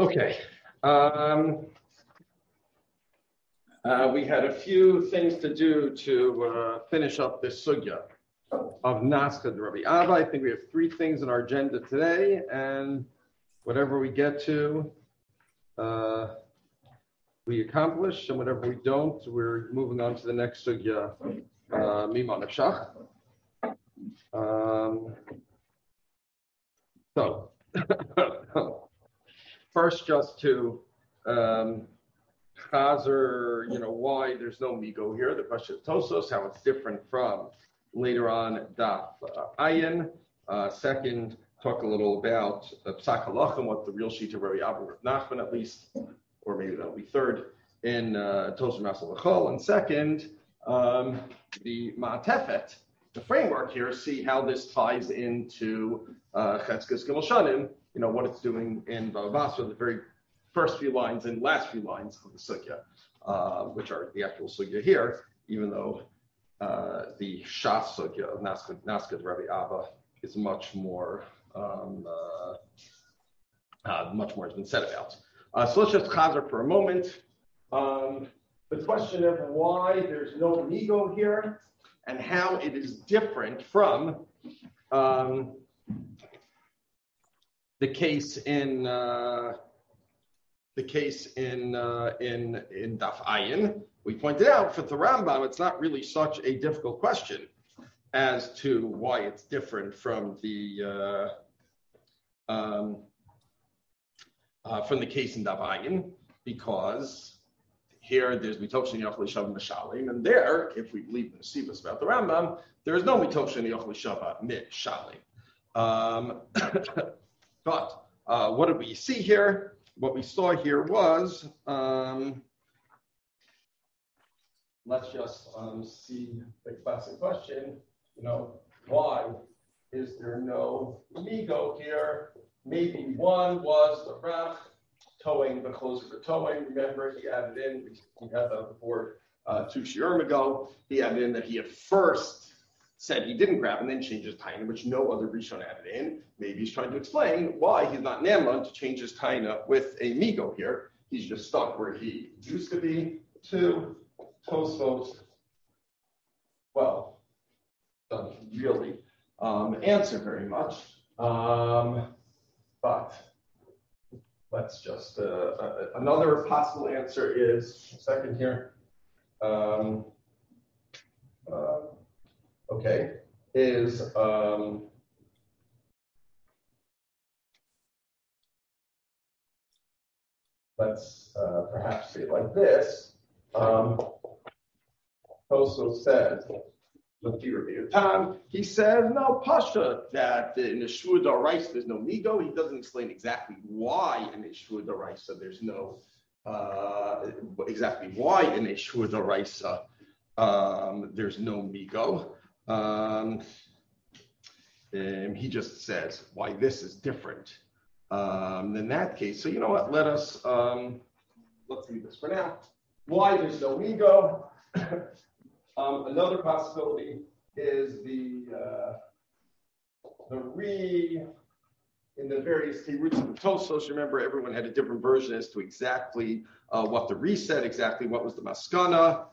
Okay. We had a few things to do to finish up this sugya of Naskad Rabbi Abba. I think we have 3 things on our agenda today, and whatever we get to, we accomplish, and whatever we don't, we're moving on to the next sugya, Mima Nefshach. So, first, just to chazer, why there's no migo here. The question of Tosos, how it's different from later on Daf Ayin. Second, talk a little about Psak Halachim, what the real sheet of Rabbi Abba Nachman at least, or maybe that'll be third in Tosos Masal Lachol. And second, the Ma'atefet, the framework here, see how this ties into Chetzkes Gimel Shanim, what it's doing in Bava Basra, the very first few lines and last few lines of the sugya, which are the actual sugya here, even though the Shas sugya of Naskad Rabbi Abba is much more has been said about. So let's just chazer for a moment. The question of why there's no migo here and how it is different from the case in Daf Ayin. We pointed out for the Rambam, it's not really such a difficult question as to why it's different from the case in Daf Ayin, because here there's mitoshen yochel shava mishalim, and there, if we believe the Nesivos about the Rambam, there is no mitoshen yochel shava mishalim. But what did we see here? What we saw here was, let's just see the classic question, why is there no migo here? Maybe one was the Rach towing the clothes for towing. Remember, he added in, we had that before 2 shiurim ago, he added in that he at first said he didn't grab and then changed his taina, which no other Rishon added in. Maybe he's trying to explain why he's not Neman to change his taina with a migo here. He's just stuck where he used to be. 2, Tosfos, doesn't really answer very much. But let's just, another possible answer is, second here, let's perhaps say it like this. Toso says, he says, no, Pasha, that in the Shua D'Oraisa there's no migo. He doesn't explain exactly why in a Shua D'Oraisa there's no, exactly why in a Shua D'Oraisa there's no migo. He just says why this is different than that case. So you know what? Let's leave this for now. Why there's no migo? Another possibility is the in the various roots of the Tosos. Remember, everyone had a different version as to exactly what the said, exactly what was the maskana,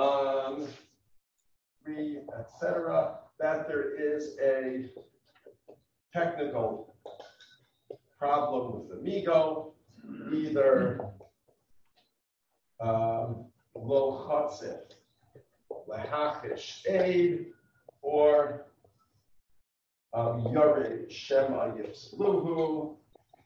etc. That there is a technical problem with the migo, either lo chatzif lehachish aid or yared shema yipsluhu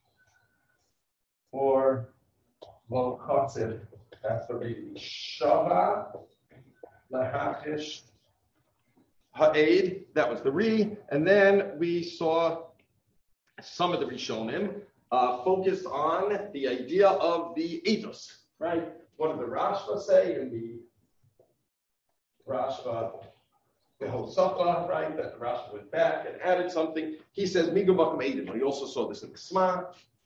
or lo chatzif after shava lehachish ha'aid. That was the and then we saw some of the Rishonim focused on the idea of the ethos, right? What did the Rashba say in the Rashba, the whole Safa, right? That the Rashba went back and added something. He says, Migo Bakum Eidim. We also saw this in the Sma.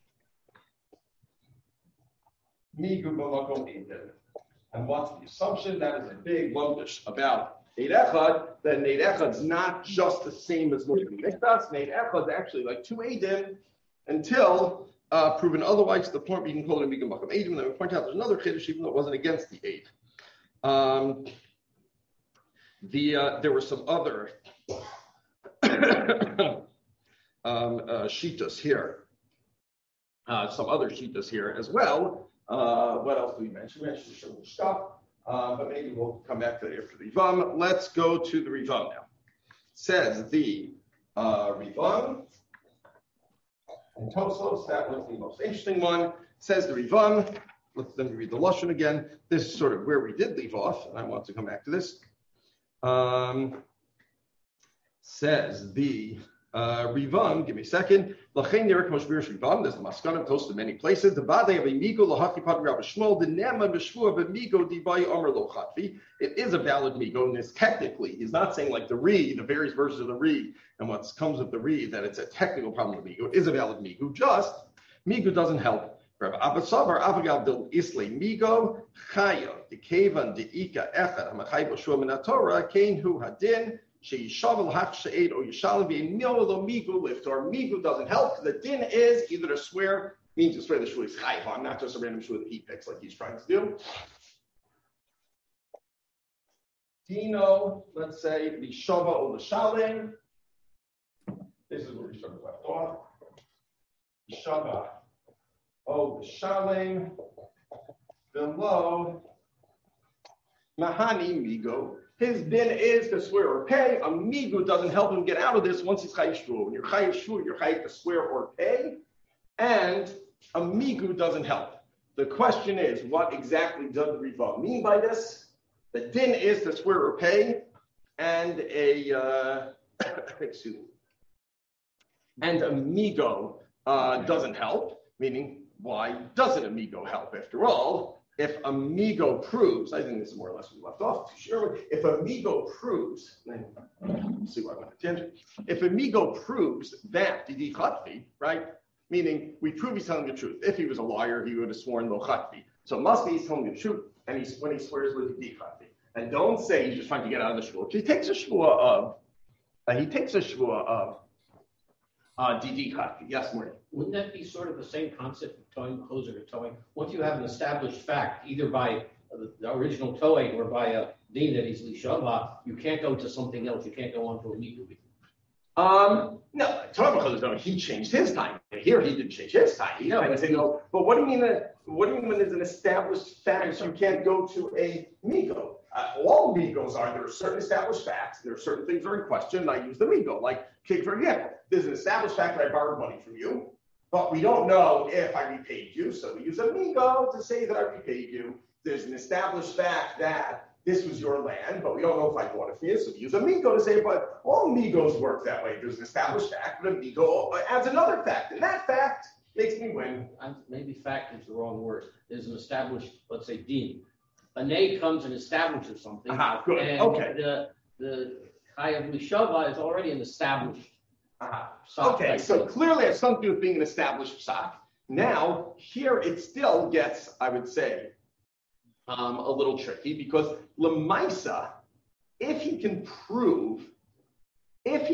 Migo Bakum Eidim. And what's the assumption? That is a big lumpish about Neid Echad. That Neid Echad is not just the same as Moshe Mikdas. Neid Echad is actually like 2 Eidim until proven otherwise, the point being called a Migo Makam Eidim. Then we point out there's another Chiddush, even though it wasn't against the Eid. There were some other shitas here. Some other shitas here as well. What else did we mention? We mentioned the Shemustah, but maybe we'll come back to that after the Rivam. Let's go to the Rivam now. Says the Rivam, and Tosfos, that was the most interesting one. Says the Rivam. Let me read the Lashon again. This is sort of where we did leave off, and I want to come back to this. Says the Rivam, give me a second. Lachein Derek Moshvir Rivam, there's the Maskana toast in many places. The Bade of a Migo, Lahaki Pad Rabbi Shmuel, the Nema Beshvua of a Migo, Dibai Omer Lo Chatvi. It is a valid Migo, and it's technically, he's not saying like the various versions of the Reed, and what comes with the Reed, that it's a technical problem with Migo. It is a valid Migo, just Migo doesn't help. Rabbi Abbasavar Avagal Dil Isle Migo, Chayo, the Kevan, the Ika Echad, Hamachai Boshua Minatora, Kain Hu Hadin, Sheishavel Hachshaid or Yishalim be Milo Migu lift or Migu doesn't help. The din is either to swear, means to swear the shul is chayv, not just a random shul that he picks like he's trying to do. Dino, let's say the Shava or the Shalim. This is where we sort of left off. Shava. Oh, the Shalim. Below Mahani Migo. His din is to swear or pay. A migu doesn't help him get out of this once he's chayiv shvua. When you're chayiv shvua, you're chayiv to swear or pay, and a migu doesn't help. The question is, what exactly does the Riva mean by this? The din is to swear or pay, and a excuse me, and a migo doesn't help. Meaning, why doesn't a migo help? After all, if Amigo proves, I think this is more or less we left off. Sure, if Amigo proves, let's see why I went to tangent. If Amigo proves that Didi Chatvi, right? Meaning we prove he's telling the truth. If he was a liar, he would have sworn Lo Chatvi. So it must be he's telling the truth, and when he swears with Didi Chatvi. And don't say he's just trying to get out of the shvua. He takes a shvua of Didi Chatvi. Yes, Marie. Wouldn't that be sort of the same concept of towing, closer to towing? Once you have an established fact, either by the original towing or by a dean that he's lishava, you can't go to something else. You can't go on to a migu. No, he changed his time. Here he didn't change his time. But what do you mean? What do you mean when there's an established fact you can't go to a migo? All migos there are certain established facts. There are certain things that are in question, and I use the migo. Like, for example, there's an established fact that I borrowed money from you, but we don't know if I repaid you, so we use a migo to say that I repaid you. There's an established fact that this was your land, but we don't know if I bought it from you, so we use a migo to say, but all migos work that way. There's an established fact, but a migo adds another fact, and that fact makes me win. Maybe fact is the wrong word. There's an established, let's say, dean. A nay comes and establishes something. Good. And okay. The Chayav Lishava is already an established. Okay, so clearly it has something to do with being an established psak. Now, here it still gets, I would say, a little tricky because Lemaisa, if he can prove that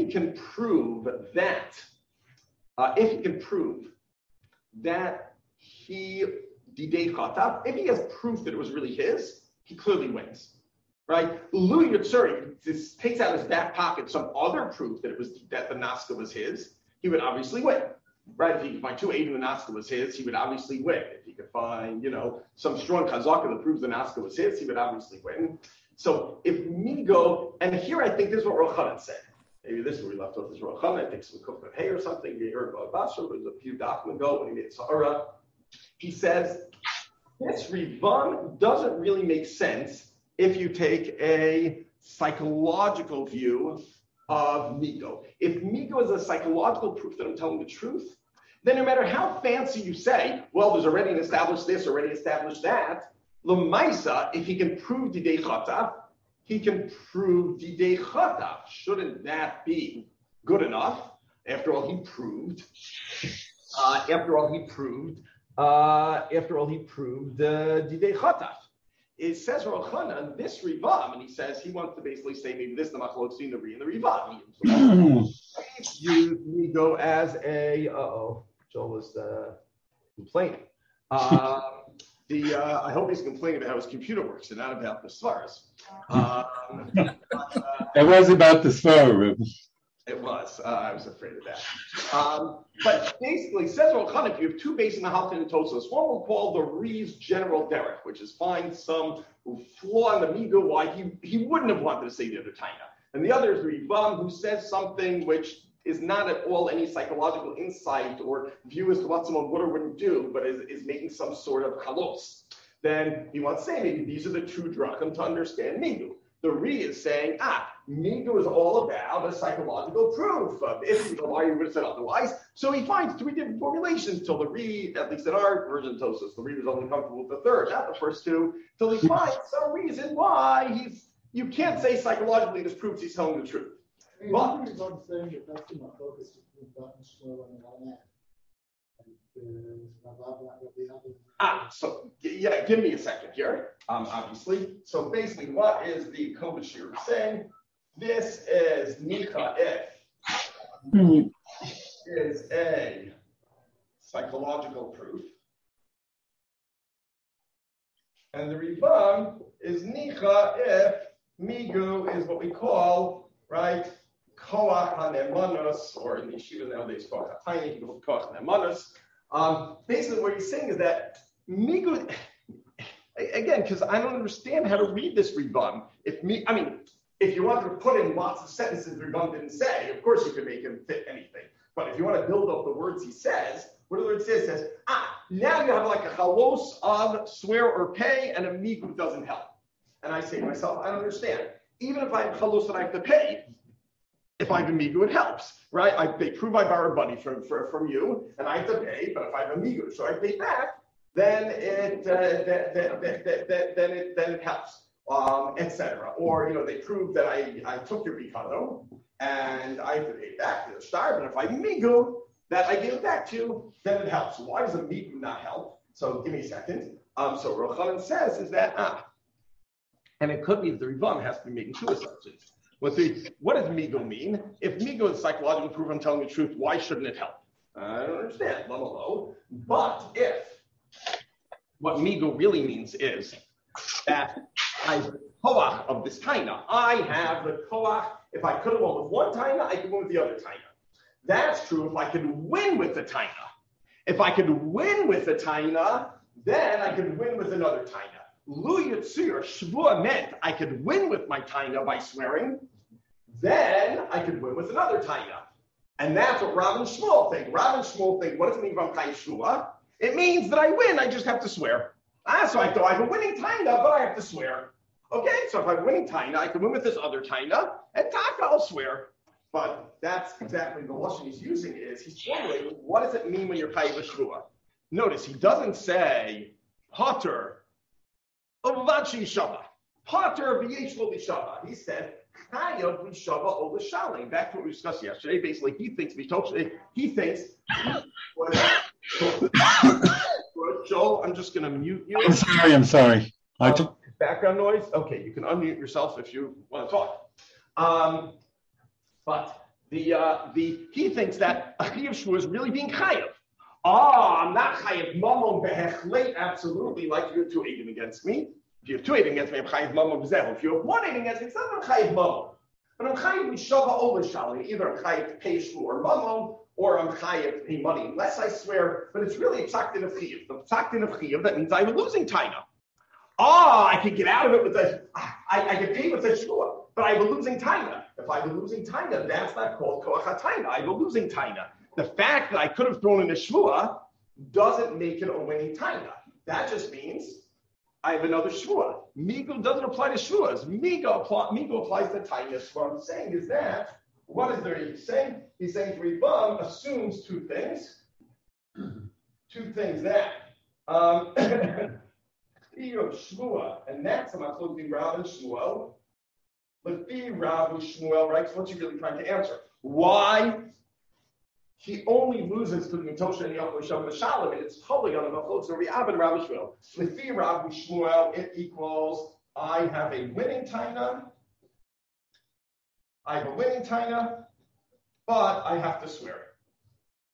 he didei chatav, if he has proof that it was really his, he clearly wins, right? Louis Yitzuri just takes out his back pocket some other proof that the Naska was his, he would obviously win, right? If he could find 2 8 and the Naska was his, he would obviously win. If he could find, some strong chazaka that proves the Naska was his, he would obviously win. So if Migo, and here I think this is what Roch Hanan said. Maybe this is where we left off. This Roch Hanan, I think some cooked with hay or something. We heard about Basra, it was a few documents ago when he made Sahara. He says, this Rivan doesn't really make sense if you take a psychological view of Migo. If Migo is a psychological proof that I'm telling the truth, then no matter how fancy you say, well, there's already an established this, already established that, L'maisa, if he can prove Didei Chatav, he can prove Didei Chatav. Shouldn't that be good enough? After all, he proved Didei Chatav. It says Roch Hanan, this Rivam, and he says he wants to basically say maybe this the Machlok seen the Ri and the Rivam. He use Migo as a Joel is complaining. I hope he's complaining about how his computer works and not about the svaras. It was about the svara. It was. I was afraid of that. But basically, says Rosh Hashanah, if you have two bases in the Halchin and Tosos, one will call the Ree's general derech, which is find some flaw in the migo why he wouldn't have wanted to say the other taina. And the other is Rivam, who says something which is not at all any psychological insight or view as to what someone would or wouldn't do, but is making some sort of chalos. Then he wants to say maybe these are the two drachim to understand migu. The Re is saying, migu is all about a psychological proof. If you why you would have said otherwise. So he finds three different formulations till the Re, at least in our version of Tosos, the Re was only comfortable with the third, not the first two, till he finds some reason why you can't say psychologically this proves he's telling the truth. But so yeah, give me a second here. Obviously, so basically, what is the Kobashir saying? This is Nika if is a psychological proof, and the Rivam is Nika if Migu is what we call right. Koach hanemanus, or in the yeshiva nowadays, koach hataynik, koach hanemanus. Basically, what he's saying is that migu, again, because I don't understand how to read this Ribam. If you wanted to put in lots of sentences Ribam didn't say, of course you could make him fit anything. But if you want to build up the words he says, what the word says, now you have like a chalos of swear or pay, and a migu doesn't help. And I say to myself, I don't understand. Even if I have chalos that I have to pay, if I have a migu, it helps, right? They prove I borrowed money from you, and I have to pay. But if I have a migu, so I pay back, then it helps, etc. Or they prove that I took your bikano and I have to pay back to the star. But if I migu that I give it back to you, then it helps. Why does a migu not help? So give me a second. So Rosh Hashanah says is that and it could be that the Rivam has to be making two assumptions. What does migo mean? If migo is psychological proof I'm telling the truth, why shouldn't it help? I don't understand, let alone. But if what migo really means is that I have the koach of this taina. I have the koach. If I could have won with one taina, I could win with the other taina. That's true if I could win with the taina. If I could win with the taina, then I could win with another taina. Lu Yitzir Shvua meant I could win with my taina by swearing, then I could win with another taina. And that's what Rav and Shmuel think. Rav and Shmuel think, what does it mean from Chai Shvua? It means that I win, I just have to swear. So I thought I have a winning taina, but I have to swear. Okay, so if I have a winning taina, I can win with this other taina, and taka, I'll swear. But that's exactly the lashon he's using is, he's formulating, what does it mean when you're Chai Shvua? Notice, he doesn't say, Potter, Uvachi Shava. Potter v'yesh lo b'shava. He said, Chayav b'shava o l'shalim. Back to what we discussed yesterday. Basically, he thinks Joel, I'm just going to mute you. I'm sorry. Background noise? Okay, you can unmute yourself if you want to talk. But he thinks that a Chayav Shua is really being Chayav. I'm not chayiv mamon behechleit, absolutely, like you have two eating against me. If you have two eating against me, I'm chayiv mamon b'zehu. If you have one eating against me, it's not I'm chayiv mamon. But I'm chayiv mishava over shalim. Either I'm chayiv to pay shvu or mamon, or I'm chayiv to pay money, unless I swear, but it's really a psaktin of chiyav. The psaktin of chiyav, that means I'm losing taina. I can get out of it with a, I can pay with a shvua, but I have a losing taina. If I have a losing taina, that's not called koach taina. I have a losing taina. The fact that I could have thrown in a shvua doesn't make it a winning taina. That just means I have another shvua. Migo doesn't apply to shvuas. Migo applies to tainas. What I'm saying is that, what is there he's saying? He's saying Ribam assumes two things. Two things that shvua, and that's I'm including Rav and Shmuel. But the Rav and Shmuel, right? So what's he really trying to answer? Why? He only loses to the Mitosha and Yaakov Shem Shalom, and it's totally on the Machlokas. So Rav and Rav Shmuel. With the Rav and Shmuel, it equals I have a winning taina. I have a winning taina, but I have to swear.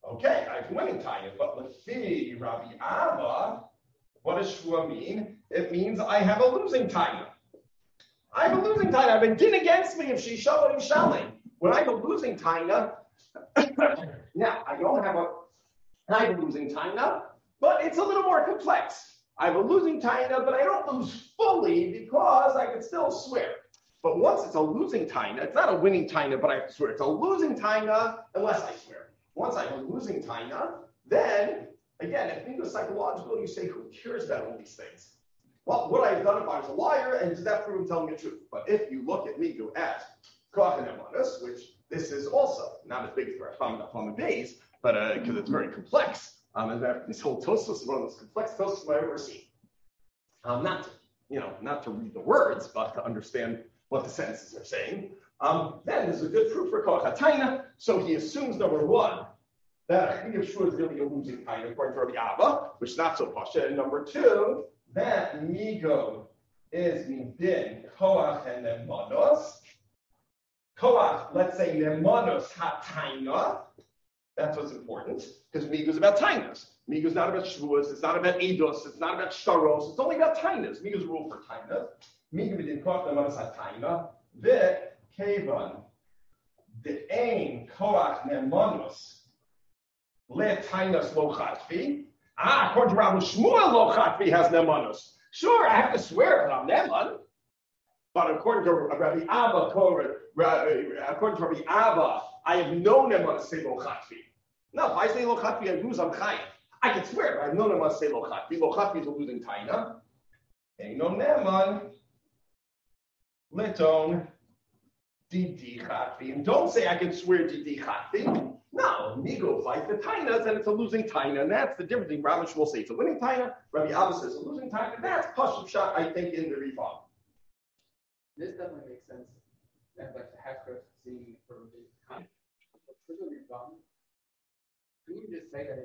Okay, I have winning Tanya, but Lefi Rabbi Abba, what does Shua mean? It means I have a losing Tanya. I have a losing Tanya. I've been din against me if she's showing shelling. When I have a losing Tanya, now I have a losing Tanya, but it's a little more complex. I have a losing Tanya, but I don't lose fully because I can still swear. But once it's a losing Tanya, it's not a winning Tanya, but I have to swear. It's a losing Tanya unless I swear. Once I have a losing Tanya, then, again, if you go psychological, you say, who cares about all these things? Well, what I've done if I was a liar, and does that prove I'm telling the truth? But if you look at me, go at Koach and Emanus, which this is also not as big as the days, but because it's very complex. And that this whole Tosfos is one of the most complex Tosfos I've ever seen. Not to read the words, but to understand what the sentences are saying. Then there's a good proof for Koach HaTaina. So he assumes, number one, that Achli of Shua is really a losing Taina, according to Rabbi Abba, which is not so pasha. And number two, that Migo is Midin, Koach and Nemanos. Koach, let's say Nemanos HaTaina. That's what's important, because Migo is about Tainas. Migo is not about Shavuos, it's not about Eidos, it's not about Shtaros, it's only about Tainas. Migo is a rule for Tainas. Migo Midin Koach Nemanos HaTaina. The Kevan, the Ein Koach Nemanos. Le Tainas Lo Chatfi. According to Rabbi Shmuel, Lo Chatfi has Nemanos. Sure, I have to swear that I'm Neman. But according to Rabbi Abba, according to Rabbi Abba, I have no Neman to say Lo Chatfi. No, if I say Lo Chatfi, I lose, I'm Chayiv. I can swear, but I have no Neman to say Lo Chatfi. Lo Chatfi is a losing Taina. Ain't no Neman. Leton Didi Chatfi. And don't say I can swear Didi Chatfi. No, Migo fights the Tainas, and it's a losing Taina. And that's the difference between Rabbi Shmuel say it's a winning Taina, Rabbi Abba says a losing Taina. That's Pashup Shot, I think, in the Rifam. This definitely makes sense. And like the Hechler seeing from the kind of Rifam. Can you just say that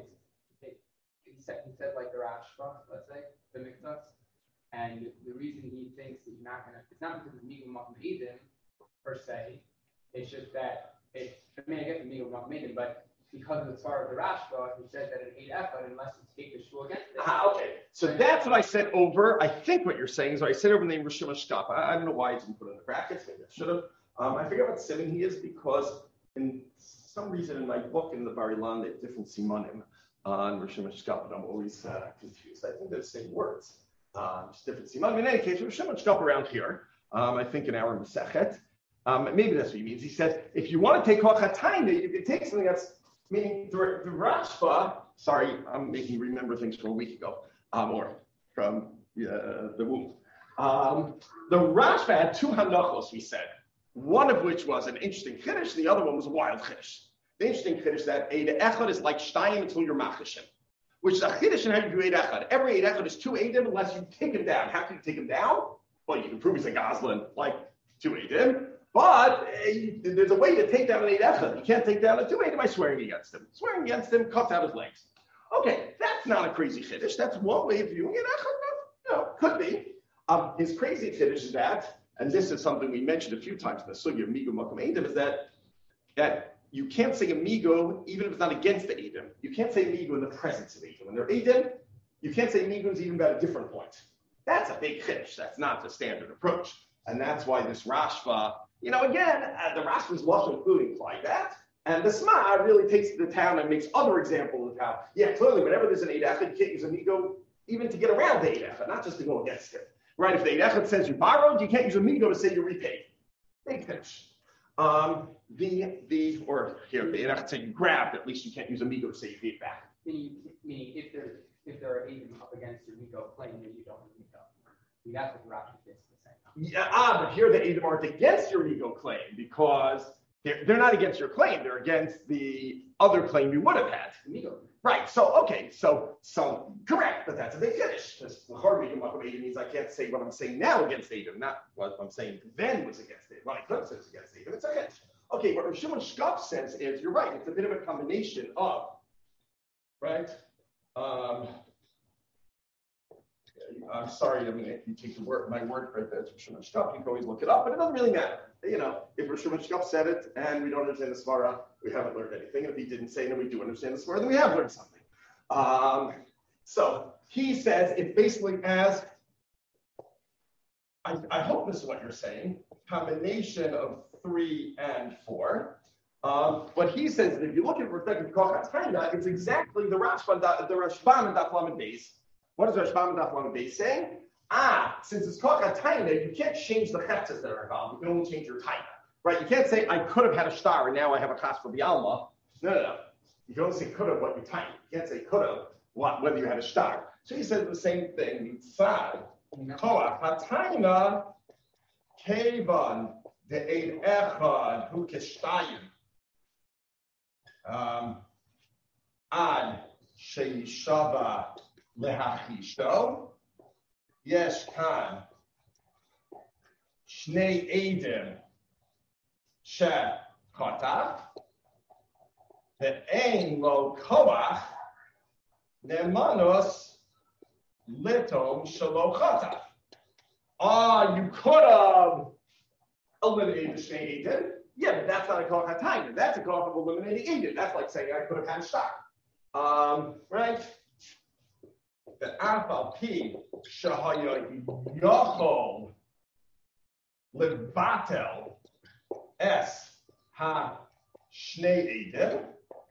he said like the Rashba, let's say, the Miktas, and the reason he thinks that you're not gonna, it's not because it's Migul Makmadim per se, it's just that I get the Migul Makmadim, but because of the Tzar of the Rashba, he said that an 8 Echad, unless you take the shul against it. Okay, so that's what I said over. I think what you're saying is what I said over the name Rishon Shkapa. I don't know why I didn't put it in the brackets. Maybe I should have. I forget what simon he is because in some reason in my book in the Bar Ilan they have different simanim on Rishon Shkapa. I'm always confused. I think they're the same words, just different simanim. In any case, Rishon Shkapa around here. I think in our Masechet. Maybe that's what he means. He says if you want to take Koach HaTaina, you can take something that's meaning the Rashba. Sorry, I'm making you remember things from a week ago, or from the womb. The Rashba had two Hanachos, we said, one of which was an interesting Chiddush, the other one was a wild Chiddush. The interesting Chiddush that Eid Echad is like Shtayim until you're Machashim, which is a Chiddush in how you do Eid Echad. Every Eid Echad is two Eidim unless you take him down. How can you take him down? Well, you can prove he's a Goslin, like two Eidim. But there's a way to take down an 8 Echad. You can't take down a 2 Eidim by swearing against him. Swearing against him cuts out his legs. Okay, that's not a crazy Chiddush. That's one way of viewing it. Could be. His crazy Chiddush is that, and this is something we mentioned a few times in the Sugya of Migo Makom Eidim, is that you can't say Amigo even if it's not against the Eidim. You can't say Amigo in the presence of Eidim. When they're Eidim, you can't say Amigo is even about a different point. That's a big Chiddush. That's not the standard approach. And that's why this Rashba, again, the Rashba's Lashon including like that. And the Sma really takes the town and makes other examples of how, clearly, whenever there's an 8 Echad, you can't use Amigo even to get around the 8 Echad, not just to go against it. Right? If the 8 Echad says you borrowed, you can't use Amigo to say you repaid. Big finish. Or here, the 8 Echad say you grabbed, at least you can't use Amigo to say you paid back. Meaning if there are Eidim up against your Amigo claim that you don't have Amigo. That's what the Rashi is saying. But here the Eidim aren't against your ego claim because they're not against your claim. They're against the other claim you would have had. Amigo. Right. So correct, but that's a big finish. Because the hard Eidim means I can't say what I'm saying now against Eidim, not what I'm saying then was against Eidim. What I could say is against Eidim. It's okay. Okay, what Rav Shimon Shkop says is you're right. It's a bit of a combination of right. You I'm sorry, I mean, if you take my word for it, that's Rosh Hashanah, you can always look it up, but it doesn't really matter. If Rosh Hashanah said it and we don't understand the Svara, we haven't learned anything. And if he didn't say it and we do understand the Svara, then we have learned something. So he says it's basically as, I hope this is what you're saying, combination of 3 and 4. What he says is if you look at Reflected Koch HaTaina, it's exactly the Rashbam and Daf Lamed Beis. What is Rashbam and Daf Lamed Beis saying? Since it's Koch HaTaina, you can't change the cheftzes that are involved. You can only change your taina. Right? You can't say, I could have had a star and now I have a chas for Bialma. No. You can only say could have what you taina. You can't say could have whether you had a star. So he says the same thing. Mitzad, Koach HaTaina, Kevan, the Eid Echad, Hu Keshtayim. Ad Sheishava Lehachisho, Yesh Kan, Shnei Eidim, She Kotach, the Ein Lo Koach, Nemanos Litom Shalo Kotach. You could have eliminated the Shnei Eidim. Yeah, but that's not a koach hatayna. That's a koach of eliminating Eidim. That's like saying I could have had a star. Right? The Afal Pi Shahaya Yochol Levatel Es Ha Shnei Eidim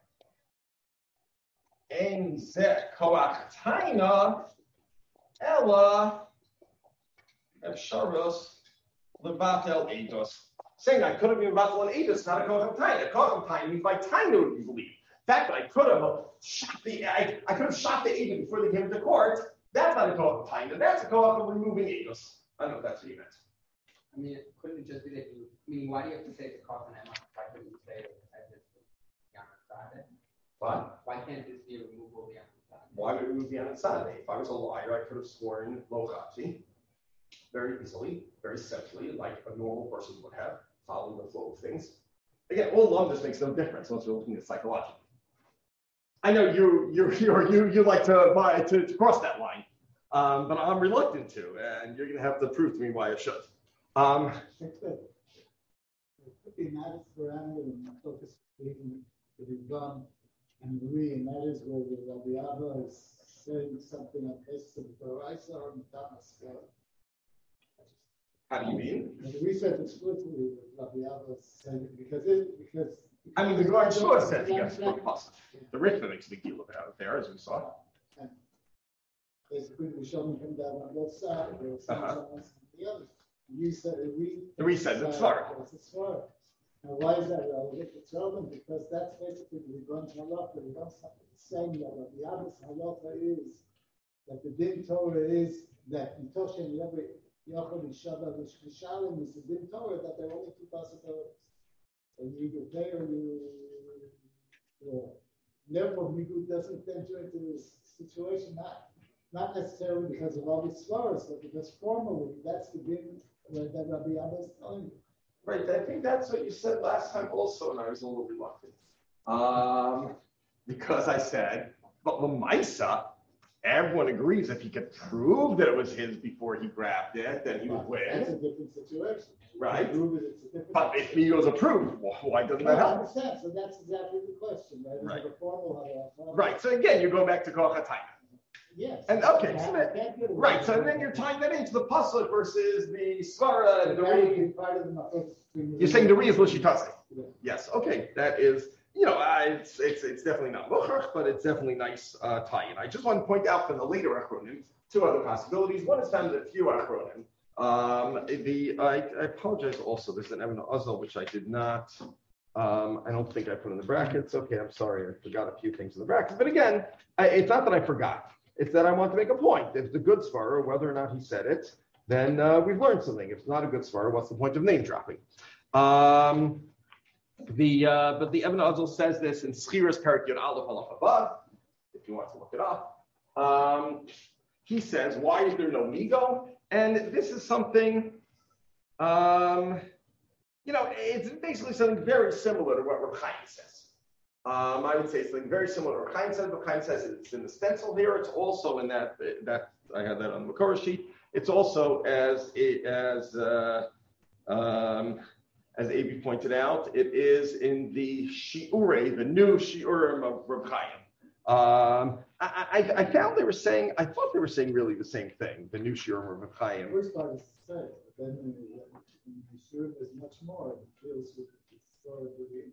Ein Zeh Koach Hatayna Ella Efsharos Levatel Eidos. Saying I could have been about one eight, it's not a koach hatayna. A koach hatayna means by time it would be believed. The fact that I could have shot the eight before they came to court, that's not a koach hatayna. That's a koach of removing eidos. I don't know if that's what you meant. I mean, couldn't it just be that why do you have to say it's a koach and why couldn't you say it's Yaman? What? Why can't this be a removal of Yaman? Why would we remove the Yaman? If I was a liar, I could have sworn lo chati very easily, very simply, like a normal person would have, following the flow of things. Again, all along this makes no difference once we're looking at psychology. I know you like to cross that line, but I'm reluctant to, and you're going to have to prove to me why I should. The United parameter and focus speaking to be done and agree, and that is where the Rabbi Abba is saying something on basis of the Doraisa or Matamas. How do you mean? We said explicitly that Rabbi Abba said because I mean, the Gemara Shua said he gets the pasuk. The Rishon makes a big deal about it there, as we saw. And basically, we showed him down on both sides. The other. You said we said it's Svarah. It's a Svarah. Now, why is that relevant? It's relevant because that's basically the Rebbeinu Halacha. The Rebbeinu saying that Rabbi Abba's Halacha is that the Din Torah is that in Toshen Yochel and Shabbat V'Shalim is the Din Torah that there are only two possibilities. And you either pay or you. Therefore, Migut doesn't enter into this situation, not necessarily because of all these svaras, but because formally that's the Din that Rabbi Abba is telling you. Right, I think that's what you said last time also, and I was a little reluctant. Because I said, but Lamaisa, everyone agrees if he could prove that it was his before he grabbed it, then he would win. That's a different situation. Right. Prove it, it's a different But if he goes approved, why doesn't that I help? understand. So that's exactly the question, right? Right. Like a formal Right, so again, you go back to Koach HaTaina. Yes. And okay, so then you're tying that into the pasuk versus the svara and the read. You're saying the read is Lushitase. Yeah. Yes, okay, that is, it's definitely not muchach, but it's definitely nice tie-in. I just want to point out from the later achronim two other possibilities. One is found in a few achronim. I apologize also. There's an Evan Ozel which I did not. I don't think I put in the brackets. Okay, I'm sorry. I forgot a few things in the brackets. But again, it's not that I forgot. It's that I want to make a point. If it's a good svara, whether or not he said it, then we've learned something. If it's not a good svara, what's the point of name dropping? But the Evan Ozel says this in Schiras Perik Yud Aleph Halacha Vav, if you want to look it up. He says, why is there no migo? And this is something, it's basically something very similar to what Reb Chaim says. I would say it's something very similar to what Chaim says, but Chaim says it's in the stencil here. It's also in that I had that on the Makor sheet. It's also as Avi pointed out, it is in the Shi'urei, the new Shi'urim of Reb Chaim. I found I thought they were saying really the same thing, the new Shi'urim of Reb Chaim. The first part is the same, but then the Shi'urim is much more. It deals with the story of the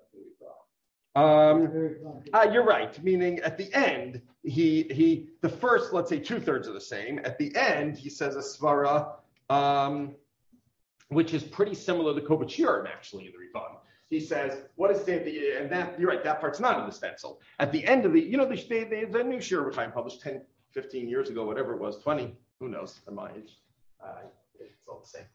You're right. Meaning, at the end, he the first, let's say, 2/3 are the same. At the end, he says a svara, which is pretty similar to Kobach Shiurim, actually, in the Ritvan. He says, "What is the and that you're right. That part's not in the stencil. At the end of the new Shiurim Chaim published 10, 15 years ago, whatever it was, 20. Who knows? At my age, it's all the same.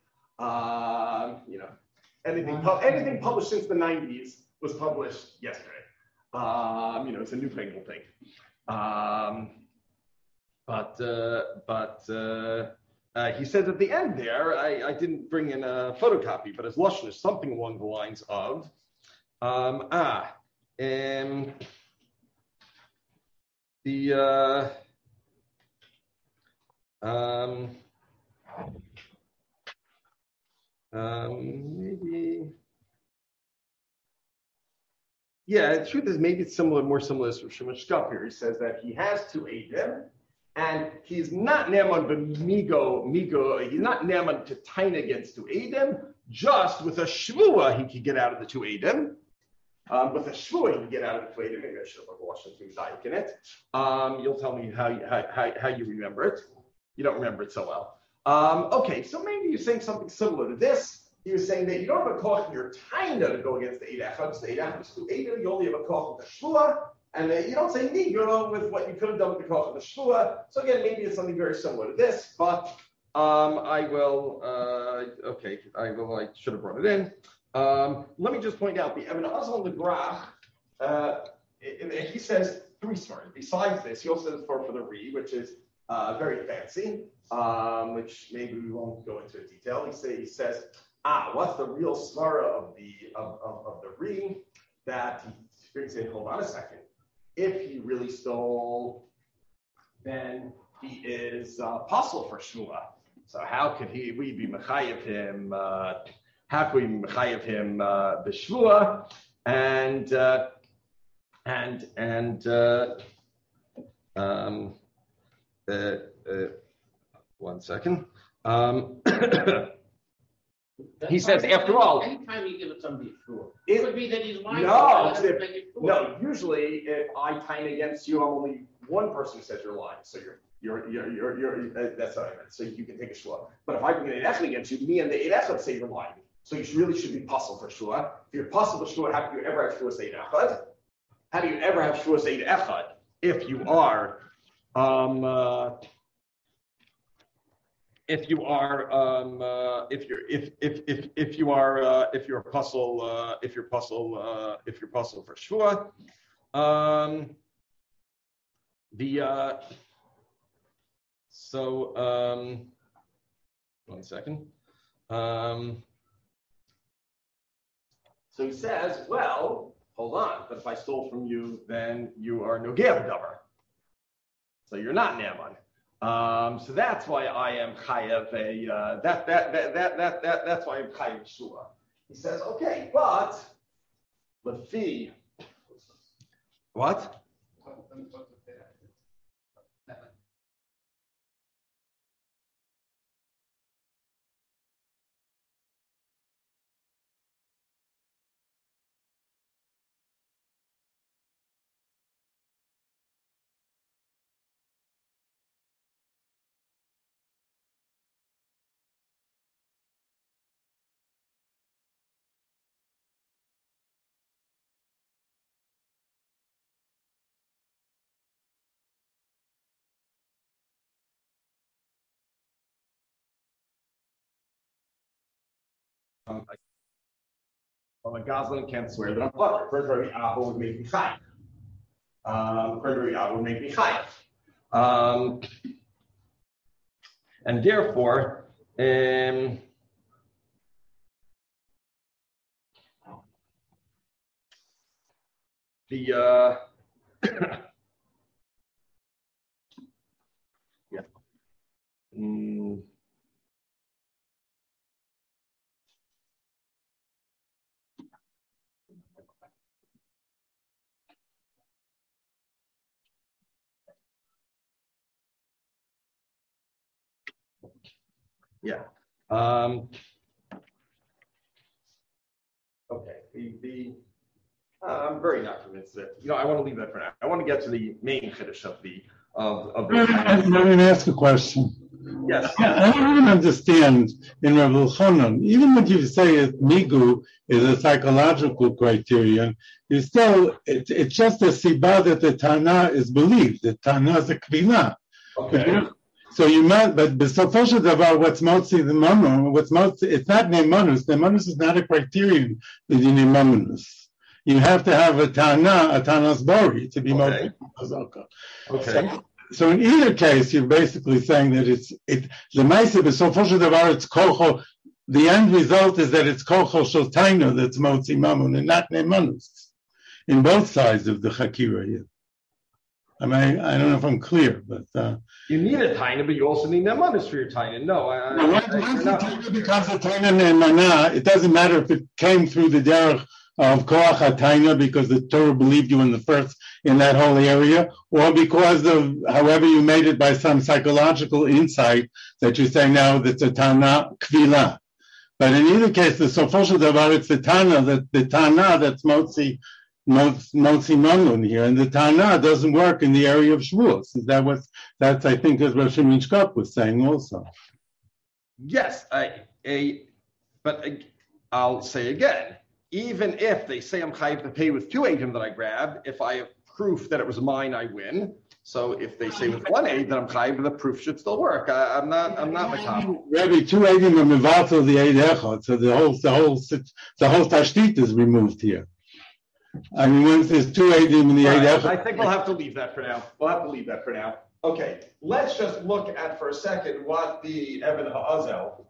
Anything published since the 90s was published yesterday. It's a newfangled thing. He says at the end there, I didn't bring in a photocopy, but his lashon is something along the lines of, maybe. Yeah, the truth is maybe it's more similar to Shimon Shkop here. He says that he has two Eidim, and he's not Naaman b'migo, he's not Naaman to tain against two Eidim, just with a Shvua he could get out of the two Eidim. With a Shvua he could get out of the two Eidim. Maybe I should have washed some things in it. You'll tell me how you remember it. You don't remember it so well. Okay, so maybe you're saying something similar to this. He was saying that you don't have a koch in your taina to go against the Eid Echad. The Eid Echad is to Eidim. You only have a koch with the Shvua, and you don't say Nigro with what you could have done with the koch of the Shvua. So again, maybe it's something very similar to this, but I should have brought it in. Let me just point out the Ibn Azal the Grach. He says three svarim. Besides this, he also says for the Re, which is very fancy, which maybe we won't go into detail. He says. What's the real svara of the Re that he brings in? Hold on a second. If he really stole, then he is apostle for Shvua. So how could we be mechayev him? How could we be mechayev him the Shvua? One second. He says, after all, anytime you give somebody a shvua, it would be that he's lying. No. Usually, if I time against you, I'm only one person who says you're lying. So you're that's what I meant. So you can take a shvua. But if I bring an echad against you, me and the echad say you're lying. So you really should be puzzle for shvua. If you're puzzle for shvua, how do you ever have shvua say echad? How do you ever have shvua say echad if you are if you're puzzle for Shvua, one second. So he says, well, hold on, but if I stole from you, then you are Nogea B'davar. So you're not Naaman. So that's why I am chayav that's why I'm chayav shua. He says, okay, but lefi what? Well, a Goslin can't swear that I'm clever. Frederick Apple would make me chayav. And therefore, yeah. Mm. Yeah. Okay. I'm very not convinced that. I want to leave that for now. I want to get to the main chiddush of the. Let me ask a question. Yes. I don't even understand in Rav Elchanan, even when you say that migu is a psychological criterion, it's just a siba that the Tana is believed. The Tana is a kvila. Okay. So you might, but besofosha davar, what's motzi the mamun, it's not neimanus. Neimanus is not a criterion in neimanus. You have to have a Tana's bori to be motzi chazaka. Okay. So in either case, you're basically saying that the ma'aseh besofosha davar, it's kocho. The end result is that it's kocho shel taina that's motzi mamun and not neimanus. In both sides of the chakira here. I mean, I don't know if I'm clear, but you need a taina, but you also need nemanis for your taina. No, because the taina nemana, it doesn't matter if it came through the derech of koach hataina because the Torah believed you in that whole area, or because of however you made it by some psychological insight that you say now that's a tana kvila. But in either case, the sofosha davar, it's the tana that's motzi mamun here, and the Tana doesn't work in the area of Shavuos. Is that's I think as Rosh Mishkap was saying also. Yes, but I'll say again, even if they say I'm chayiv to pay with 2 eidim that I grabbed, if I have proof that it was mine, I win. So if they say with 1 eid that I'm chayiv, the proof should still work. I'm not makabel. Rabbi, 2 eidim are mevatel the eid echad, so the whole tashtit is removed here. I mean, once there's 2 eidim in the eid echad. I think we'll have to leave that for now. Okay, let's just look at for a second what the Eben Ha'azel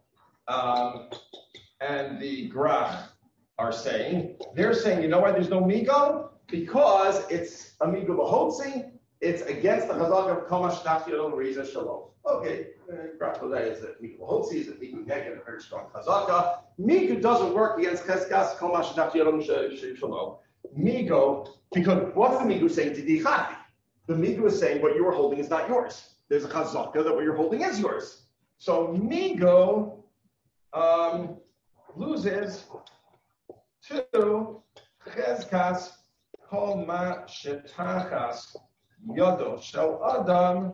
and the Grach are saying. They're saying, you know why there's no migo? Because it's a migo b'hotzi. It's against the chazak of kamash tachyon reza shalom. Okay, Grach is that migo b'hotzi is a migo negative, a very strong chazaka. Migo doesn't work against cheskas kamash tachyon shalom. Migo, because what's the migo saying to dichati? The migo is saying what you are holding is not yours. There's a chazaka that what you're holding is yours. So migo loses to cheskas kol ma shetachas yodo shel adam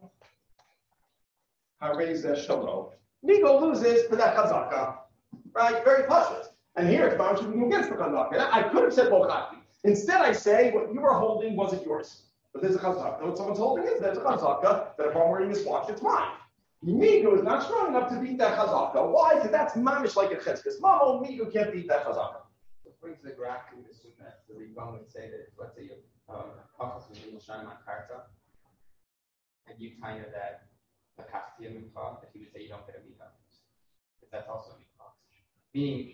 harezeh shalom. Migo loses to that chazaka, right? Very pashut. And here it's bound to be against the chazaka. I could have said bochati. Instead, I say what you were holding wasn't yours. But there's a chazaka. What someone's holding is there's a chazaka that if I'm wearing this watch, it's mine. Migo is not strong enough to beat that chazaka. Why? Because that's mamish like a cheskas. Mamo, Migo can't beat that chazaka. According to the graph, we would assume that the Ribon would say that, let's say you Pachas was able to shine on Karta, and you kind of that the Kaftia Mikvah, that he would say you don't get a Mikvah. Because that's also a Mikvah. Meaning,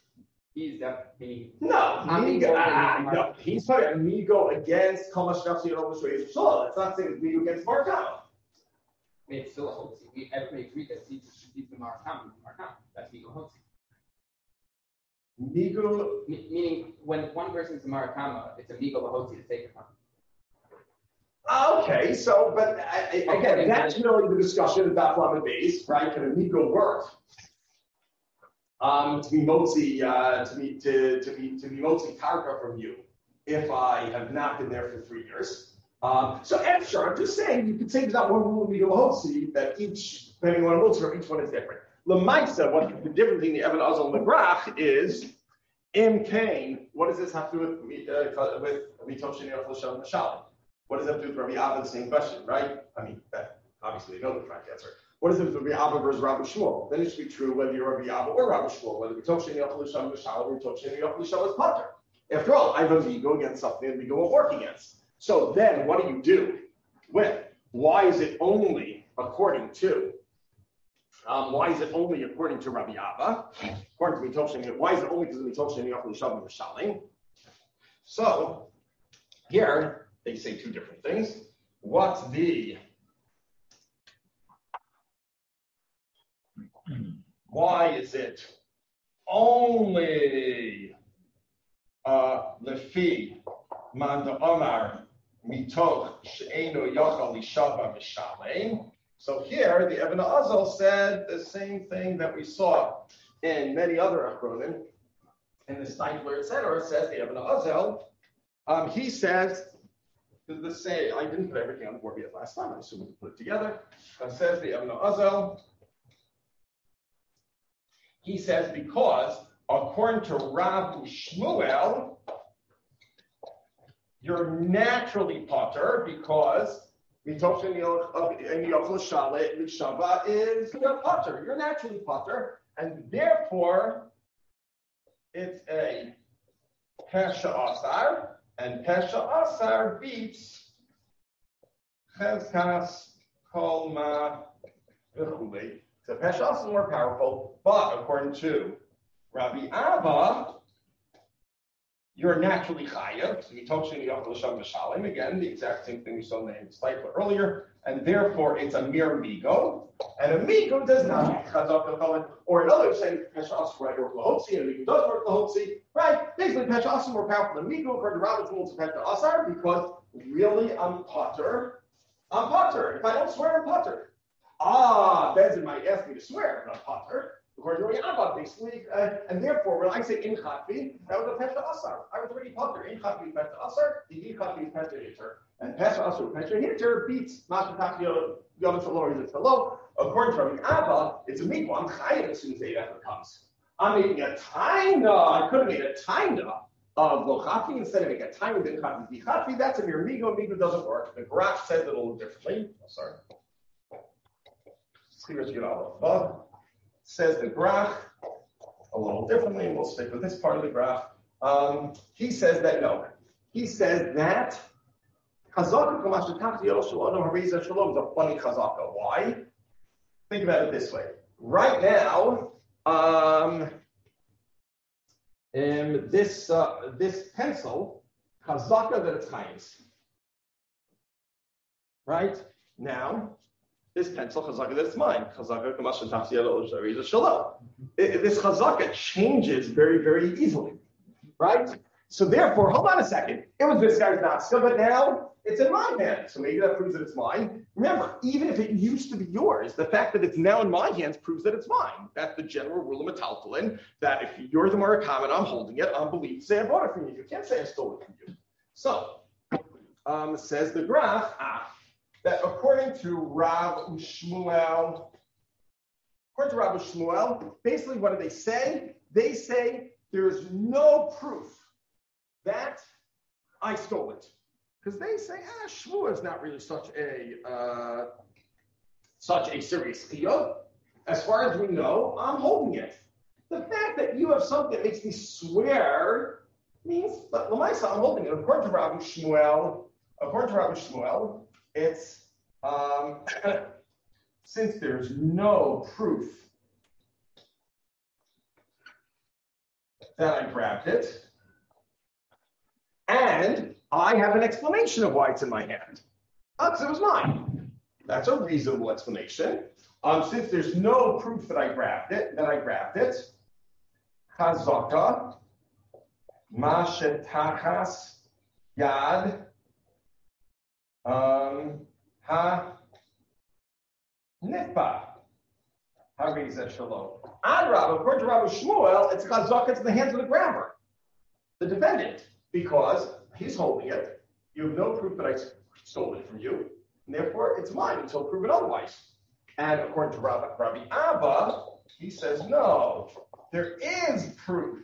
No, he's talking amigo against Kamash Nafsi and Omosh Shalom. It's not saying amigo against Markama. I mean, it's still a Hotzi. Everybody agreed that he's the Markama. That's Migo Hotzi. Migo, meaning when one person is a Markama, it's a Migo Hotzi to take it from. Okay, so, but again, that's really the discussion about Lamed Beis, right? Can amigo work? To be motzi karka from you if I have not been there for 3 years. So sure, I'm just saying you could say there's not one rule of migo hotzi that each depending on what from each one is different. Lemaisa, what the difference between the Eben Azal and the Grach is im kain. What does this have to do with mitoshin yachol shalom mashalim? What does that have to do with Rabbi Abba? The same question, right? I mean, obviously they know the correct answer. What is it with Rabbi Abba versus Rabbi Shmuel? Then it should be true whether you're Rabbi Abba or Rabbi Shmuel, whether we talk Sheni Yachal L'Shalom L'Shalom or we talk Sheni Yachal L'Shalom as Pater. After all, I have a migo against something and migo won't work against. So then what do? With why is it only according to Rabbi Abba? According to me, why is it only because we talk Sheni Yachal L'Shalom L'Shalom? So Here, they say two different things. What's the why is it only lefi man omar mitoch she'enu yochal lishava v'shalem? So here, the Ibn Azal said the same thing that we saw in many other Achronim. In the Stifler, etc., says the Ibn Azal. He says the same. I didn't put everything on the board yet last time. I assume we can put it together. Says the Ibn Azal. He says because according to Rav Shmuel, you're naturally potter because is you're potter. You're naturally potter, and therefore it's a pesha asar, and pesha asar beats chezkas kol ma v'chulei. So pesha asar is more powerful, but according to Rabbi Abba, you're naturally chayav. So again, the exact same thing we saw in the Stifler earlier, and therefore it's a mere migo, and a migo does not chazak, or another saying pesha asar right or lahotzi, and a migo does work lahotzi, right? Basically, pesha asar more powerful than migo. According to Rabbi's rules of pesha asar, because really I'm potter. I'm potter. If I don't swear, I'm potter. Bezin might ask me to swear, but I'm potter. According to Rabbi, basically, and therefore, when I say in chatvi, that was a pesha asar. I was already potter. In chatvi pesha asar, the in chatvi is pesha hitter, and pesha asar pesha hitter beats mashatach yom shalom is hello. According to Rabbi Abba, it's a mikvah. I'm chayav as soon as the effort comes. I'm making a taina. I could have made a taina of lo chatvi instead of making a taina in chatvi be chatvi. That's a mere migo. Migo doesn't work. The graph says it a little differently. Sorry. Says the graph a little differently, and we'll stick with this part of the graph. He says that no. He says that chazaka kamashatach yodel shalom hariza shalom is a funny chazaka. Why? Think about it this way. Right now, this pencil chazaka that it's chayes. Right now. This pencil chazaka that's mine. Chazaka kamashan tachsiyah shariza shalom. This chazaka changes very, very easily, right? So therefore, hold on a second. It was this guy's nafska, but now it's in my hand. So maybe that proves that it's mine. Remember, even if it used to be yours, the fact that it's now in my hands proves that it's mine. That's the general rule of metaltalin, that if you're the Murakam and I'm holding it, I'm believed to say I bought it from you. You can't say I stole it from you. So, says the graph, that according to Rav Shmuel, basically what do they say? They say there's no proof that I stole it. Because they say, Shmuel is not really such a serious chiyuv. As far as we know, I'm holding it. The fact that you have something that makes me swear means, but Lamaisa, I'm holding it. According to Rav Shmuel, it's since there's no proof that I grabbed it, and I have an explanation of why it's in my hand. Because it was mine. That's a reasonable explanation. Since there's no proof that I grabbed it, chazaka ma shetachas yad ha nitba harizah shalom. According to Rabbi Shmuel, it's chazaka, it's in the hands of the grabber, the defendant, because he's holding it. You have no proof that I stole it from you, and therefore it's mine until proven otherwise. And according to Rabbi Abba, he says, no, there is proof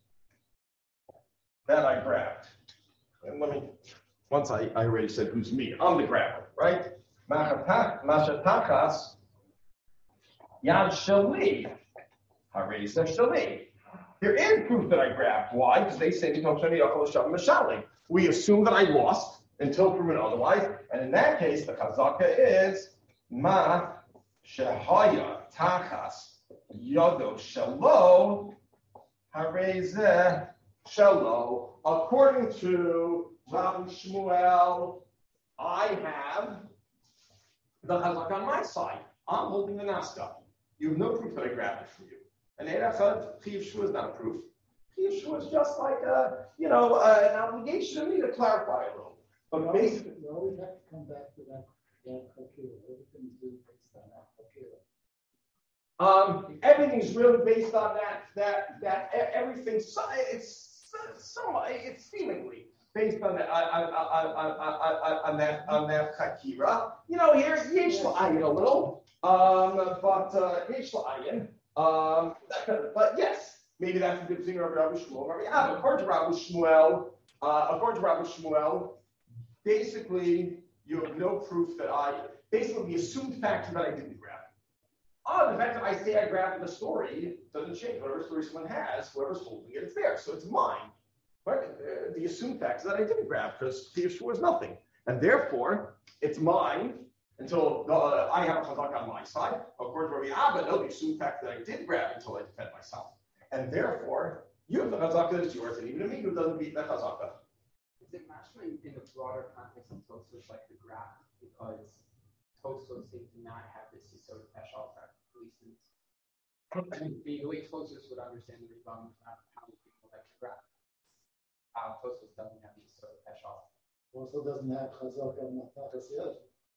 that I grabbed. And once I already said who's me, I'm the grabber, right? Mashatachas yad shali, harisa shali. There is proof that I grabbed. Why? Because they say we assume that I lost until proven otherwise. And in that case, the chazaka is ma shehaya tachas yodo shalo harezeh shalo. According to Rabbi Shmuel, I have the chazak on my side. I'm holding the naska. You have no proof that I grabbed it from you. And Erechad, Chiv Shua is not a proof. Chiv Shua is just like an obligation to me to clarify a little. But basically, you always have to come back to that Hakira. Everything's really based on that Hakira. Everything's really based on that everything's it's seemingly based on that on that Hakira. Here's Yesh La'ayin a little, but Yesh La'ayin. But yes, maybe that's the good thing of Rabbi Shmuel. According to Rabbi Shmuel, basically you have no proof that basically the assumed factor that I didn't grab. The fact that I say I grabbed the story doesn't change. Whatever story someone has, whoever's holding it, it's there, so it's mine. But the assumed factor that I didn't grab because Yeshua was nothing, and therefore it's mine. Until I have a chazak on my side. According to Rabbi Abba, no, the assumed fact that I did grab until I defend myself. And therefore, you have the chazaka that is yours, and even a migu doesn't beat that chazaka. Is it mashma in the broader context of Tosfos like the graph? Because Tosfos seem to not have this sort of special effect, at least the way Tosfos would understand the Rambam is not how people like the graph. Tosfos doesn't have these sort of special. Also doesn't have chazaka and matachas yet.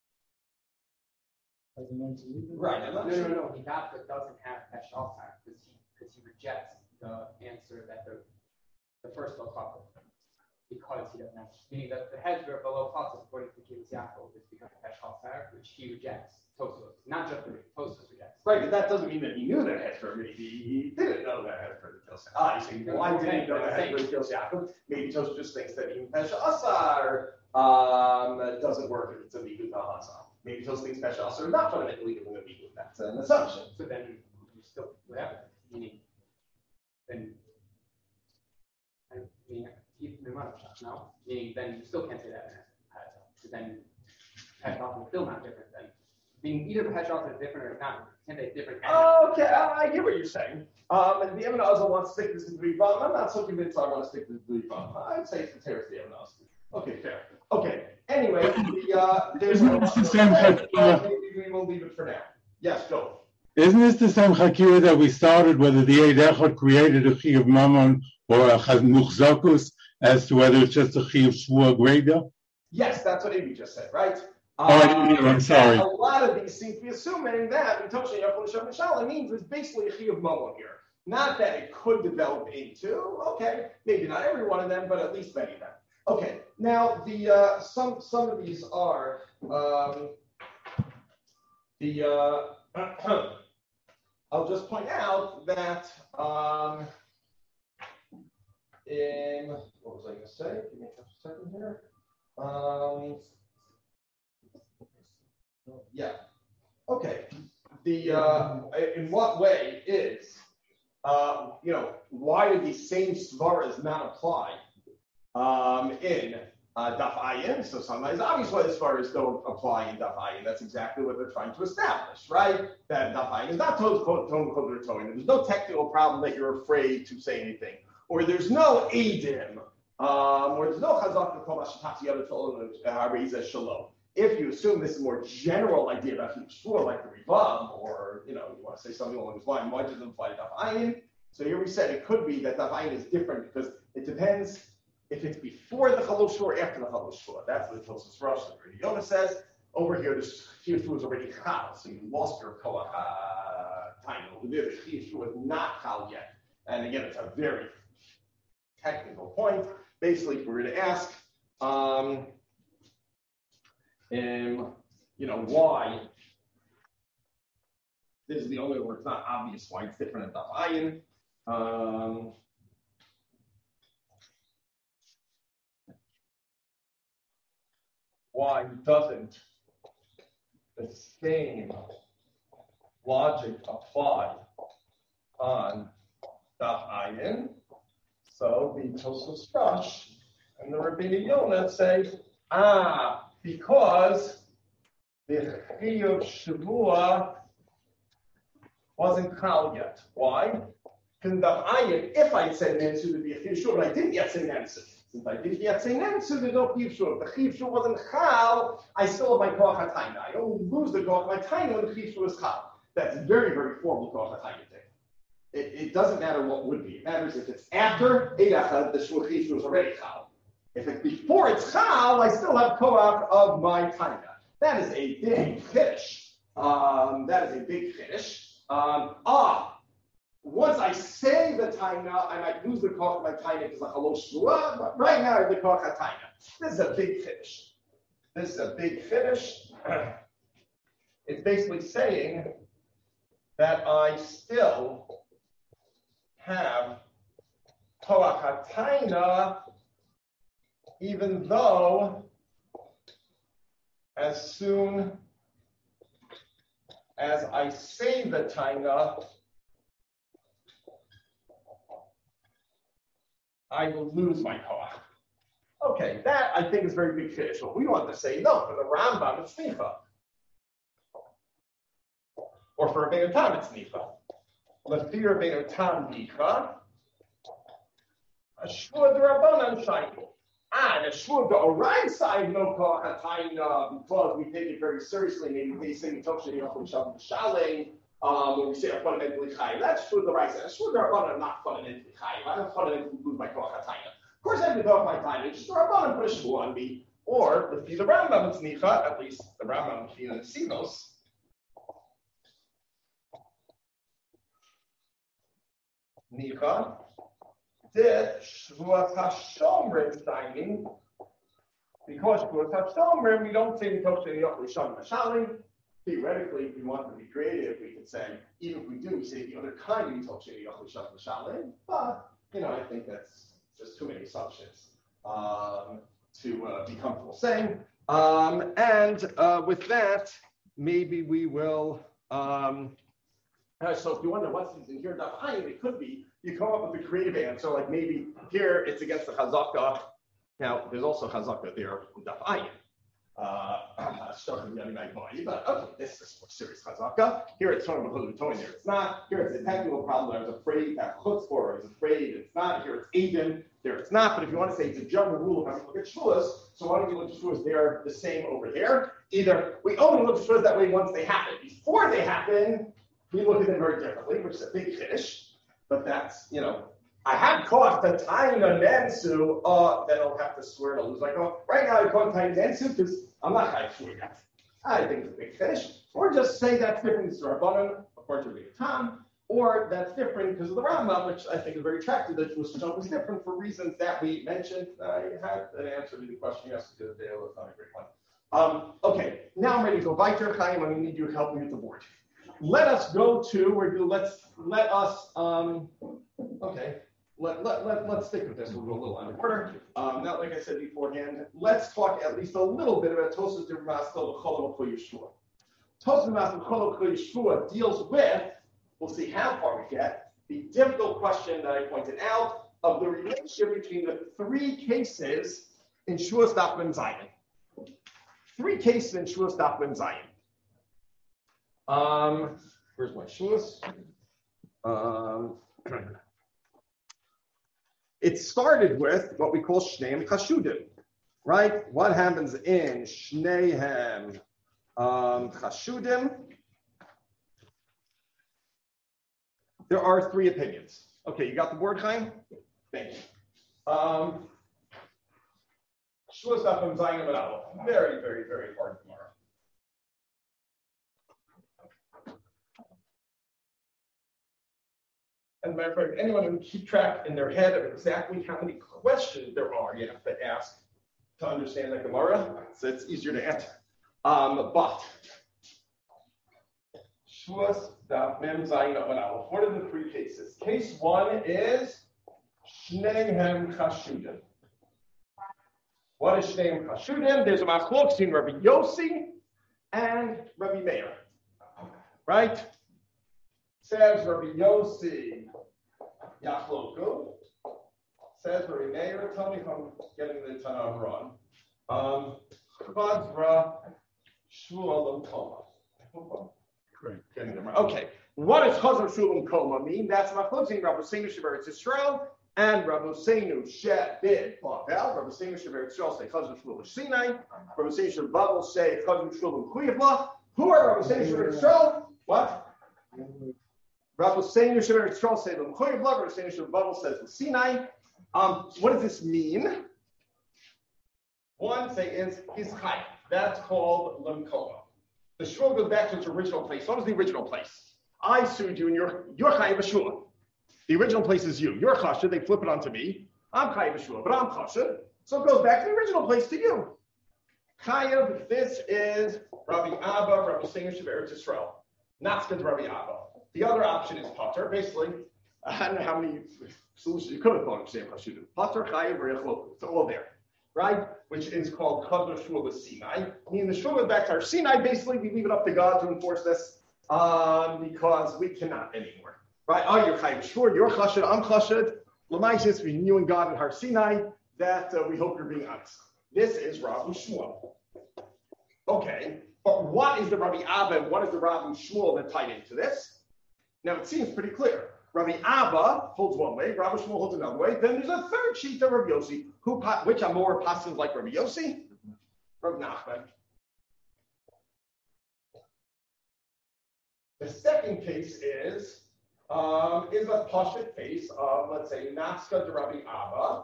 Right. No. Hidaka doesn't have Peshal Tar because he rejects the answer that the first Lochav because he doesn't have. Meaning that the Hezbollah below Chatzos according to Kibbutz Yaakov is because of Peshal Tar, which he rejects. Tosfos, not just the Tosfos rejects. Right, but that doesn't mean that he knew that Hezbollah. Maybe he didn't know that Hezbollah kills Yaakov. You say, why didn't he know that Hezbollah kills Yaakov? Maybe Tosfos just thinks that even Peshal Asar doesn't work if it's a migu ta'asar. Maybe those things special are not fundamentally going to be. That's an assumption. So then you still whatever. Meaning then no? Meaning then you still can't say that. So then Peshal is still not different then. Meaning either Peshal is different or not. Can't they different? Okay, I get what you're saying. And the Ibn Azal wants to stick this to the Rivam. I'm not so convinced I want to stick this to the Rivam. I'd say it's the Teres the Ibn Azal. Okay, fair. Okay. Anyway, there's the same Hakira. Maybe we will leave it for now. Yes, go. Isn't this the same Hakira that we started, whether the Eid Echad created a Chi of Mammon or a Nuchzakus, as to whether it's just a Chi of Shvua Greda? Yes, that's what Amy just said, right? I'm sorry. A lot of these seem to be assuming that it means it's basically a Chi of Mammon here. Not that it could develop into, okay, maybe not every one of them, but at least many of them. Okay, now the some of these are I'll just point out that in what was I going to say? Give me just a second here. Yeah. Okay. In what way is why do these same svaras not apply? In Daf Ayin, so sometimes obviously as far as don't apply in Daf Ayin, that's exactly what they're trying to establish, right? That Daf Ayin is not tone towing. There's no technical problem that you're afraid to say anything, or there's no Eidim, or there's no Chazak to call Mashitati other to Shalom. If you assume this is a more general idea about Yeshua, like the Rivam, or you want to say something along those lines, why does it apply to Daf Ayin? So here we said it could be that Daf Ayin is different because it depends if it's before the Chalosh or after the Chalosh. That's what the Tosfos Rosh and Yonah says. Over here, the Chiyuv is already Chal, so you lost your Koach title. The Chiyuv is not Chal yet. And again, it's a very technical point. Basically, if we're going to ask, why this is the only where it's not obvious why it's different in Daf Ayin. Why doesn't the same logic apply on Daf Ayin? So the Tosfos Rosh and the Rabbeinu Yonah say, because the Chiyuv Shavua wasn't Chal yet. Why? Because in Daf Ayin, if I said Nensu, it would be a Chiyuv Shavua, but I didn't yet say Nensu. Since I didn't yet say Nensu, there's no Chiv Shua. If the Chiv Shua wasn't Chal, I still have my Koach HaTaina. I don't lose the Koach HaTaina when the Chiv Shua is Chal. That's very, very formal Koach HaTaina thing. It doesn't matter what would be. It matters if it's after Eidachad, the Shua Chiv Shua is already Chal. If it's before it's Chal, I still have Koach of my Taina. That is a big Kiddush. That is a big Kiddush. Once I say the Taina, I might lose the Koach of my Taina because of Halo Shua, but right now I have the Koach HaTaina. This is a big Kiddush. This is a big Kiddush. It's basically saying that I still have Koach HaTaina even though as soon as I say the Taina, I will lose my Koach. Okay, that I think is very big Kiddush. We want to say no, for the Rambam it's Nicha. Or for Rabbeinu Tam it's Nicha. Lefi Rabbeinu Tam Nicha. Ashua d'Rabbanan Shaynu. And Ashua d'Oraisa I have no Koach HaTaina because we take it very seriously. Maybe we say we talk to the Yachim Shabbat Shalem. When we say are fundamentally Chayim, that's Ashua d'Oraisa. Ashua d'Rabbanan are not fundamentally Chayim. I don't fundamentally lose my Koach HaTaina. Of course, I have to go off my time. It's just the Rabbanan put a Shua on me. Or the Rambam it's Nicha, at least the Rambam in the Sinos. Nicha, the Shvuas HaShomrim signing, because Shvuas HaShomrim, we don't say we talk to the Yochel Shalom Mashalim. Theoretically, if we want to be creative, we could say, even if we do, we say the other kind we talk to the Yochel Shalom Mashalim. But, I think that's just too many assumptions to be comfortable saying. And with that, maybe we will. So if you wonder what's in here, it could be you come up with a creative answer, like maybe here it's against the Chazaka. Now there's also Chazaka there with Daf Ayin. But okay, this is more serious Chazaka. Here it's Torah B'Chol there it's not. Here it's a technical problem. I was afraid that Chutz for. I was afraid it's not. Here it's Aiden. There it's not. But if you want to say it's a general rule of how to look at Shuas, so why don't you look at Shuas there the same over there? Either we only look at Shuas that way once they happen. Before they happen, we look at them very differently, which is a big Kiddush. But that's, I have Koach HaTaina Nensu, then I'll have to swear to lose. Like, right now I Koach HaTaina Nensu because I'm not going to swear that. I think it's a big Kiddush. Or just say that's different because Rabbanan, according to Rabbeinu Tam, or that's different because of the Rambam, which I think is very attractive that Jewish Shalom is different for reasons that we mentioned. I had an answer to the question yesterday, it was not a great one. Okay, now I'm ready to go. Weiter, Chaim, I'm going to need you to help me with the board. Let us go to let's stick with this. We'll go a little under order. Not like I said beforehand. Let's talk at least a little bit about Tosas D'Ramaskal B'Chol Yeshua. Tosas D'Ramaskal B'Chol Yeshua deals with, we'll see how far we get, the difficult question that I pointed out of the relationship between the three cases in Shuas Daf Ben Zayin. Three cases in Shuas Daf Ben Zayin. Where's my Shuas? It started with what we call Shneim Chashudim, right? What happens in Shneim Chashudim? There are three opinions. Okay, you got the board, Chaim? Thank you. Shuas Daf Ben Zayin and Aleph. Very, very, very hard tomorrow. And matter of fact, anyone who can keep track in their head of exactly how many questions there are you have to ask to understand the Gemara, so it's easier to answer. But Shuas Daf Mem Zayin Amud Aleph. What are the three cases? Case one is Shneim Chashudim. What is Shneim Chashudim? There's a machlok between Rabbi Yossi and Rabbi Meir, right? Says Rabbi Yossi, Yachloku. Says Rabbi Meir, tell me if I'm getting the Tanakh wrong. Chvadra Shulam Koma. Great. Okay. What does Chazar Shulam Koma mean? That's Machlok between Rabbi Seinu Sheberetz Yisrael and Rabbi Seinu Shebid Bavel, Rabbi Seinu Sheber Yisrael say Chazon Shmuel Sinai, Rabbi Seinu Sheber Bavel say Chazon Shmuel Chuyavla. Who are Rabbi Seinu Sheber Yisrael? What? Rabbi Seinu Sheber Yisrael say Chuyavla. Rabbi Seinu Sheber Bavel says the Sinai. What does this mean? One say is Chai. That's called Lemkoma. The Shmuel goes back to its original place. What was the original place? I sued you and you're Chayiv Shmuel. The original place is you. You're Chashed. They flip it onto me. I'm Chayiv Shmuel, but I'm Chashed. So it goes back to the original place to you. Chayiv, this is Rabbi Abba, Rabbi Seinu Sheber Yisrael. Natzka to Rabbi Abba. The other option is Pater. Basically, I don't know how many solutions you could have thought of saying Chashudim. Pater, Chayiv, Reich, it's all there. Right? Which is called Chazon Shmuel Sinai. Meaning the Shmuel goes back to our Sinai. Basically, we leave it up to God to enforce this because we cannot anymore. Right? Oh, you're Chayiv Shmuel, you're Chashed, I'm Chashed. Lamaisis between you and God and Har Sinai. That we hope you're being honest. This is Rabbi Shmuel. Okay, but what is the Rabbi Abba and what is the Rabbi Shmuel that tied into this? Now it seems pretty clear. Rabbi Abba holds one way, Rabbi Shmuel holds another way. Then there's a third sheet of Rabbi Yossi, which are more passions like Rabbi Yossi, Rabbi Nachman. The second case is a pashut case of, let's say, Naska to Rabbi Abba,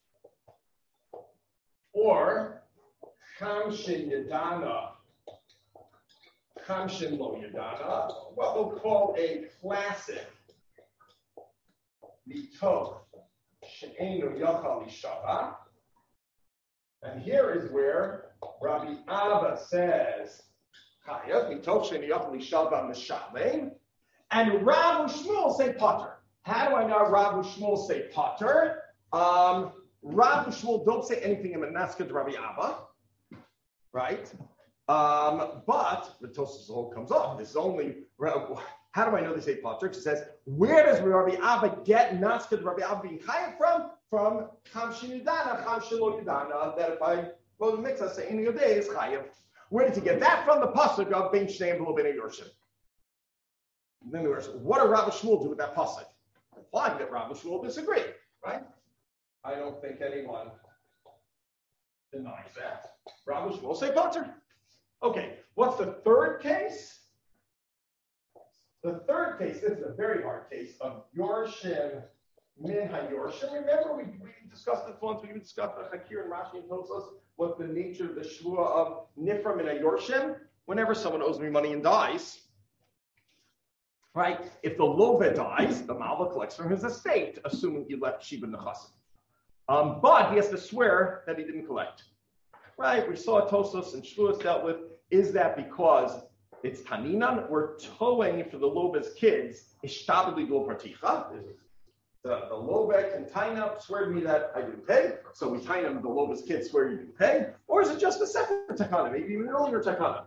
or Chamshin Yadana, Chamshin Lo Yadana, what we'll call a classic Mitov She'enu Yachal Lishava. And here is where Rabbi Abba says, Chayav, Mitov She'enu Yachal Lishava Mishalem, and Rav Shmuel say Pater. How do I know Rav Shmuel say Pater? Rav Shmuel don't say anything in Manaska to Rabbi Abba, right? But the Tosfos whole comes off. This is only, how do I know they say Pater? It says, where does Rabbi Abba get Naska to Rabbi Abba being Chayav from? From Chamshin Yudana, Chamshin Lo Yudana, that if I go to the mix, I say any of day is Chayav. Where did he get that from? The pasuk of Ben Shnei V'lo Ben Yorshim. Then the verse, what did Rabbi Shmuel do with that pasuk? Implying that Rabbi Shmuel disagreed, right? I don't think anyone denies that. Rabbi Shmuel say Pater. Okay, what's the third case? The third case, this is a very hard case of Yorshim Min HaYorshim. Remember, we discussed this once. We discussed the Hakir and Rashi and Tosfos, what's the nature of the Shvua of Nifra Min HaYorshim. Whenever someone owes me money and dies, right? If the Lova dies, the Malva collects from his estate, assuming he left Shiva Nechasim. But he has to swear that he didn't collect. Right? We saw Tosfos and Shvuas dealt with. Is that because it's Taninan? We're towing for the Lova's kids. Ishtabli do particha. The Lova can tie up, swear to me that I didn't pay. So we tie him, the Lova's kids swear you didn't pay. Or is it just a second takana, maybe even an earlier takana?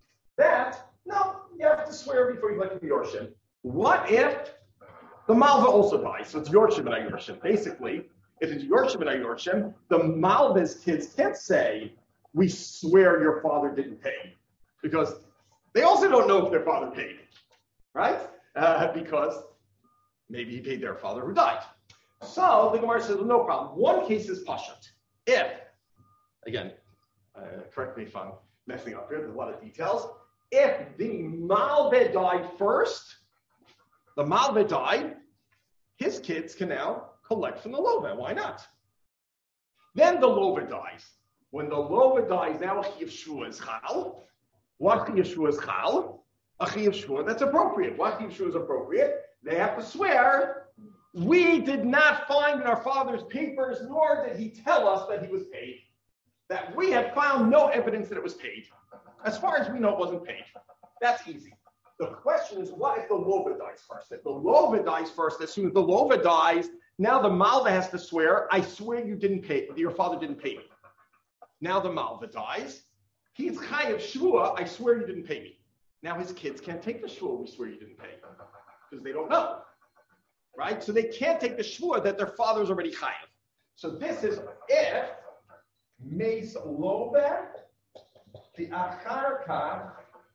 No, you have to swear before you let the Yorshim. What if the Malva also dies? So it's Yorshim and Yorshim. Basically, if it's Yorshim and Yorshim, the Malva's kids can't say, we swear your father didn't pay. Because they also don't know if their father paid. Right? Because maybe he paid their father who died. So the Gemara says, well, no problem. One case is Pashut. If, again, correct me if I'm messing up here, there's a lot of details. If the Malva died first, the Malva died, his kids can now collect from the Lova. Why not? Then the Lova dies. When the Lova dies, now a Chiyav Shvua is Chal. What Chiyav Shvua is Chal? A Chiyav Shvua that's appropriate. What Chiyav Shvua is appropriate? They have to swear, we did not find in our father's papers, nor did he tell us that he was paid. That we have found no evidence that it was paid. As far as we know, it wasn't paid. That's easy. The question is, what if the Lova dies first? If the Lova dies first, as soon as the Lova dies, now the Malva has to swear, I swear you didn't pay, your father didn't pay me. Now the Malva dies. He's Chayav Shvua, I swear you didn't pay me. Now his kids can't take the Shvua, we swear you didn't pay. Because they don't know. Right? So they can't take the Shvua that their father's already Chayav. So this is if Meis Lova, the Acharka,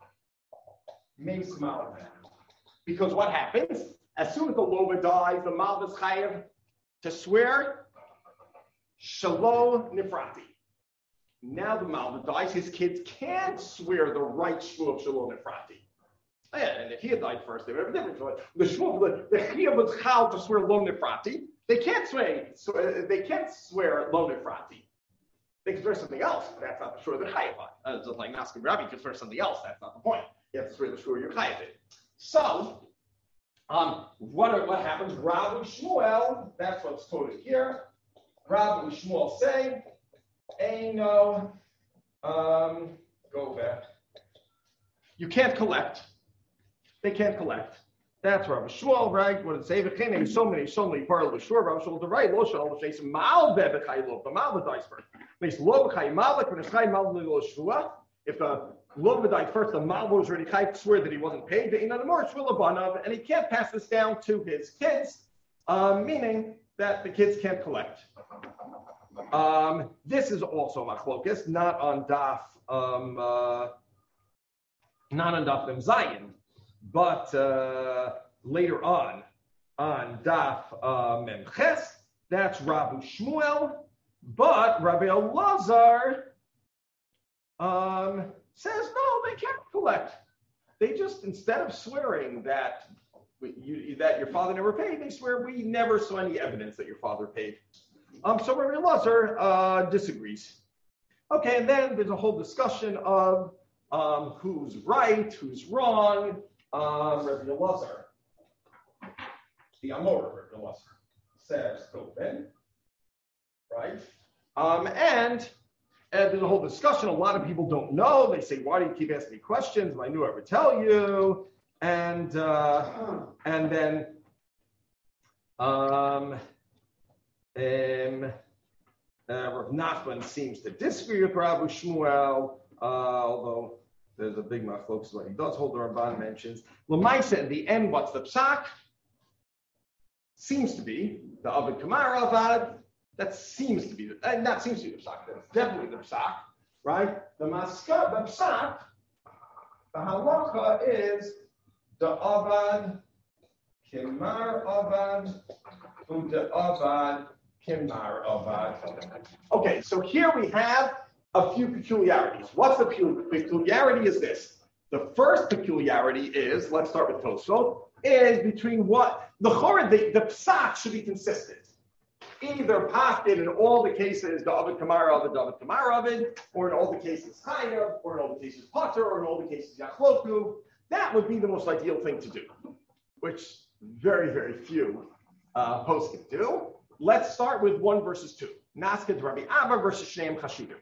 Meis Malva. Because what happens? As soon as the Lova dies, the Malva's Chayav, to swear Shalom Nifrati. Now the Malva dies, his kids can't swear the right shvuah of Shalom Nifrati. Yeah, and if he had died first, they would have a different shvuah. The shvuah, the chiyuv was chal to swear Lo Nifrati. They can't swear Lo Nifrati. They can swear something else, but that's not the shvuah they're chayav on. Just like Naskim Rabbi can swear something else, that's not the point. You have to swear the shvuah you're chayav in. So, what happens? Rav and Shmuel, that's what's quoted here. Rav and Shmuel say, Eino, go back. You can't collect. They can't collect. That's Rav Shmuel, right? What did it say? V'chein so many parallel shur. Rav Shmuel, the right, lo shal lo sheis mal bebechai lo. The mal dies first. Means lo bechai malek when it's chai mal lo shvua. If the lo died first, the mal was already chai to swear that he wasn't paid. The inan amor shvua labanav, and he can't pass this down to his kids, meaning that the kids can't collect. This is also machlokas, not on daf Mem Zayin, but later on daf Mem Ches, that's Rabbi Shmuel, but Rabbi Elazar says no, they can't collect. They just, instead of swearing that that your father never paid, they swear we never saw any evidence that your father paid. So Rabbi Elazar disagrees. Okay, and then there's a whole discussion of who's right, who's wrong. Rabbi Elazar, the Amor Rabbi Elazar, says Kofen, right? And there's a whole discussion. A lot of people don't know. They say, "Why do you keep asking me questions? If I knew, I would tell you." And then Rav Nachman seems to disagree with Rabbi Shmuel, although there's a big machlokas what he does hold. The Ramban mentions L'maisa in the end. What's the psak? Seems to be the Avad Kamar Avad. That seems to be the psak. That's definitely the psak, right? The psak, the halacha is the Avad Kamar Avad the Avad Kimar Avad. Okay, so here we have a few peculiarities. What's the peculiarity is this? The first peculiarity is, let's start with Tosfot, is between what the psak should be consistent. Either paskin in all the cases the Avad Kamar Avad, or in all the cases Chayav, or in all the cases Potter, or in all the cases Yachloku. That would be the most ideal thing to do, which very, very few posts can do. Let's start with 1 versus 2. Nasked Rabbi Abba versus Shneim Chashidim.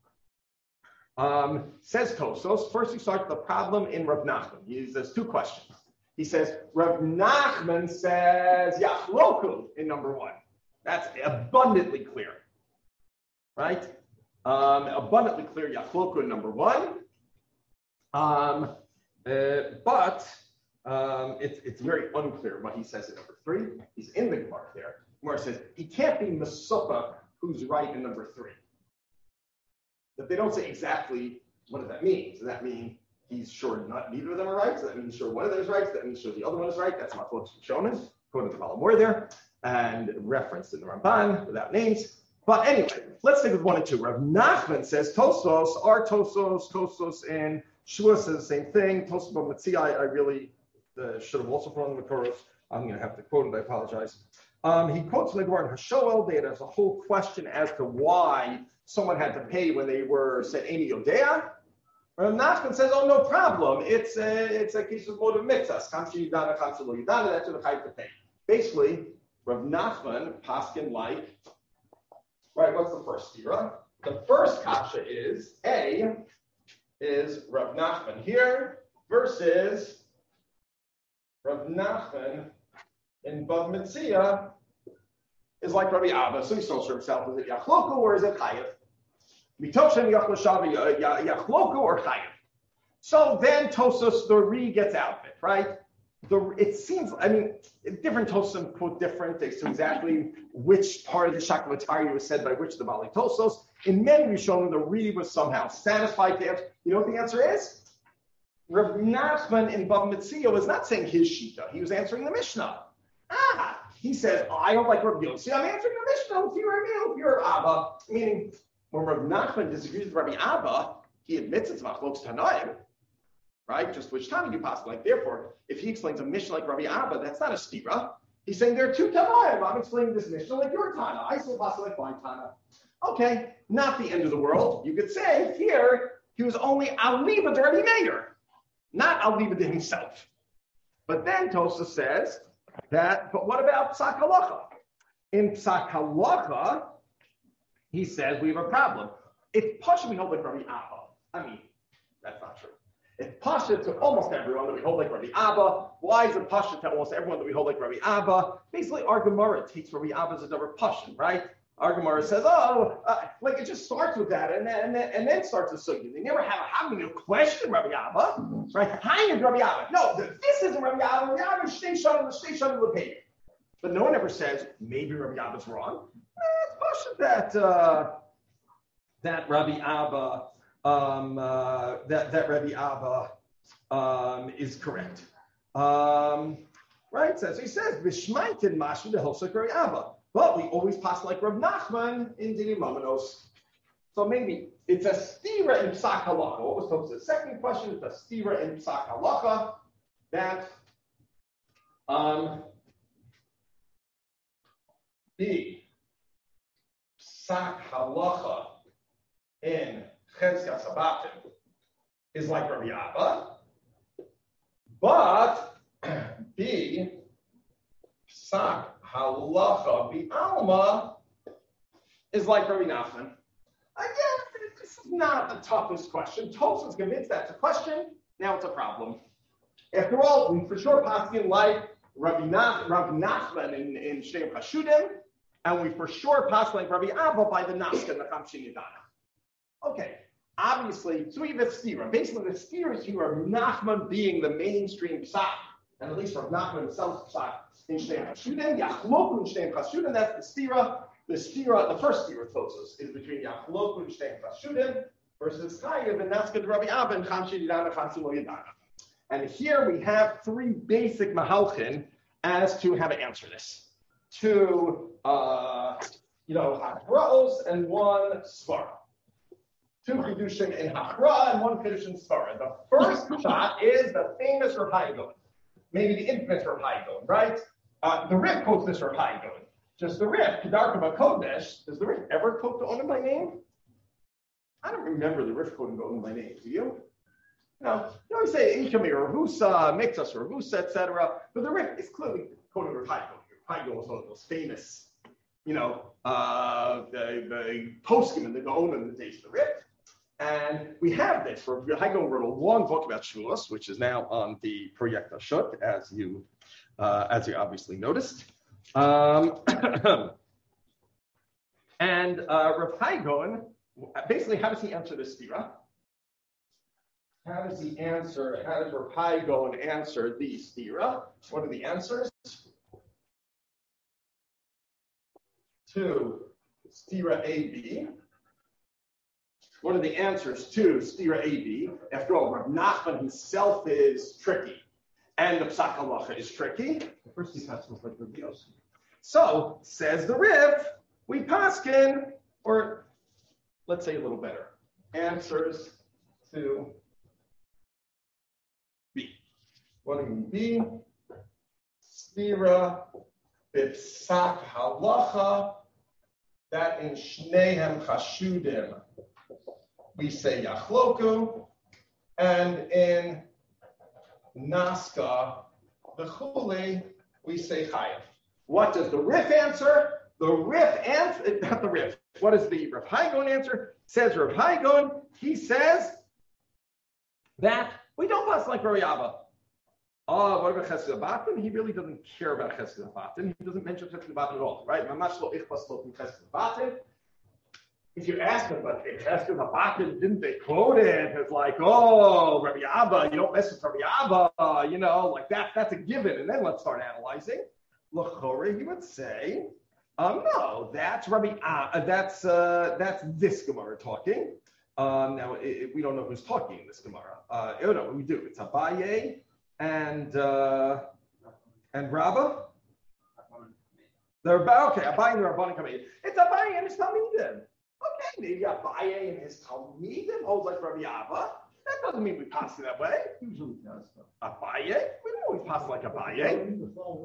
Says Tosos, first we start the problem in Rav Nachman. There's 2 questions. He says, Rav Nachman says Yachloku in number 1. That's abundantly clear. Right? Abundantly clear Yachloku in number 1. But it's very unclear what he says in number 3. He's in the Gemara there. Gemara says he can't be Mesupah who's right in number 3. But they don't say exactly what does that mean. Does that mean he's sure neither of them are right? Does that mean he's sure one of them is right? Does that mean he's sure the other one is right? That's Machlokes Rishonim, quoted the Malamor there, and referenced in the Ramban without names. But anyway, let's stick with 1 and 2. Rav Nachman says Tosos, our Tosos, and Shua says the same thing. Tosos B'Matzia, I really should have also put on the Makoros. I'm going to have to quote it. I apologize. He quotes the Gemara in Hashoel. There's a whole question as to why someone had to pay when they were said Eini Yodea. Rav Nachman says, "Oh, no problem. It's a case of motive mitzvahs. Kamshi Yudana, Kamshi Lo Yudana. That's what the chayv to pay." Basically, Rav Nachman paskin like. Right. What's the first stira? The first kasha is Rav Nachman here versus Rav Nachman in Bava Metzia is like Rabbi Abba. So he's not sure himself. Is it Yachloku or is it Chayev? Mitoshem Yachloku or Chayev. So then Tosos the Re gets out of it, right? It seems, different Tosim quote different as to exactly which part of the Shakavatari was said by which the Bali Tosos. In many Rishonim, the Re was somehow satisfied to answer. You know what the answer is? Rav Nachman in Bava Metzia was not saying his Shita. He was answering the Mishnah. he says, I don't like Rabbi Yossi. I'm answering the Mishnah. If you're Abba, meaning when Rabbi Nachman disagrees with Rabbi Abba, he admits it's Machlokes Tanaim, right? Just which time you pass like. Therefore, if he explains a Mishnah like Rabbi Abba, that's not a stira. He's saying there are two Tanaim. I'm explaining this Mishnah like your Tana. I still pass like my Tana. Okay, not the end of the world. You could say here he was only Aliba to Rabbi Meir, not Aliba to himself. But then Tosa says that, but what about Psak Halacha? In Psak Halacha, he says we have a problem. If Pasha we hold like Rabbi Abba, I mean, that's not true. If Pasha to almost everyone that we hold like Rabbi Abba, why is it Pasha to almost everyone that we hold like Rabbi Abba? Basically, our Gemara takes Rabbi Abba as a double Pasha, right? Our Gemara says, like it just starts with that, and then starts the sugya. They never have a question, Rabbi Abba, right? Hi, Rabbi Abba. No, this isn't Rabbi Abba. Rabbi Abba stay shut the pay. But no one ever says maybe Rabbi Abba's wrong. It's Pasha that Rabbi Abba that Rabbi Abba is correct. Right? So he says Bishmaitin Mashu the Hosek Rabbi Abba. But we always pass like Rav Nachman in Dini Mamanos. So maybe it's a stira in Psak Halacha. What was supposed to be the second question? It's a stira in Psak Halacha that the Psak Halacha in Cheskas Habatim is like Rabbi Abba, but the Psak Halacha B'Alma is like Rabbi Nachman. Again, this is not the toughest question. Tosafos convinced that's a question. Now it's a problem. After all, we for sure pass in like Rabbi Nachman in Shem Hashudim, and we for sure pass like Rabbi Abba by the Naska Nacham Yadana. Okay, obviously, so we have a stira. Basically, the stira is here Rabbi Nachman being the mainstream psak, and at least Rabbi Nachman himself psak. In Shnei Chashudim, Yachloku in Shnei Chashudim, that's the stira. The first stira Tosafos is between Yachloku and Shnei Chashudim versus Chayav and Naska Rabbi Abba and Chamshi Yidana Chamsi Lo Yidana. And here we have three basic mahalchin as to how to answer this. Two, hachraos and one svara. Two chidushim in hachra and one chidush in svara. The first shot is the famous Rav Hai, maybe the infamous Rav Hai, right? The Rif quotes this Rav Hai. Just the Rif, Kedarka Bakodesh. Does the Rif ever quote the Onan by name? I don't remember the Rif quoting the Onan by name. Do you? No. You always say Ikami or Ravusa, Mixas or Ravusa, etc. But the Rif is clearly quoting Rav Hai. Rav Hai was one of those famous, the poskim and the Gaon in the days of the Rif. And we have this. Rav Hai wrote a long book about Shvuos, which is now on the Project Ashut, as you obviously noticed. And Rav Hai Gaon, basically, how does he answer this stira? How does Rav Hai Gaon answer the stira? What are the answers? To stira AB. What are the answers to stira AB? After all, Rav Nachman himself is tricky. And the Psak Halacha is tricky. First, he passes like Rabbi Yossi. So, says the Rif, we paskin, or let's say a little better, answers to B. What do we mean B? Stira b'Psak Halacha, that in Shnehem Chashudim we say Yachloku, and in Naska, the Chule, we say Chayav. What does the Rif answer? The Rif answer, not the Rif. What does the Rav Hai Gaon answer? Says Rav Hai Gaon, he says that we don't pass like Rabbi Abba. Oh, what about Chesed Habatim? He really doesn't care about Chesed Habatim. He doesn't mention Chesed Habatim at all, right? Mamash lo ichbas lo Chesed Habatim. If you ask them, but if Chesed Habatim, didn't they quote it? It's like, oh, Rabbi Abba, you don't mess with Rabbi Abba, like that's a given. And then let's start analyzing. L'chore, he would say, no, that's Rabbi Abba, that's this Gemara talking. Now, we don't know who's talking in this Gemara. No, we do. It's Abaye and Rabbah. Okay, Abaye and the Rabbanim come in. It's Abaye and his Talmidim. Okay, maybe Abaye and his Talmidim holds like Rabbi Abba. That doesn't mean we pass it that way. Usually does. Abaye? We don't always pass like Abaye.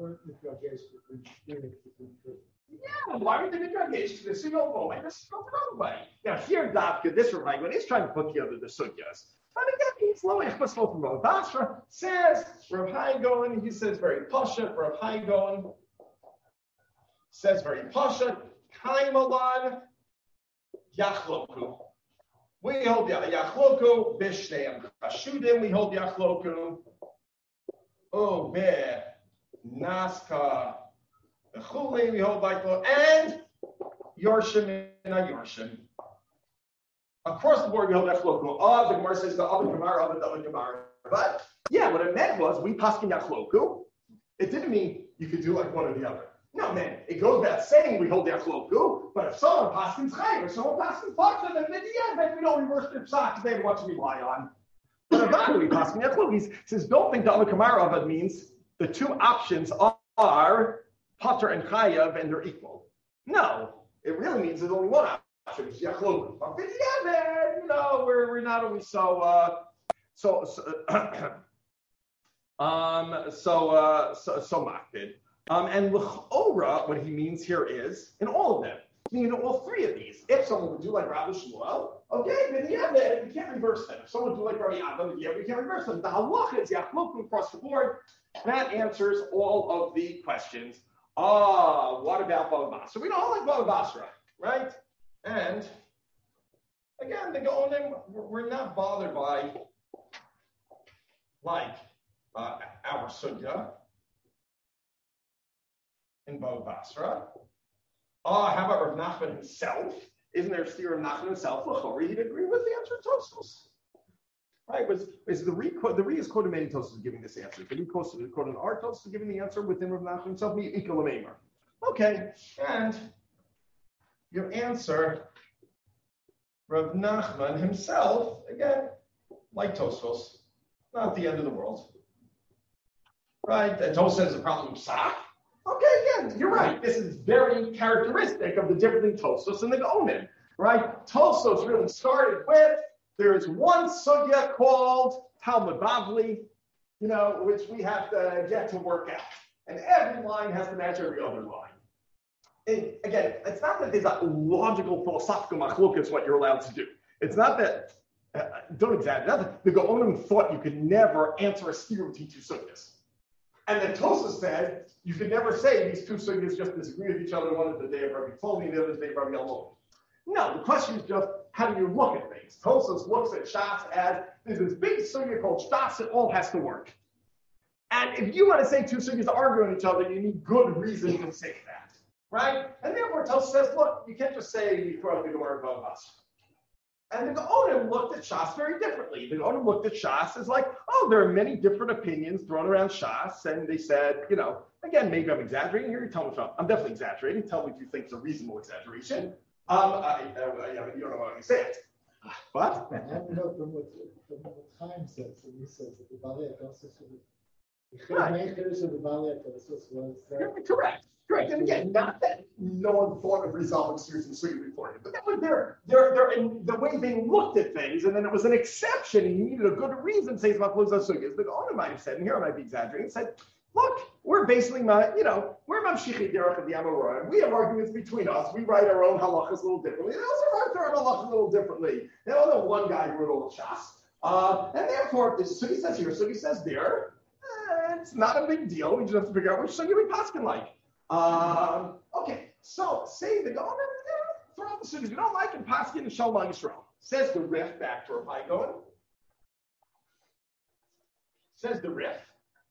Yeah, why would they be engaged to the single way? This is the wrong way. Now, here, Dafka, this Rabbi, when he's trying to put together the sugyas, but again, he's low, from Rav Basra, says, Rav Haigon, he says very pasha, Rav Haigon says very pasha, Kaimalan, Yachloku. We hold Yachloku, Bishneim Chashudim, we hold Yachloku. Oh, Bear, Naska, the Chule, we hold Yachloku, and Yorshim and Yorshim. Across the board, we hold Yachloku. Oh, the Gemara says the other Gemara, the other Gemara. But yeah, what it meant was we paskin Yachloku. It didn't mean you could do like one or the other. No, man, it goes without saying we hold Yachloku. But if someone paskins Chaim or someone paskins Paksha, then in the end, then we don't reverse the Psak because they have what to rely on. But about we paskin Yachloku, he says, don't think the other Gemara of it means the two options are Pater and Chayav and they're equal. No, it really means there's only one option. Yachloku. But yeah, we're not always so makpid. And l'chora, what he means here is in all of them, meaning all three of these. If someone would do like Rabbi Shmuel, okay, then yeah, we can't reverse them. If someone would do like Rabbi Abba, yeah, we can't reverse them. The halacha is Yachloku across the board. That answers all of the questions. What about Bava Basra? We don't like Bava Basra, right? And again, the Gaonim, we're not bothered by like our sugya in Bava Basra. How about Rav Nachman himself? Isn't there a steer of Nachman himself? L'chori, he'd agree with the answer of Tosfos. Right? Is the Re is quoted many Tosfos giving this answer. The Re quoted our Tosfos giving the answer within Rav Nachman himself. Okay, and your answer, Rav Nachman himself, again, like Tosfos, not the end of the world. Right? And Tosfos says the problem of Psak. Okay, again, you're right. This is very characteristic of the different Tosfos and the Gaonim. Right? Tosfos really started with, there is one sugya called Talmud Bavli, which we have to get to work out. And every line has to match every other line. Again, it's not that there's a logical, philosophical machlokas what you're allowed to do. It's not that, don't exaggerate, the Gaonim thought you could never answer a steer between two sugyas. And then Tosfos said, you could never say these two sugyas just disagree with each other. One is the day of Rabbi Tolmi, the other is the day of Rabbi Elmon. No, the question is just, how do you look at things? Tosfos looks at Shas as, there's this big sugya called Shas, it all has to work. And if you want to say two sugyas argue on each other, you need good reason to say that. Right? And therefore, Tosfos says, look, you can't just say you throw out the Gemara Bava Basra. And the Gaonim looked at Shas very differently. The Gaonim looked at Shas as like, there are many different opinions thrown around Shas, and they said, again, maybe I'm exaggerating here. You tell me if I'm definitely exaggerating. Tell me if you think it's a reasonable exaggeration. You don't know what I'm saying. But I don't know from what Chaim says, and he says that the Balei also Correct. And again, not that no one thought of resolving series and sugi beforehand, but that was they're in the way they looked at things, and then it was an exception, and you needed a good reason to say about Pluzah Sugyas. The owner might have said, and here I might be exaggerating, said, look, we're basically we're Mamshichi Derech of the Amoraim. We have arguments between us. We write our own halachas a little differently. They also write their own halachas a little differently. They don't know one guy who wrote all the Shas. And therefore, if this Sugi says here, Sugi says there, it's not a big deal. We just have to figure out which Sugi we paskin like. Okay, so say the Gaonim, throw out the Sugis. You don't like it, paskin and Shalom Yisrael. Says the Rif back to Rav Haigon. Says the Rif.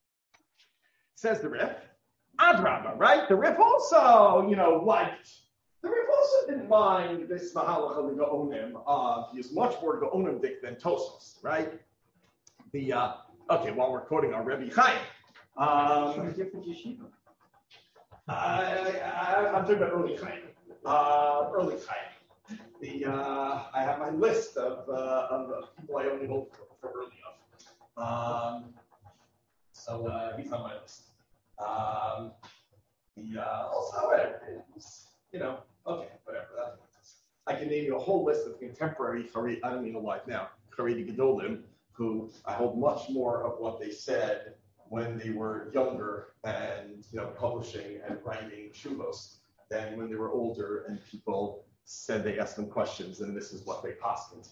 Adrabah, right? The Rif also, liked. The Rif also didn't mind this Mahalach of the Gaonim. He is much more Gaonim dik than Tosfos, right? While we're quoting our Rebbe Chaim. different yeshiva. I'm talking about early Chaim. I have my list of people I only hold for early of. So he's on my list. Also, okay, whatever. I can name you a whole list of contemporary Haredi, I don't mean alive now, Haredi Gedolim, who I hold much more of what they said when they were younger and publishing and writing shuvos than when they were older and people said they asked them questions and this is what they posted.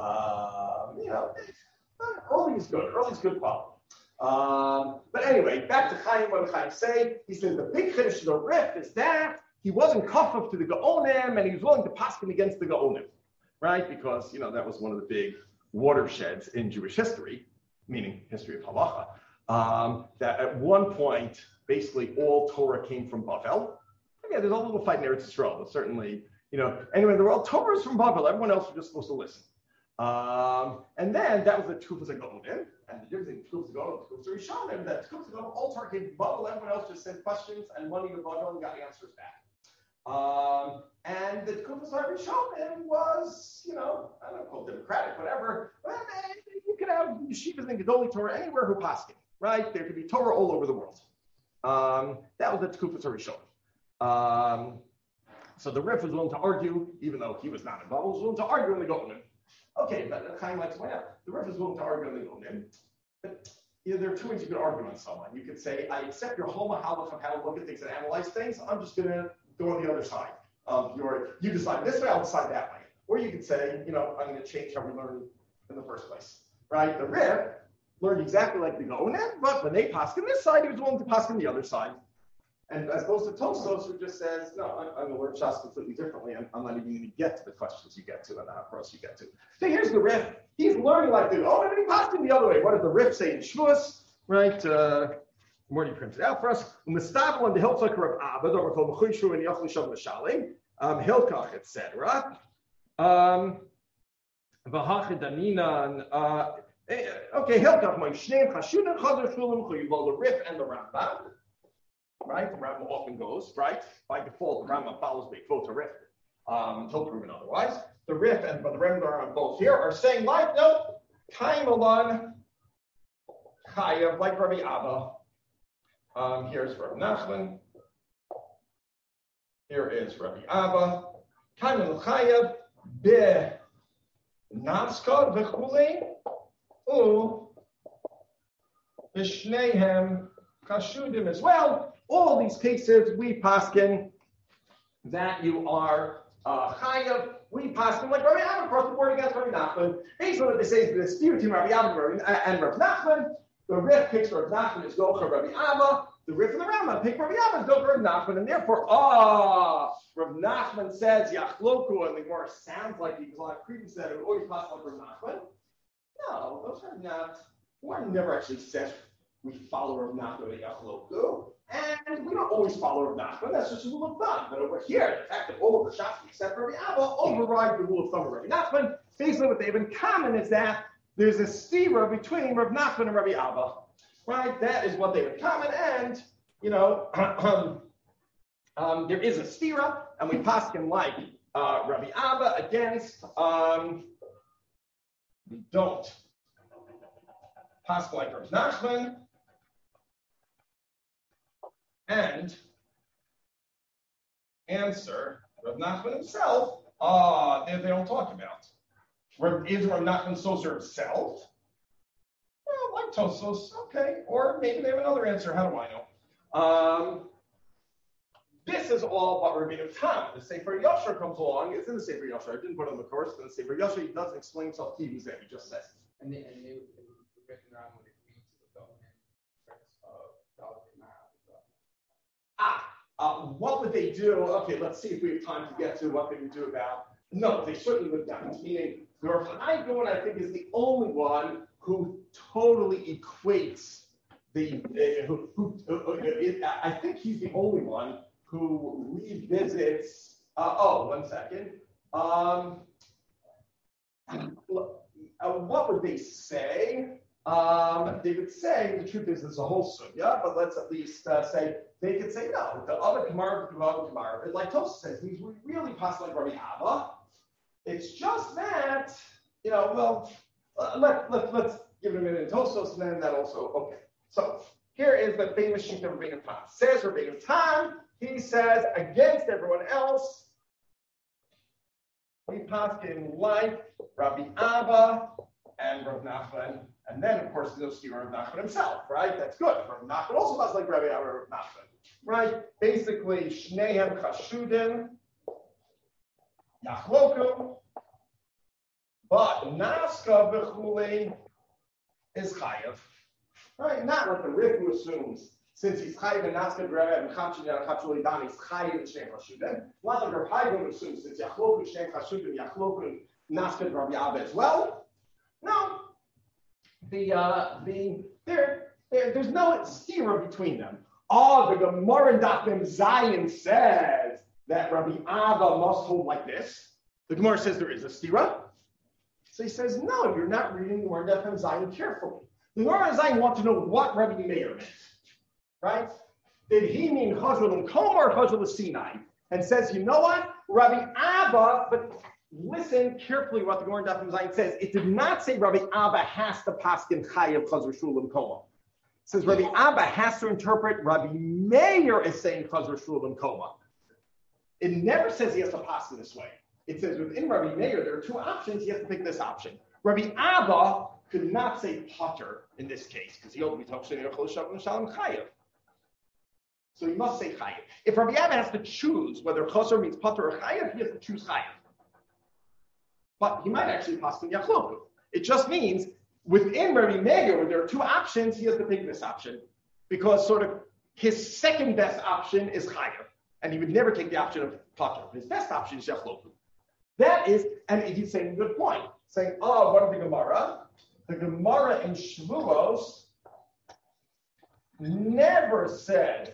Early is good. Early is good problem. But anyway, back to Chaim. What did Chaim say? He said the big chiddush of the Rif is that he wasn't kafuf to the Gaonim and he was willing to paskin against the Gaonim, right? Because that was one of the big watersheds in Jewish history, meaning history of halacha. That at one point, basically all Torah came from Bavel. Yeah, there's a little fight in Eretz Yisrael, but certainly, anyway, the world Torah is from Bavel. Everyone else was just supposed to listen. And then that was the Tufas Gaonim, and the difference between Tufas Gaonim and Tufas Rishonim, that Tufas Gaonim all Torah came from Bavel. Everyone else just sent questions and money to Bavel and got answers back. And the Tufas Rishonim was, I don't know, called democratic, whatever. But you could have yeshivas and Gedolei Torah anywhere who paskin, right? There could be Torah all over the world. That was the Tufas Rishonim. So the Rif was willing to argue, even though he was not involved, was willing to argue in the Gaonim. Okay, but Chaim likes to point out, the Rif is willing to argue in the Gaonim. But there are two ways you could argue on someone. You could say, I accept your whole mahalach of how to look at things and analyze things. I'm just going to go on the other side. You decide this way, I'll decide that way. Or you could say, I'm going to change how we learn in the first place. Right? The Rif learned exactly like the Gaonim, but when they paskin this side, he was willing to paskin the other side. And as opposed to Tosfos, who just says, no, I'm going to learn Shas completely differently. I'm not even going to get to the questions you get to and the ha'pros you get to. So here's the Rif. He's learning like the Gaonim, and he paskin the other way. What does the Rif say in Shvus? Right? Morty printed out for us. Umistabel and the Hilchak of Abba, over called Mechushu and Yochli Shav Mashalim, Hilchak, etc. V'hachid Aminan. Okay, Hilchak, my Shneim Chashudim Chazar Shulim Chuyuval, the Rif and the Rambam. Right? The Rambam often goes, right? By default, the Rambam follows Be'kvot to Rif until proven otherwise. The Rif and the Rambam both here are saying, like, no, Chaim Alan Chayav, like Rabbi Abba. Here's Rabbi Nachman. Here is Rabbi Abba. Chaim Alan Chayav be Naskad v'chulei u v'shneihem kashudim as well. All these cases, we paskin that you are chayav. We paskin like Rabbi Abba across the board against Rabbi Nachman. Based on what they say is the dispute between Rabbi Abba and Rabbi Nachman. The Rif picks Rabbi Nachman as Gocha Rabbi Abba. The Rif and the Rambam pick Rabbi Abba as Gocha Rabbi Nachman. And therefore, Rabbi Nachman says Yachloku, and the Gemara sounds like the Klal Credence said it would always pass like Rabbi Nachman. No, those are not. One never actually says we follow Rabbi Nachman and Yachloku. And we don't always follow Rav Nachman. That's just a rule of thumb. But over here, the fact that all of the shots except Rabbi Abba override the rule of thumb of Rabbi Nachman. Basically, what they have in common is that there's a stira between Rav Nachman and Rabbi Abba. Right? That is what they have in common. And, there is a stira, and we paskin like Rabbi Abba against, we don't paskin like Rav Nachman. And answer, Rav Nachman himself, they don't talk about. Is Rav Nachman Soser himself? Well, like Tosos, okay. Or maybe they have another answer. How do I know? This is all about Rabbeinu Tam. The Sefer Yashar comes along. It's in the Sefer Yashar. I didn't put it on the course, but in the Sefer Yashar, he doesn't explain himself. He just says. And they written around with the Greeks of the what would they do? Okay, let's see if we have time to get to what they would do about. No, they certainly would not. Meaning, the Rav Chaim Gaon, I think, is the only one who totally equates the. I think he's the only one who revisits. One second. What would they say? They would say, the truth is, there's a whole sugya, but let's at least say, they could say, no, the other Gemara, but like Tosfos says, he's really passing like Rabbi Abba. It's just that, let's give it a minute in Tosfos, and then that also, okay. So, here is the famous sheet of Rabbeinu Tam. Says Rabbeinu Tam, he says against everyone else, we paskin like Rabbi Abba and Rav Nachman, and then of course there's no Rav Nachman himself, right? That's good. Rav Nachman also passes like Rabbi Abba and Rav Nachman, right? Basically, Shnehem Chashudim, Yachlokum, but Naska Bechule is Chayav, right? Not like the Rif who assumes since he's Chayiv and Naska B'Rebbe and Chamshin and Chamshin Dan, he's Chayiv and Shnei Chashudim. Not like Rav Chaim assumes since Yachloku Shnei Chashudim, Yachloku Naska Rabbi Abba as well. No, there's no stira between them. The Gemara in Daf Mem Zayin says that Rabbi Abba must hold like this. The Gemara says there is a stira. So he says, no, you're not reading the Gemara in Daf Mem Zayin carefully. The Gemara in Zayin wants to know what Rabbi Meir meant. Right? Did he mean Chazal and Koma or Chazal Sinai? And says, you know what? Rabbi Abba, but listen carefully what the Gemara in Daf Mem Zayin says. It did not say Rabbi Abba has to paskin Chayav Chazal Shulam Koma. It says Rabbi Abba has to interpret Rabbi Meir as saying Chazal Shulam Koma. It never says he has to paskin this way. It says within Rabbi Meir there are two options. He has to pick this option. Rabbi Abba could not say Potter in this case because he only talks about Shalom Chayav. So he must say Chayav. If Rabbi Abba has to choose whether Chosar means Potter or Chayav, he has to choose Chayav. But he might actually pass in Yachloku. It just means within Rabbi Meir, where there are two options, he has to pick this option because sort of his second best option is Chayav, and he would never take the option of Potter. His best option is Yachloku. That is, and he's saying a good point, saying, what of the Gemara? The Gemara in Shavuos never said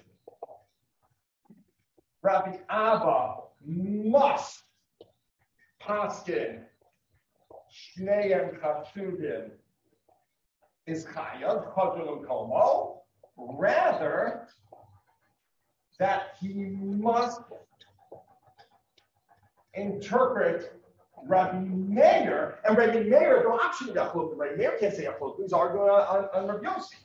Rabbi Abba must paskin Shneim Chashudim is Chayav, Chazul Komo, rather that he must interpret Rabbi Meir, and Rabbi Meir, no option of Yachloku. Rabbi Meir can't say Yachloku, he's arguing on Rabbi Yossi,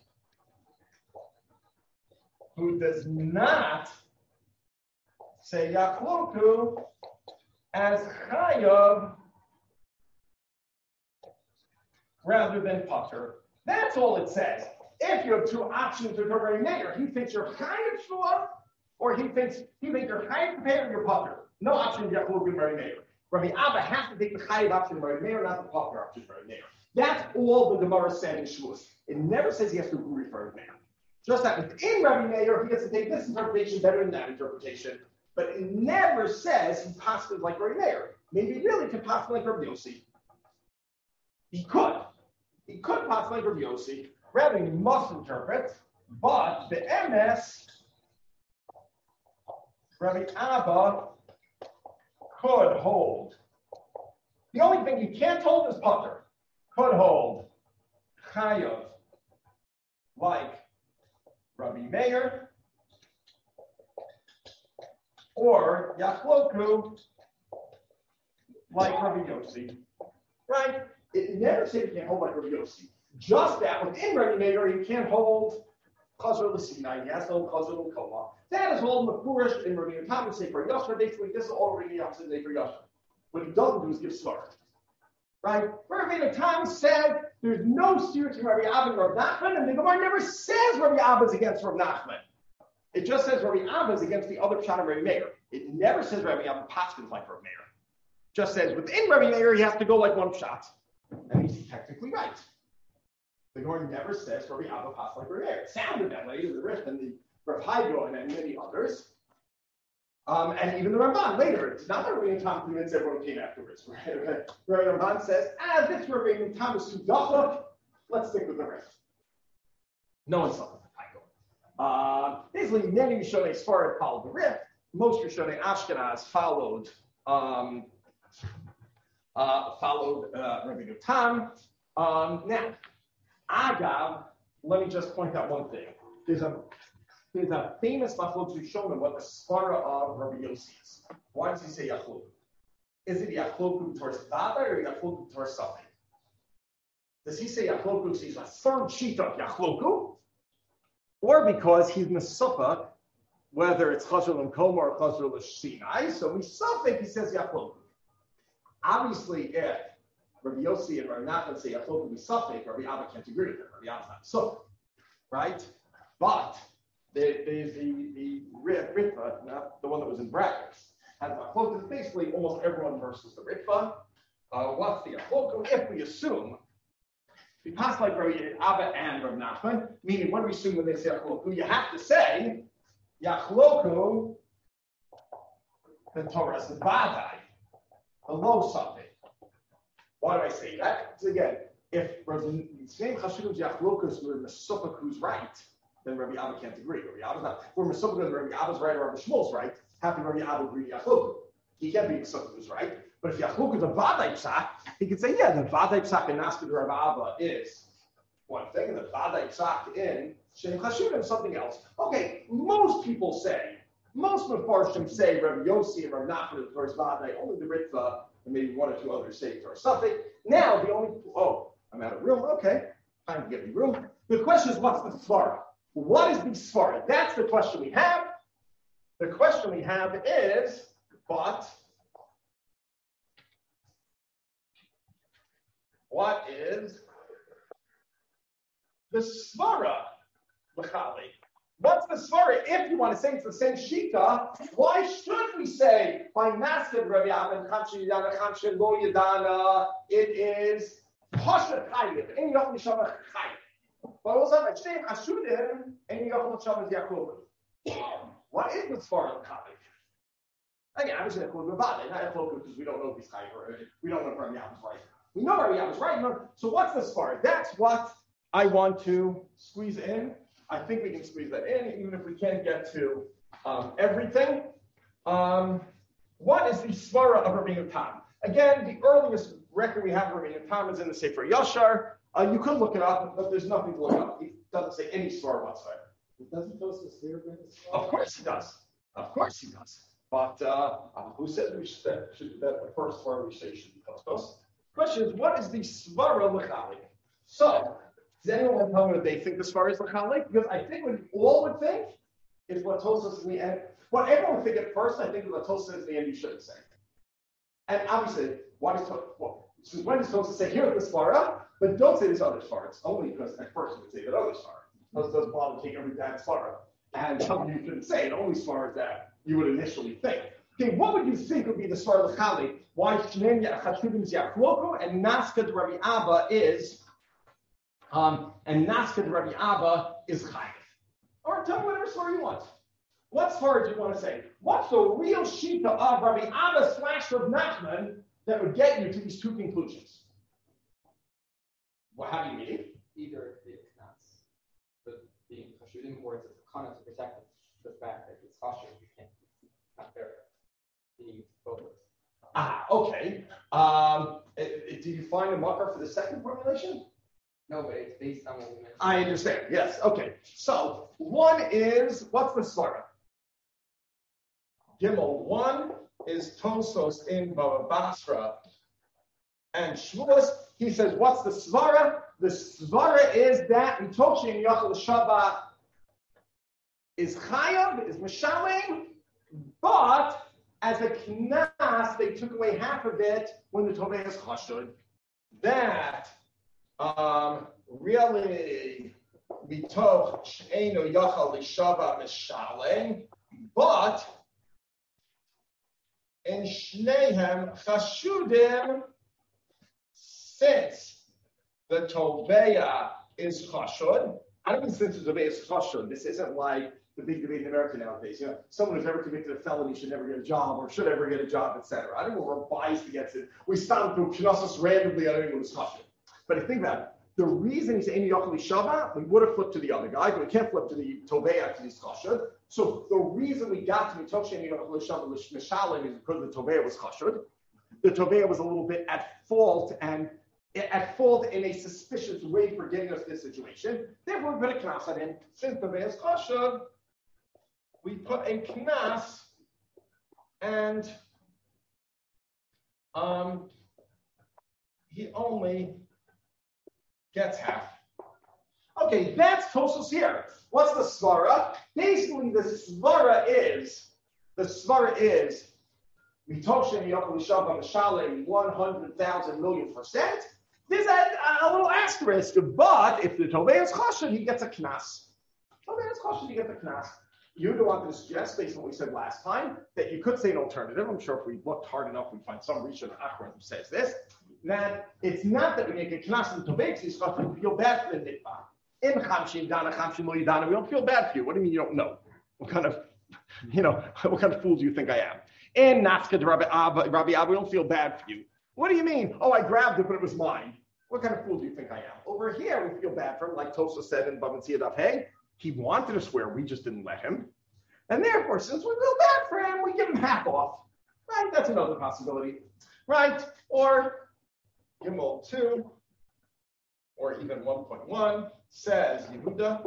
who does not say Yachloku as Chayav rather than Potter. That's all it says. If you have two options with Rabbi Meir, he thinks you're Chayav Shua, or he thinks you're Chayav to pay or you're Potter. No option of Yachloku and Rabbi Meir. Rabbi Abba has to take the Chayav option of Rabbi Meir, not the Potter option of Rabbi Meir. That's all the Gemara said in Shavuos. It never says he has to agree with Rabbi Meir. Just that within Rabbi Meir, he has to take this interpretation better than that interpretation. But it never says he passes like Rabbi Meir. Maybe he really could pass like Rabbi Yossi. He could. He could pass like Rabbi Yossi. Rather, he must interpret. But the MS, Rabbi Abba could hold. The only thing he can't hold is Potter. Could hold Chayav like Rabbi Meir, or Yachloku like Rabbi Yossi. Right? It never said you can't hold like Rabbi Yossi. Just that within Rabbi Meir, you can't hold Chazar L'Sinai. He has to hold Chazar L'Koma. That is all Mefurish in Rabbi Yotam Sefer Yashar. Basically, this is all Rabbi Yotam Sefer Yashar. What he doesn't do is give svara. Right? Rabbi Yotam said there's no serious in Rabbi Abba and Rav Nachman, and the Gemara never says Rabbi Abba is against Rav Nachman. It just says Rabbi Abba is against the other Pshat of Rabbi Meir. It never says Rabbi Abba paskins like Rabbi Meir. Just says within Rabbi Meir he has to go like one Pshat, and he's technically right. The Gemara never says Rabbi Abba paskins like Rabbi Meir. It sounded that way in the Rif and the Rav Haigo and many others. And even the Ramban later, it's not that Rabbi Yotam convinced everyone came afterwards. Rabbi Ramban says, this Rabbi Yotam is too dachla, let's stick with the rest. No one saw the Haigo. Basically, many Rishonim Sfarad followed the Rif. Most Rishonim Ashkenaz followed Rabbi Yotam. Now, Agav, let me just point out one thing. There's a famous machlokes Rishonim what the svara of Rabbi Yossi is. Why does he say Yachloku? Is it Yachloku towards Vada or Yachloku towards something? Does he say Yachloku because he's a third sheet of Yachloku? Or because he's Mesufa whether it's Chasher L'Mkoma or Chasher L'Shinai. So we suffix, he says Yachloku. Obviously, if Rabbi Yossi and Rabbi Nachman say Yachloku Misafek, Rabbi Abba can't agree with him. Rabbi Abba's not so, right? But there's the Ritva, not the one that was in brackets. And Yachloku is basically almost everyone versus the Ritva. What's the Yachloku? If we assume, we pass like Rabbi Abba and Rabbi Nachman, meaning when we assume when they say Yachloku, you have to say Yachloku, the Torah is the Vadai, the low something. Why do I say that? Because again, if Rabbi Tzveim Chashuvim's Yachlokus were Mesupach who's right, then Rabbi Abba can't agree. Rabbi Abba's not. If we're Mesupach whether Rabbi Abba's right or Rabbi Shmuel's right, how can Rabbi Abba agree to Yachloku? He can't be Mesupach who's right. But if Yachloku is a Vadai Psak, he could say, yeah, the Vadai Psak in Naskid Rabbi Abba is one thing, and the Vadai Psak in Shem Chashuvim is something else. Okay, most people say, most Mefarshim say Rabbi Yossi and Rabbi Nachman is the first Vadai, only the Ritva, and maybe one or two others say or something. Now the only I'm out of room. Okay, time to get me room. The question is, what's the svara? What is the svara? That's the question we have. The question we have is, but what is the svara? What's the svara? If you want to say it's the same shita, why should we say by Masked Rabbi Abba Chamshin Yadana Chamshin Lo Yadana? It is Pasha Chayiv. Any Yochel Neshama Chayiv. But also at Shnei Chashudim, any Yochel Neshama Yaakov. What is the svara of Chayiv? Again, obviously Yaakov Rabbi, not Yaakov because we don't know if he's Chayiv or we don't know if Rabbi Abba's right. We know Rabbi Abba's right. So what's the svara? That's what I want to squeeze in. I think we can squeeze that in, even if we can't get to everything. What is the svara of Rabbeinu Tam? Again, the earliest record we have of Rabbeinu Tam is in the Sefer Yashar. You could look it up, but there's nothing to look up. It doesn't say any svara whatsoever. It doesn't Tosfos here bring the svara? Of course he does. Of course he does. But who said that the first svara we say should be Tosfos? Question is, what is the svara l'chalik? So, does anyone tell me what they think the svara is l'chalik? Because I think what we all would think is what Tosfos is in the end. What everyone would think at first, I think what Tosfos is in the end you shouldn't say. And obviously, when does Tosfos say, here's the svara, but don't say this other svara. It's only because at first you would say that other svara. Tosfos doesn't bother to take every bad svara and tell you shouldn't say it. Only svara that you would initially think. Okay, what would you think would be the svara l'chalik? Why Shneim Chashuvim Yachloku and Naskad Rabbi Abba is chayiv. All right, tell me whatever svara you want. What svara do you want to say? What's the real shita of Rabbi Abba / Rav Nachman that would get you to these two conclusions? Well, how do you mean? Either it's not being chashudim, or it's a kana to protect the fact that it's chashuv. You can't. It's not fair. You need both. Okay. Did you find a marker for the second formulation? No, but it's based on what we mentioned. I understand. Yes. Okay. So one is, what's the svara? Gimel. One is Tosfos in Baba Basra and Shmuelus. He says, what's the svara? The svara is that Mitoshin Yachal Shabbat is chayav, is mishalim, but as a knas, they took away half of it when the Tovei is chashud. That really mitoch she'enu yachal l'shava mishalem, but in shnehem chashudim, since the Tovei is chashud. I don't mean since the Tovei is chashud. This isn't like the big debate in America nowadays. Someone who's ever committed a felony should never get a job or should ever get a job, etc. I don't know we're biased against it. We stand through Knesset randomly on anyone who's chashuv. But I think that the reason he's Ein Yochel Shava, we would have flipped to the other guy, but we can't flip to the Tovei after he's chashuv. So the reason we got to Mitoch Ein Yochel Shava Mishalim is because the Tovei was chashuv. The Tovei was a little bit at fault in a suspicious way for getting us this situation. Therefore, we put a knas on him. Since Tovei is chashuv, we put a knas, and he only gets half. Okay, that's Tosos here. What's the svara? Basically, the svara is Mitoshen Yokal Shava Mishale 100,000 million%. There's a little asterisk, but if the Tovei is Chashen, he gets a knas. You don't want to suggest, based on what we said last time, that you could say an alternative. I'm sure if we looked hard enough, we'd find some Rishon Achron who says this, that it's not that we make a knas in Tovei, because he's we feel bad for the nitba. In Chamshim Dana, Chamshim Lo Yidana, we don't feel bad for you. What do you mean you don't know? What kind of fool do you think I am? In Nafka to Rabbi Abba, we don't feel bad for you. What do you mean? Oh, I grabbed it, but it was mine. What kind of fool do you think I am? Over here, we feel bad for him, like Tosa said in Bava Metzia Daf Hey. He wanted to swear, we just didn't let him. And therefore, since we feel bad for him, we give him half off. Right? That's another possibility. Right? Or Gimel 2, or even 1.1, says Yehuda,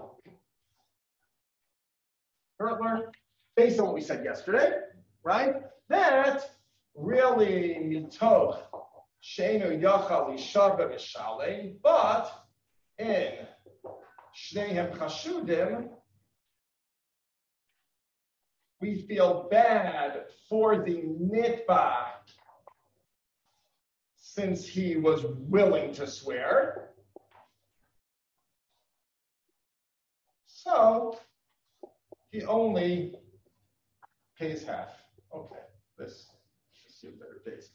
based on what we said yesterday, right? That really mitoch sheinu yachal yishar b'mishale, but in Shneihem Chashudim, we feel bad for the nitba since he was willing to swear. So he only pays half. Okay, let's see a better case.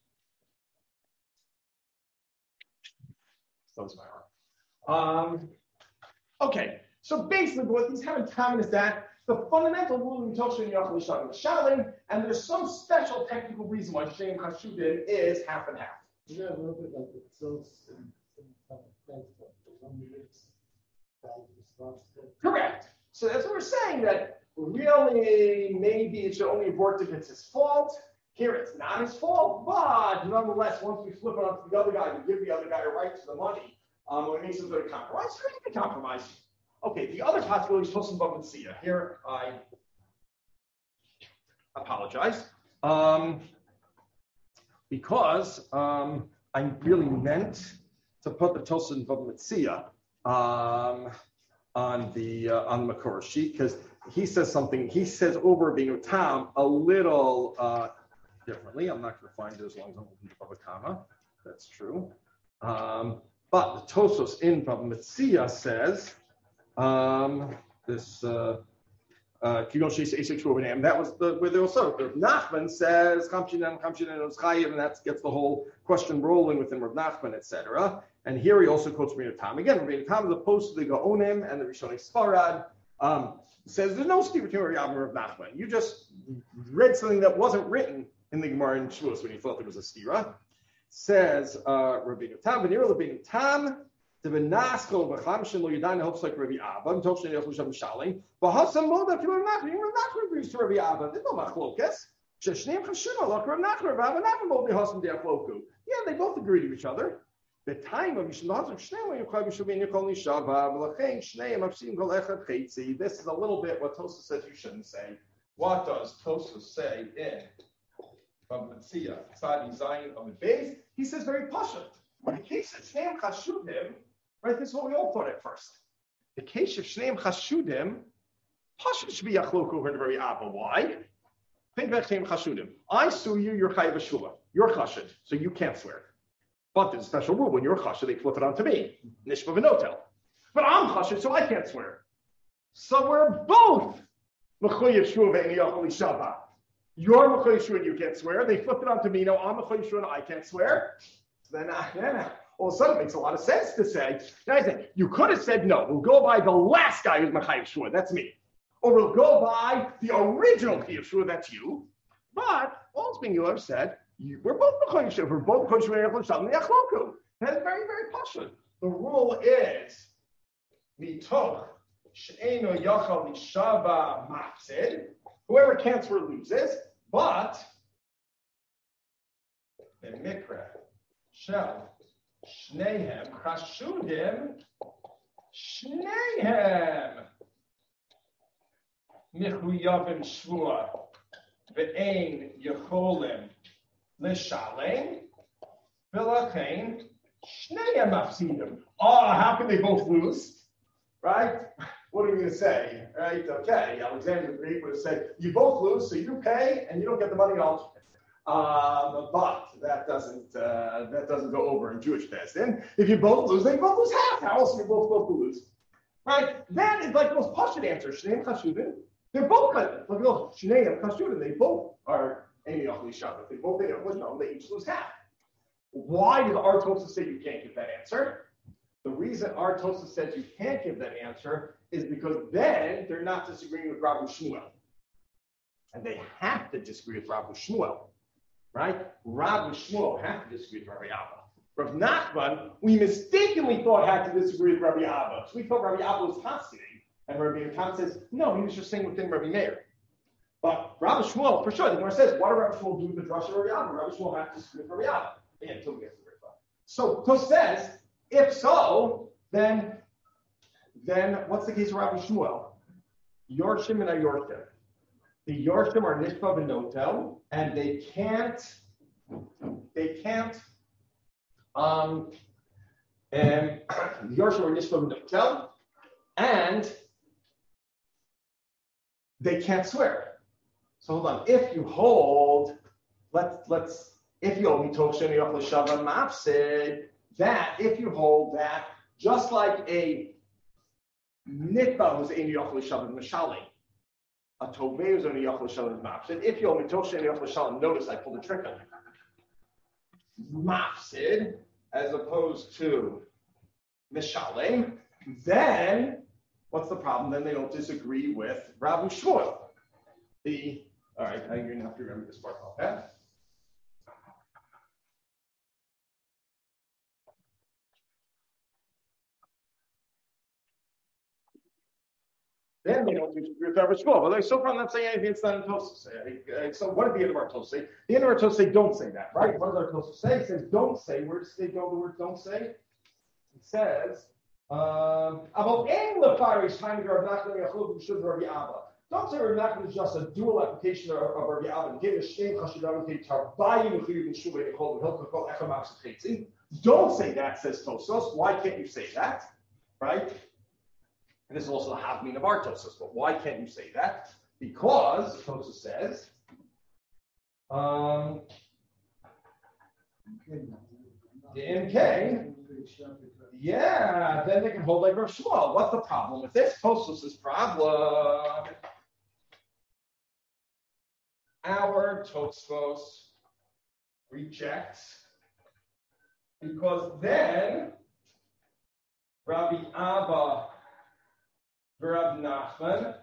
Those my arm. Okay, so basically what these have in common is that the fundamental rule in Toshin Yachal Yishar Shalim, and there's some special technical reason why Shem Chashudin is half and half. Yeah, a little bit like it. So, correct. So that's what we're saying, that really maybe it should only work if it's his fault. Here it's not his fault, but nonetheless, once we flip it onto the other guy, we give the other guy a right to the money. When it makes some sort of compromise, so you can compromise. Okay, the other possibility is Tosin Bava Metzia. Here I apologize. Because I really meant to put the Tosin Bava Metzia on the Makor sheet, because he says something. He says over being Tam a little differently. I'm not going to find it as long as I'm looking above a comma. That's true. But the Tosos in Bava Metzia says this. That was where they were sort of. Nachman says Kamshinan Chayiv, and that gets the whole question rolling within Rav Nachman, etc. And here he also quotes Rabbeinu Tam again. Rabbeinu Tam, as opposed to the Gaonim and the Rishonim Sfarad, says there's no Steve between Rav and Rav Nachman. You just read something that wasn't written in the Gemara in Shavuos when you thought there was a stira. Says Rabbeinu Tam, V'nira Rabbeinu Tam. The Benaskol v'Chamshin lo Yadayna hopes like Rabbi Abba. I'm talking to Yechushav Shalim. V'Hasam Moda to Rabbi Nachman. Rabbi Nachman agrees to Rabbi Abba. There's no machlokas. Sheshneim Chashuna like Rabbi Nachman. Rabbi Abba Nachman both Hasam Deachloku. Yeah, they both agree to each other. The time of Yishon Hasam Shneim when you call Yishon Yikol Nishava v'Lachein Shneim Avsim Kol Echad Chetzi. This is a little bit what Tosfos says you shouldn't say. What does Tosfos say in Bava Metzia Tzadi Zayin on the base? He says very pashut. In the case of Shneim Chashudim. Right, this is what we all thought at first. The case of Shneim Chashudim, Pashut should be Yachloku over to Rabbi Abba. Why? Think about Shneim Chashudim. I sue you, you're Chayiv Shula. You're Chashud, so you can't swear. But there's a special rule. When you're Chashud, they flip it onto me. Nishma V'notel. But I'm Chashud, so I can't swear. So we're both Mechuyev Shua Ve'eni Yachol Yishava. You're Mechuyev Shua and you can't swear. They flipped it onto me. No, I'm Mechuyev Shua and I can't swear. So then, all of a sudden, it makes a lot of sense to say, you could have said, no, we'll go by the last guy who's Mechayiv Shua, that's me. Or we'll go by the original Chayiv Shua, that's you. But all it's being you have said, we're both Mechayiv Shua, we're both Mechayiv Shua and Yachloku. That's very, very pashut. The rule is, mitoch she'eno yachal nishava mafsid, whoever can't swear loses, but the mikra shall Shnehem Chashudim Shnehem Michuyavim Shvua Ve'ein Yecholim L'Shalem V'Lachein Shnehem Mafsidim. Oh, how can they both lose? right? What are we going to say, right? Okay, Alexander the Greek would have said, you both lose, so you pay, and you don't get the money alternate. But that doesn't go over in Jewish Bezdin. If you both lose, then you both lose half. How else are you both lose? Right? That is like the most pashut answer. Shneim chashuvin. They're both good. Look, Shneim chashuvin. They both are Amy Achli Shabbat. They both they each lose half. Why did our Tosafos say you can't give that answer? The reason our Tosafos says you can't give that answer is because then they're not disagreeing with Rabbi Shmuel. And they have to disagree with Rabbi Shmuel. Right? Rabbi Shmuel have to disagree with Rabbi Abba. Rav Nachman, we mistakenly thought had to disagree with Rabbi Abba. So we thought Rabbi Abba was Hasidim. And Rabbi Khan says, no, he was just saying within Rabbi Meir. But Rabbi Shmuel, for sure, the Gemara says, what did Rabbi Shmuel do with the drush of Rabbi Abba? Rabbi Shmuel have to disagree with Rabbi Abba. Again, until we get to the Ritva. So Tos says, if so, then what's the case of Rabbi Shmuel? Yorshim and Ayorshim. The Yorshim are Nishpa and Notel, and they can't, the Yorshim are Nishpa and Notel, and they can't swear. So hold on. If you hold, if you hold mitoch sheni yochel shava mafsid, that if you hold that, just like a nitba who's in yochel shava mishali, a tovei who's in yochel shava mafsid. If you hold mitoch sheni yochel shava, notice I pulled a trick on you. Mafsid, as opposed to mishali, then what's the problem? Then they don't disagree with Rabbi Shmuel. All right, you're going to have to remember this part, okay? Then they don't disagree with Rabbi Shmuel. But so far, I'm not saying anything that's not in Tosafos. So what did the end of our Tosafos say? The end of our Tosafos say, don't say that, right? What does our Tosafos say? It says, don't say. Where does it go, the word don't say? It says, about aim lefarish time to Rav Nachman Yachud B'Shud Rabbi Abba. Don't say Rabbi Nachman is just a dual application of Rabbi Abba. Give a shame chashidav tarbayim uchiv b'shuvay nechol v'hilkol echamach sechetzi. Don't say that, says Tosafos. Why can't you say that? Right? And this is also the havmin of our Tosafos. But why can't you say that? Because Tosafos says, the MK. Yeah, then they can hold like Rav Shmuel. What's the problem with this? Tosafos' problem. Our Tosafos rejects because then Rabbi Abba and Rav Nachman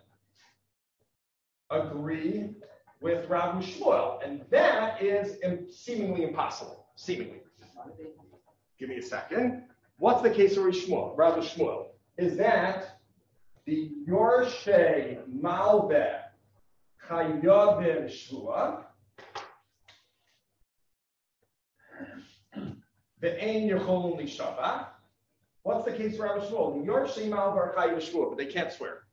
agree with Rabbi Shmuel, and that is seemingly impossible. Seemingly. Give me a second. What's the case of Rabbi Shmuel? Is that the Yorshei Malbeh Chayavim Shua Ve'ein Yecholun Lishava? What's the case of Rabbi Shmuel? The Yorshei Malbeh Chayavim Shua, but they can't swear.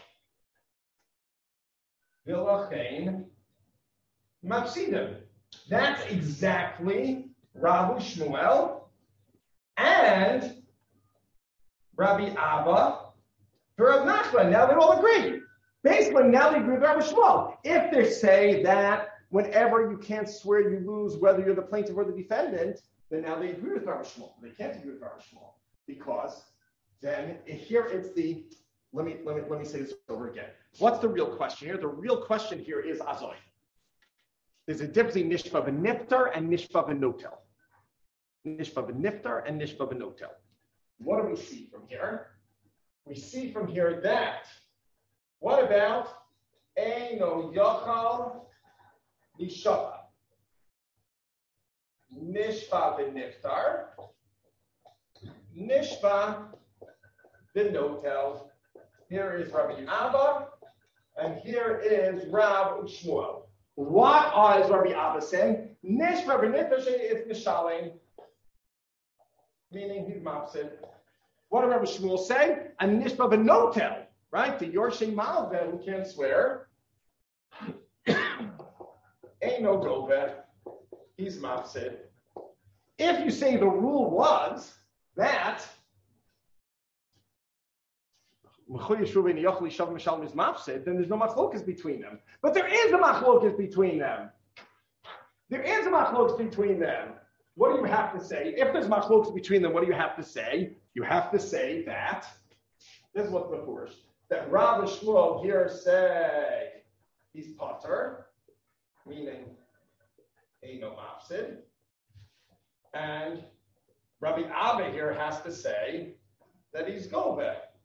V'lachein Mafsidim. That's exactly Rabbi Shmuel and Rabbi Abba for Rav Nachman. Now they all agree. Basically, now they agree with Rabbi Shmuel. If they say that whenever you can't swear, you lose, whether you're the plaintiff or the defendant, then now they agree with Rabbi Shmuel. They can't agree with Rabbi Shmuel because then here it's the. Let me say this over again. What's the real question here? The real question here is Azoy. There's a difference between Nishpa v'Niftar and Nishpa v'Notel. Nishpa v'Niftar and Nishpa v'Notel. What do we see from here? We see from here that, what about Eino Yochal Lishava? Nishpa v'Niftar, Nishpa v'Notel. Here is Rabbi Abba, and here is Rav Shmuel. What is Rabbi Abba saying? Nishpa v'Niftar is Mishalim. Meaning he's mafsid. What did Rabbi Shmuel say? A nishpa v'notel, right? The Yorshei Malveh who can't swear. Ain't no goveh. He's mafsid. If you say the rule was that then there's no machlokas between them. But there is a machlokas between them. There is a machlokas between them. What do you have to say? If there's machlokas between them, what do you have to say? You have to say that, this is what's the first, that Rav and Shmuel here say he's potter, meaning Eino Mafsid, and Rabbi Abba here has to say that he's Gove.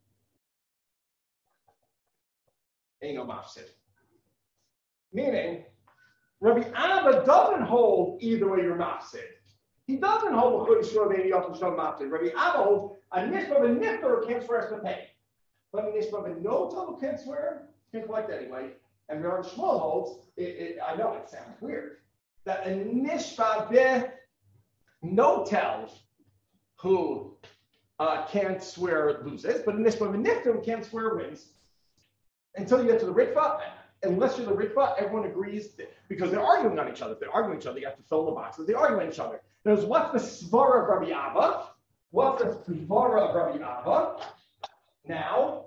Eino Mafsid. Meaning, Rabbi Abba doesn't hold either way you're Mafsid. He doesn't hold Rabbi Abba holds a nishma and nifter can't swear as to pay. But a nishma and no total can't swear, can't collect anyway. And Rabbi Shmuel holds, I know it sounds weird, that a nishma be no tells who can't swear loses, but a nishma and nifter who can't swear wins. Until you get to the Ritva, unless you're the Ritva, everyone agrees that, because they're arguing on each other. If they're arguing on each other, you have to fill the boxes. They argue on each other. There's what's the svara of Rabbi Abba? What's the svara of Rabbi Abba? Now,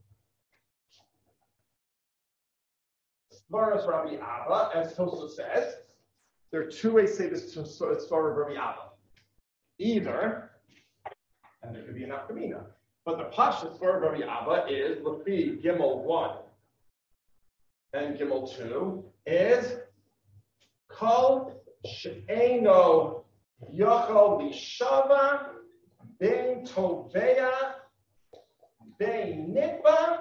svara of Rabbi Abba, as Tosfos says, there are two ways to say this svara of Rabbi Abba. Either, and there could be an afkamina, but the Pasha svara of Rabbi Abba is Lefi Gimel 1 and Gimel 2 is Kol She'eno Yochol Lishava Ben Tovea Ben Nitba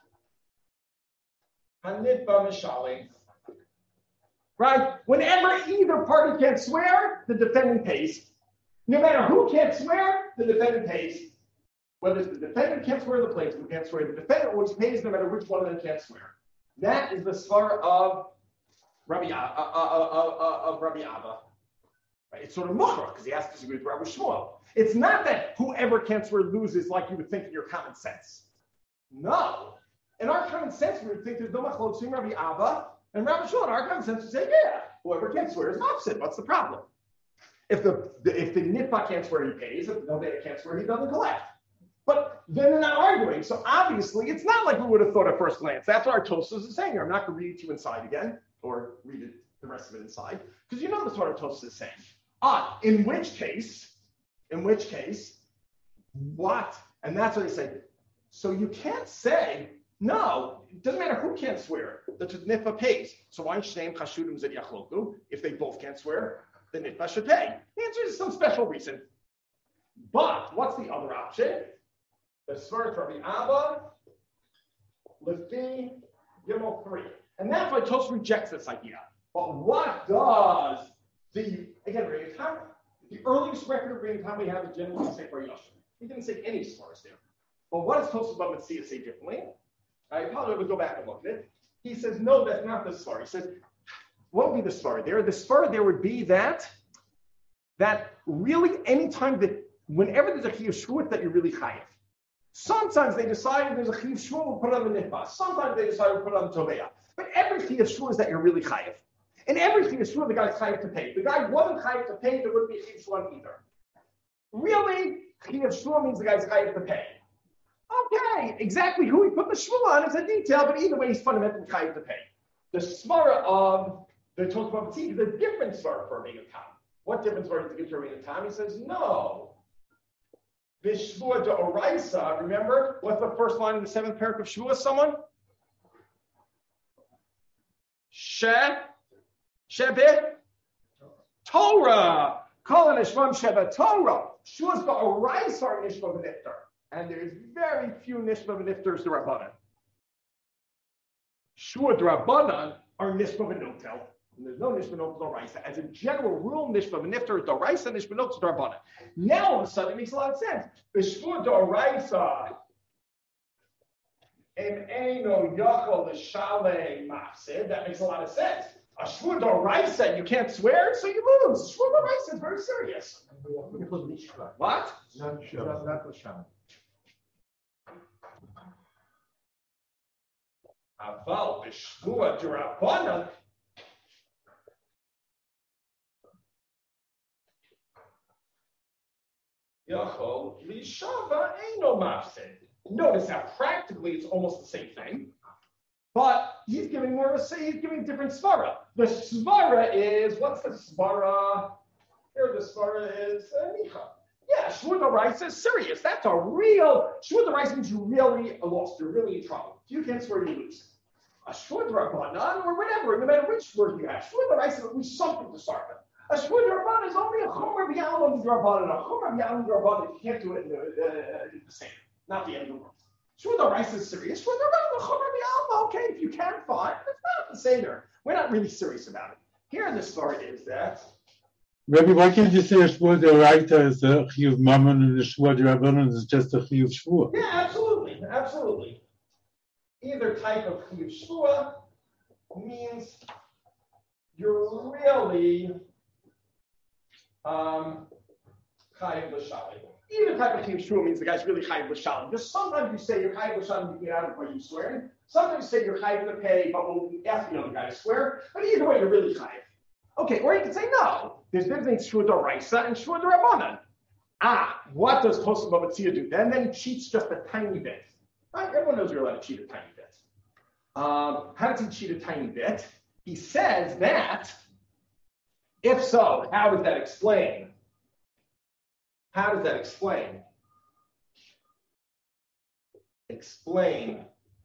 HaNitba Mishali. Right? Whenever either party can't swear, the defendant pays. No matter who can't swear, the defendant pays. Whether the defendant can't swear or the plaintiff can't swear, the defendant always pays no matter which one of them can't swear. That is the svara of Rabbi Abba. Right? It's sort of muchra because he has to disagree with Rabbi Shmuel. It's not that whoever can't swear loses like you would think in your common sense. No. In our common sense, we would think there's no machlok between Rabbi Abba and Rabbi Shmuel. In our common sense, we say, yeah, whoever can't swear is opposite. What's the problem? If the nitba can't swear, he pays. If the noveda can't swear, he doesn't collect. But then they're not arguing. So obviously, it's not like we would have thought at first glance. That's what our Tosfos is saying here. I'm not going to read it to you inside again, or read it, the rest of it inside, because you know that's what our Tosfos is saying. In which case, what? And that's what they say. So you can't say, no, it doesn't matter who can't swear. The nitba pays. So why shneim chashudim zed yachloku? If they both can't swear, the nitba should pay. The answer is some special reason. But what's the other option? The svara of Rabbi Abba, Lefi Gimel 3. And that's why Tosfos rejects this idea. But what does the earliest record of Rebbe Tam we have is generally Sefer Yosher. He didn't say any svaras there. But what does Tosfos Bava Metzia say differently? I probably would go back and look at it. He says, no, that's not the svara. He says, what would be the svara there? The svara there would be that really anytime whenever there's a chiyuv shvuah that you're really chayiv. Sometimes they decide there's a chiyuv shvuah, we'll put it on the nitba. Sometimes they decide we'll put it on the toveya. But every chiyuv shvuah is that you're really chayiv. And every chiyuv shvuah, the guy's chayiv to pay. If the guy wasn't chayiv to pay, there wouldn't be a chiyuv shvuah either. Really, chiyuv shvuah means the guy's chayiv to pay. Okay, exactly who he put the shvuah on is a detail, but either way, he's fundamentally chayiv to pay. The svara of the Tosfos Bava Metzia is a different svara for Rebbe Tam. What difference was it to give to Rebbe Tam? He says, no. Bishvua de Oraisa, remember? What's the first line in the 7th parak of Shvua, someone? Shebet Torah. Call an Ishvam Shebet Torah. Shvua's the Oraisa are Nishma V'Nifter. And there's very few Nishma V'Nifters to Rabbanan. Shvua de Rabbanan are Nishma V'Notel. And there's no Nishma V'Notel Oraisa. As a general rule, Nishma V'Nifter is the Oraisa, Nishma V'Notel is the Rabbanan. Now, all of a sudden, it makes a lot of sense. B'shvua de Oraisa. Eino Yachol L'Shalei Mafsid. That makes a lot of sense. A shvua de Oraisa, you can't swear, so you lose. Shvua de Oraisa is very serious. What? Not L'Shalei. Aval b'shvua de Rabbanan. Yachol L'Shava Eino Mafsid. Notice that practically it's almost the same thing, but he's giving more of a say. He's giving different svara. The svara is what's the svara? Here the svara is Micha. Yeah, Shvur D'Oraisa is serious. That's a real Shvur D'Oraisa means you really lost. You're really in trouble. You can't swear you lose. A Shvur D'Rabbanan or whatever, no matter which word you have, Shvur D'Oraisa is at least something to start with. A Shvur D'Rabbanan is only a Chomer B'Yalom D'Rabbanan. A Chomer B'Yalom D'Rabbanan, if you can't do it the same. Not the end of the world. Shvur D'Oraisa is serious. Shvur D'Rabbanan, Chomer B'Yalom, okay, if you can, fine. It's not the same there. We're not really serious about it. Here in the story is that Rabbi, why can't you say a Shvur D'Oraisa is a Chiyuv Mammon and a Shvur D'Rabbanan is just a Chiyuv Shvur? Yeah, absolutely, absolutely. Either type of Chiyuv Shvur means you're really Chayiv L'Shalim. Either type of Chiyuv Shvur means the guy's really Chayiv L'Shalim. Because sometimes you say you're Chayiv L'Shalim, you get out of what you swearing. Sometimes you say you're Chayiv to pay, but we'll ask the other guy to swear. But either way, you're really Chayiv. Okay, or you can say no. There's a difference between Shvur D'Oraisa and Shvur D'Rabbanan. What does Tosaf Bava Tzia do? Then he cheats just a tiny bit. Right? Everyone knows you're allowed to cheat a tiny bit. How does he cheat a tiny bit? He says that, if so, how does that explain? How does that explain? Explain.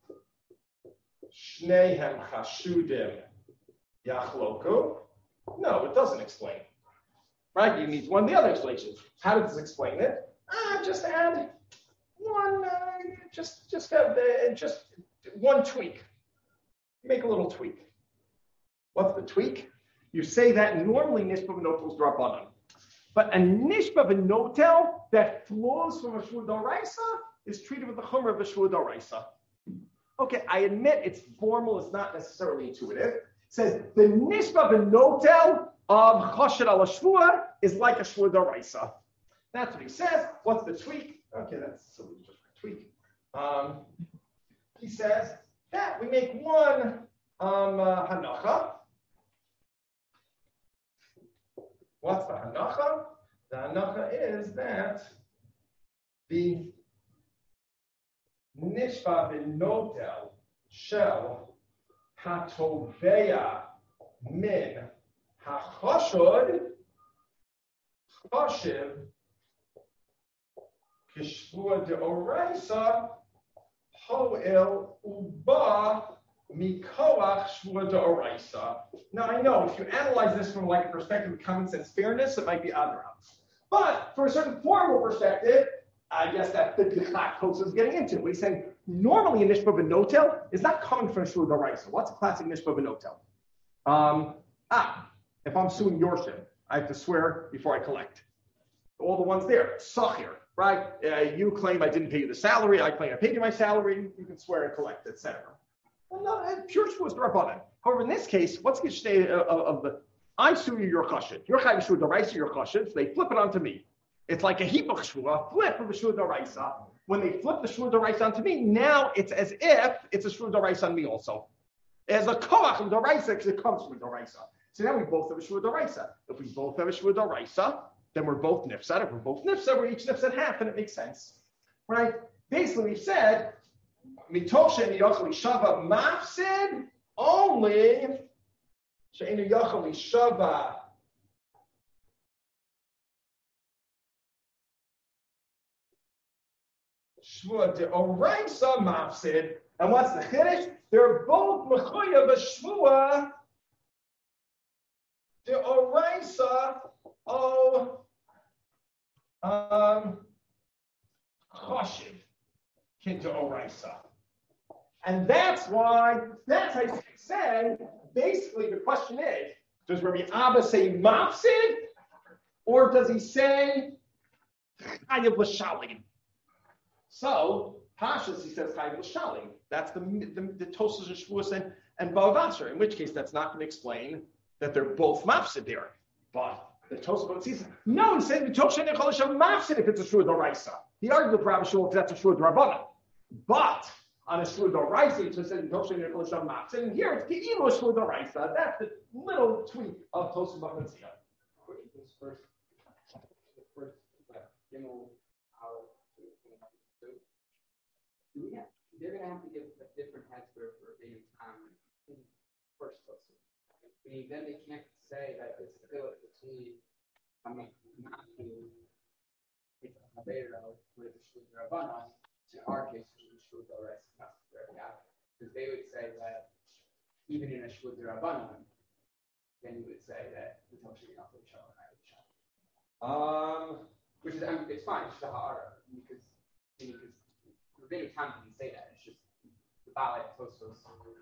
Shnehem Chashudim Yachloku. No, it doesn't explain. Right? You need one of the other explanations. How does this explain it? Just add one, just one tweak. Make a little tweak. What's the tweak? You say that normally Nishba V'Notel is D'Rabbanan. But a Nishba V'Notel that flows from a Shvur D'Oraisa is treated with the Chumrah of a Shvur D'Oraisa. Okay, I admit it's formal, it's not necessarily intuitive. It says the Nishba V'Notel of Choshed Al Shvur is like a Shvur D'Oraisa. That's what he says. What's the tweak? Okay, that's silly, just a tweak. He says that we make one hanacha. What's the hanacha? The hanacha is that the nishba b'notel shel hatoveya min hachashod chashiv kishvua deoraisa ho'il uba mikoach shvua deoraisa. Now I know if you analyze this from like a perspective of common sense fairness, it might be other. But for a certain formal perspective, I guess that the Dichak Tosfos is getting into. He's saying normally a Nishba B'Notel is not coming from Shvur D'Oraisa. What's a classic Nishba B'Notel? If I'm suing Yorshim, I have to swear before I collect. All the ones there, Sachir, right? You claim I didn't pay you the salary. I claim I paid you my salary. You can swear and collect, etc. Well, no, pure Shvur is D'Rabbanan. However, in this case, what's the state of the? I sue you, your chassid. Your chayv Shvur D'Oraisa, your chassid. So they flip it onto me. It's like a hipach shvua, flip of a Shvur D'Oraisa. When they flip the Shvur D'Oraisa onto me, now it's as if it's a Shvur D'Oraisa on me also. As a koach of D'Oraisa, because it comes from D'Oraisa. So now we both have a Shvur D'Oraisa. If we both have a Shvur D'Oraisa, then we're both nifsad. If we're both nifsad, we're each nifsad half, and it makes sense. Right? Basically, we've said, mitoch she'enu yochel lishava mafsid, only she'enu yochel lishava Shvur D'Oraisa mafsid. And what's the chiddush? They're both mechuyev b'shvua D'Oraisa chashiv kin D'Oraisa. And that's how you say, basically the question is, does Rabbi Abba say mafsid? Or does he say chayav l'shalim? So, Pashas, he says, Chayiv L'Shalim. That's the Tosfos and Shvuos and Bava Basra, in which case that's not going to explain that they're both mafsid there. But the Tosfos says, no, he said, mafsid if it's a Shvur D'Oraisa. He argued with Rabbi Shmuel if that's a Shvur D'Rabbanan. But on a Shvur D'Oraisa, he just said, mafsid. And here it's Ke'ilu Shvur D'Oraisa. That's the little tweak of Tosfos Bava Basra. they're gonna have to give a different hesper for being in first place. Then they can't say that it's split between. Not to it's a Havero with Shul Rabbanon. In our case, Shul Dores, not because they would say that even in a Shul Rabbanon, then you would say that the Moshe not the Shalom. Which is, it's fine. It's Shahara because Rabbinic time can say that. It's just the Ballet Tosos.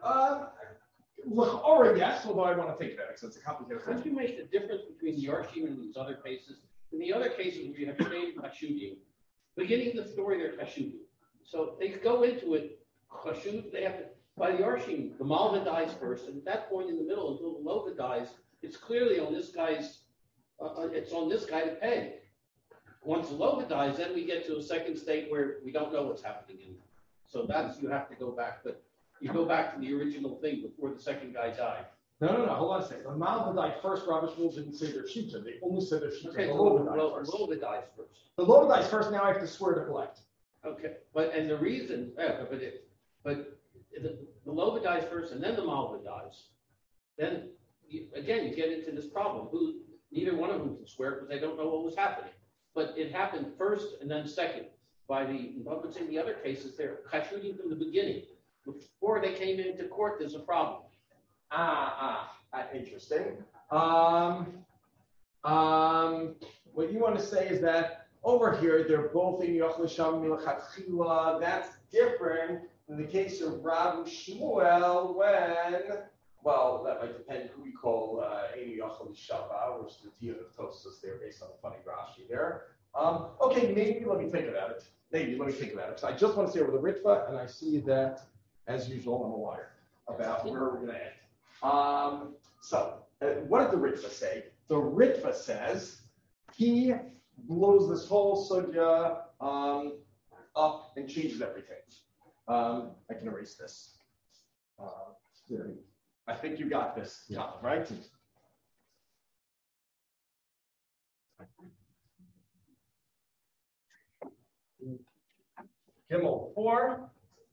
Or yes, although I want to think about it because it's a complicated How do you make the difference between the Yarshim and these other cases? In the other cases, where you have Shnei Chashudim, beginning of the story, they're Chashudim. So they go into it, Chashud, they have to, by the Yarshim, the Malva dies first, and at that point in the middle, until the Lova dies, it's clearly on this guy's, it's on this guy to pay. Once the Lova dies, then we get to a second state where we don't know what's happening in there. So that's, you have to go back, but you go back to the original thing before the second guy died. No, hold on a second. The Malva died first. Rabbi Shmuel didn't say their shita. They only said their shita. Okay, the Lova dies first. The Lova dies first. Now I have to swear to collect. Okay, but the reason, the Lova dies first, and then the Malva dies. Then you get into this problem. Neither one of them can swear because they don't know what was happening. But it happened first and then second. But in the other cases, they're kashudim from the beginning. Before they came into court, there's a problem. Interesting. What you want to say is that over here they're both in Yochel Sham Milchatchila. That's different in the case of Rav Shmuel when, well, that might depend who we call Ein Yochel Shava, which is the deal of Tosfos there based on the funny Rashi there. Okay, maybe let me think about it. Because I just want to say over the Ritva, and I see that, as usual, I'm a liar about where we're going to end. What did the Ritva say? The Ritva says he blows this whole sugya up and changes everything. I can erase this. I think you got this, Tom, right? Gimel 4,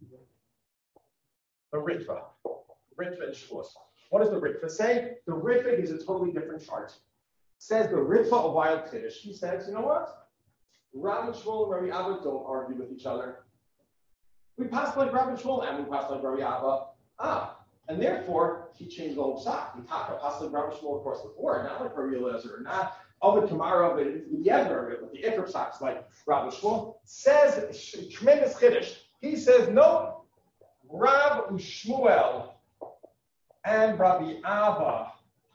the Ritva and Shluas. What does the Ritva say? The Ritva gives a totally different chart. Says the Ritva of Wild Kiddush. He says, you know what? Rav and Shmuel and Rabbi Abba don't argue with each other. We pass like Rav and Shmuel and we pass like Rabbi Abba. And therefore, he changed the whole psak. We talked about pass like Rav and Shmuel, of course, before, not like Rabbi Eliezer, not Ovid Kamara, but the Ever, but the Ikr psaks like Rav and Shmuel. Says, tremendous Kiddush. He says, no, Rav and Shmuel and Rabbi Abba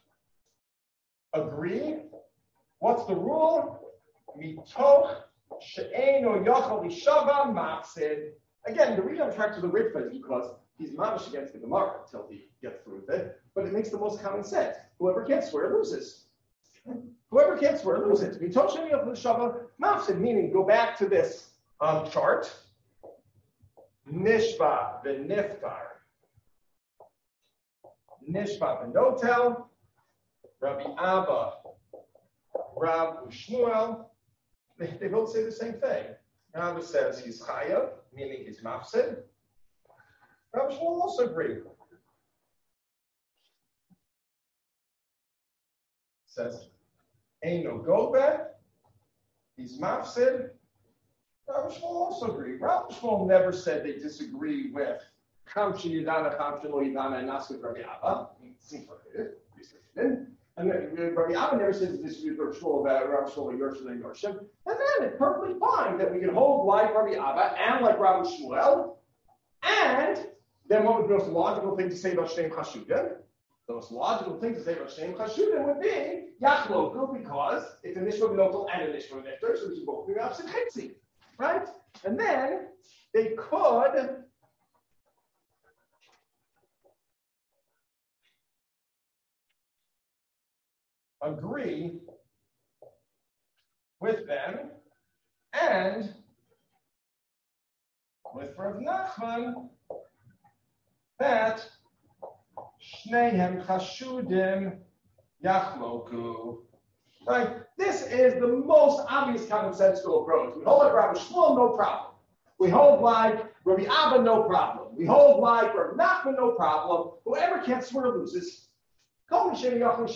agree. What's the rule? Mitoch she'eino yochel lishava mafsid. Again, the reason I'm trying to the Ritva is because he's mamish against the Gemara until he gets through with it. But it makes the most common sense. Whoever can't swear loses. Whoever can't swear loses. Mitoch she'eino yochel lishava mafsid, meaning go back to this chart. Nishba v'niftar. Nishba v'notel. Rabbi Abba, Rav Shmuel, they both say the same thing. Abba says he's chayav, meaning he's mafsid. Rav Shmuel also agrees. Says Eino Gobe, he's mafsid. Rav Shmuel also agrees. Rav Shmuel never said they disagree with Kamshi Yudana, Kamshi Lo Yudana, and Nasud Rabbi Abba. It seems like it is. And then Rabbi Abba never says this is Rav Shmuel about Rav Shmuel, Yorshim, and Yorshim. And then it's perfectly fine that we can hold like Rabbi Abba and like Rav Shmuel. And then what would be the most logical thing to say about Shnei Chashudim? The most logical thing to say about Shnei Chashudim would be Yachloku, because it's an Nishma B'notel and a Nishma B'niftar, so we should both be opposite Chetzi. Right? And then they could agree with them and with Rav Nachman that Shnehem Chashudim Yachloku. Right? This is the most obvious common sense to approach. We hold like Rav Shmuel, no problem. We hold like Rabbi Abba, no problem. We hold like Rabbi Nachman, no problem. Whoever can't swear loses. If they both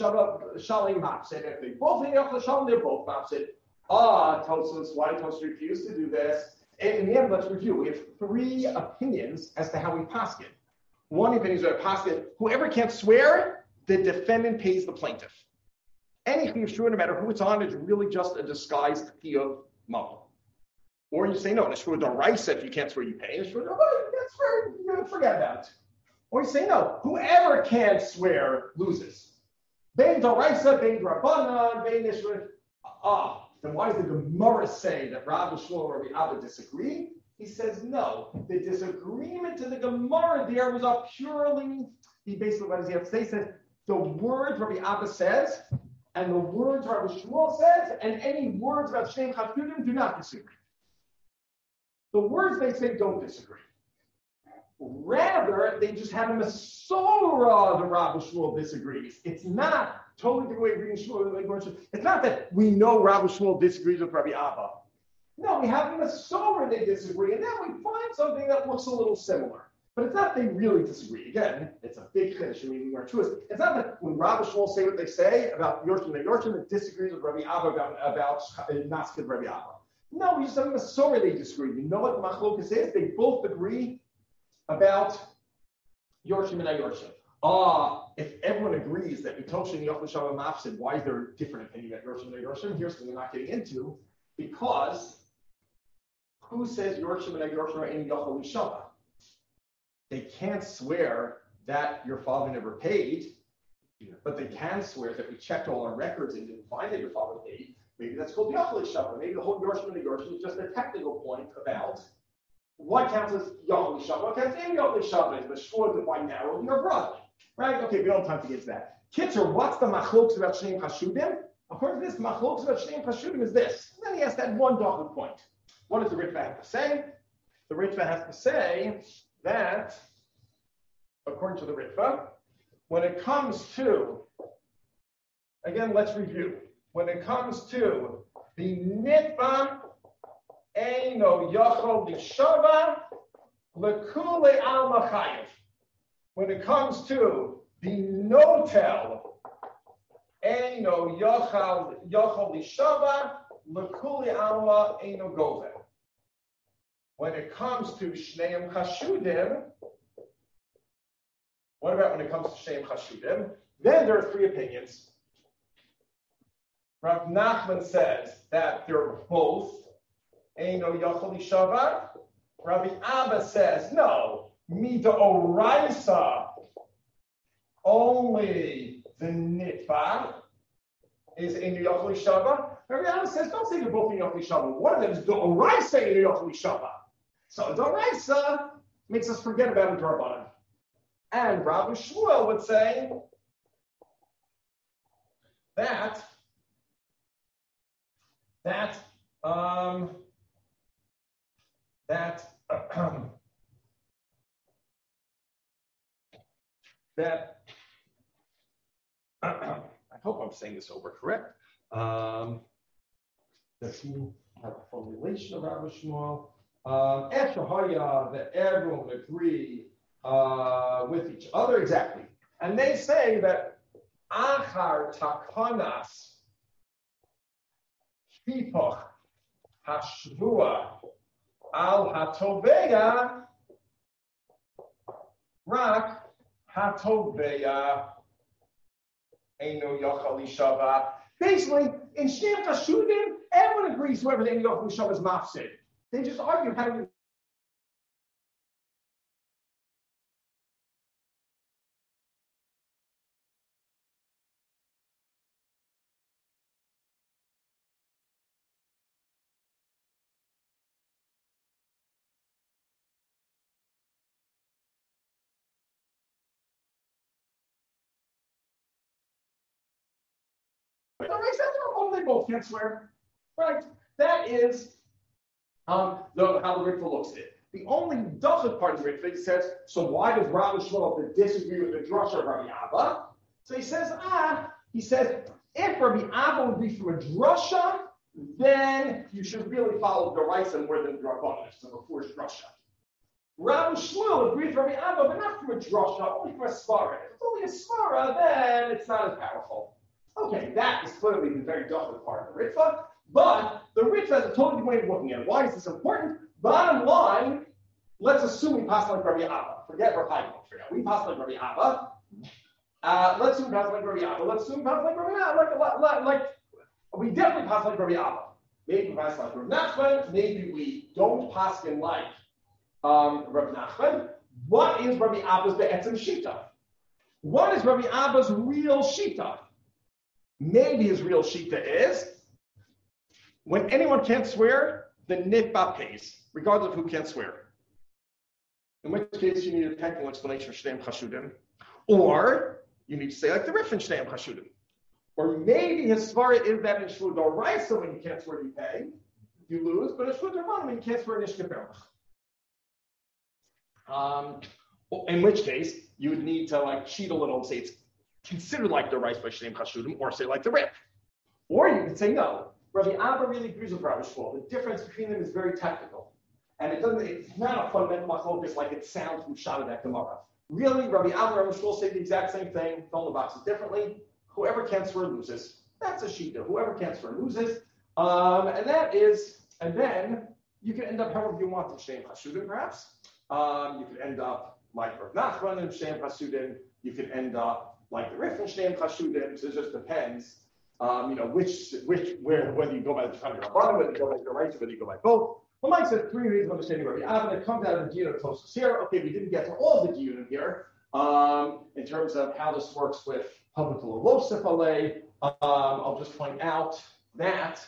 in Yachal Shalom, they're both mafsid. Tosos, why did Tosos refuse to do this? And in the end, let's review. We have three opinions as to how we paskin. One opinion is that paskin, whoever can't swear, the defendant pays the plaintiff. Any chiyuv shur, no matter who it's on, is really just a disguised chiyuv mamon. Or you say, no, Neshur Doraisa, if you can't swear, you pay. Neshur Doraisa, you can't swear, you forget about it. Or you say, no, whoever can't swear loses. Bein Doraisa, Bein Rabbanan, Bein Neshur. Then why does the Gemara say that Rav Shmuel and Rabbi Abba disagree? He says, no, the disagreement in the Gemara there was a purely, he basically, what does he have to say? He says, the words Rabbi Abba says, and the words Rabbi Shmuel says, and any words about Shnei Chafudim do not disagree. The words they say don't disagree. Rather, they just have a Masorah the Rabbi Shmuel disagrees. It's not totally the way reading Shmuel. It's not that we know Rabbi Shmuel disagrees with Rabbi Abba. No, we have a Masorah they disagree, and then we find something that looks a little similar. But it's not they really disagree. Again, it's a big chiddush in reading our truth. It's not that when Rabbi Shmuel say what they say about Yorshim and Yorshim, it disagrees with Rabbi Abba about Naskid Rabbi Abba. No, we just have a Masorah they disagree. You know what the machlokas is? They both agree about Yorshim and Ayorshim. If everyone agrees that Mitoshin Yochel Shalom Mafsid, why is there a different opinion about Yorshim and Ayorshim? Here's something we're not getting into, because who says Yorshim and Ayorshim are in Yochel Shalom? They can't swear that your father never paid, but they can swear that we checked all our records and didn't find that your father paid. Maybe that's called Yochel Shalom. Maybe the whole Yorshim and Ayorshim is just a technical point about what counts as Yochel Shalom, what counts as Yochel Shalom, but sure that why narrow your brother. Right? Okay, we don't have time to get to that. Kitzer, what's the machloks about Shneim Chashudim? According to this, machloks about Shneim Chashudim is this. And then he has that one dochah point. What does the Ritva have to say? The Ritva has to say that, according to the Ritva, when it comes to, again, let's review. When it comes to the Nitva Eino Yochel Lishava Lekule Al Machayev. When it comes to the Notel Eino Yochel Lishava Lekule Alma Eino Govel. When it comes to Shneim Chashudim, what about when it comes to Shneim Chashudim? Then there are three opinions. Rav Nachman says that they're both Eino Yochel Lishava. Rabbi Abba says, no, Mida Oraisa, only the Nitva is Eino Yochel Lishava. Rabbi Abba says, don't say they're both Eino Yochel Lishava. One of them is the Oraisa Eino Yochel Lishava. So the Oraisa makes us forget about the Drabanan. And Rabbi Shmuel would say that I hope I'm saying this over correct. Does he have a formulation of Rabbi Shmuel? Eshahaya, that everyone would agree with each other exactly, and they say that Achar Takanas Hipoch Hashvua Al Hatoveya Rak Hatoveya Eino Yochel Lishava. Basically, in Shneim Chashudim, everyone agrees whoever the Eino Yochel Lishava is mafsid. They just argue how to. They both can't swear, right? That is how the Ritva looks at it. The only doesn't part of the Ritva says, so why does Rabbi Shmuel disagree with the drasha of Rabbi Abba? So he says, if Rabbi Abba would be through a drasha, then you should really follow the Raisa more than the Rabbanan, so before Drasha. Rabbi Shmuel agrees with Rabbi Abba, but not from a Drasha, only from a Svara. If it's only a Svara, then it's not as powerful. Okay, that is clearly the very dominant part of the Ritva, but the Ritva has a totally different way of looking at it. Why is this important? Bottom line, let's assume we pass like Rabbi Abba. Forget Rabbi Chaim. We pass like Rabbi Abba. Let's assume we pass like Rabbi Abba. Let's assume we pass like Rabbi Abba. Like we definitely pass like Rabbi Abba. Maybe we pass like Rabbi Nachman. Maybe we don't pass him like Rabbi Nachman. What is Rabbi Abba's be'etzem shita? What is Rabbi Abba's real shita? Maybe his real shita is when anyone can't swear, the nitba pays, regardless of who can't swear. In which case you need a technical explanation for Shneim Chashudim, or you need to say like the Rif in Shneim Chashudim. Or maybe his svara is that in Shvu Doraisa when you can't swear you pay, you lose, but in Shvu Doraisa when you can't swear Nishka Berach. In which case you would need to like cheat a little and say it's considered like the rice by Shneim Chashudim, or say like the Rif. Or you could say no. Rabbi Abba really agrees with Rabbi Shmuel. The difference between them is very technical. And it's not a fundamental machlokes like it sounds from Shadad Gemara. Really, Rabbi Abba and Rabbi Shmuel say the exact same thing, fill the boxes differently. Whoever can't swear loses. That's a shita. Whoever can't swear loses. And then you can end up however you want in Shem Hasudim, perhaps. You could end up like Rav Nachman in Shem Hasudim. You could end up like the Rif in Shem Hasudim. So it just depends. Whether you go by the Tanya Rabbanan, whether you go by the right, whether you go by both. Well, Mike said 3 reasons of understanding Rabbi Abba that comes out of the Diyun of Tosfos here. Okay, we didn't get to all of the Diyun here in terms of how this works with Public Losif Alei. I'll just point out that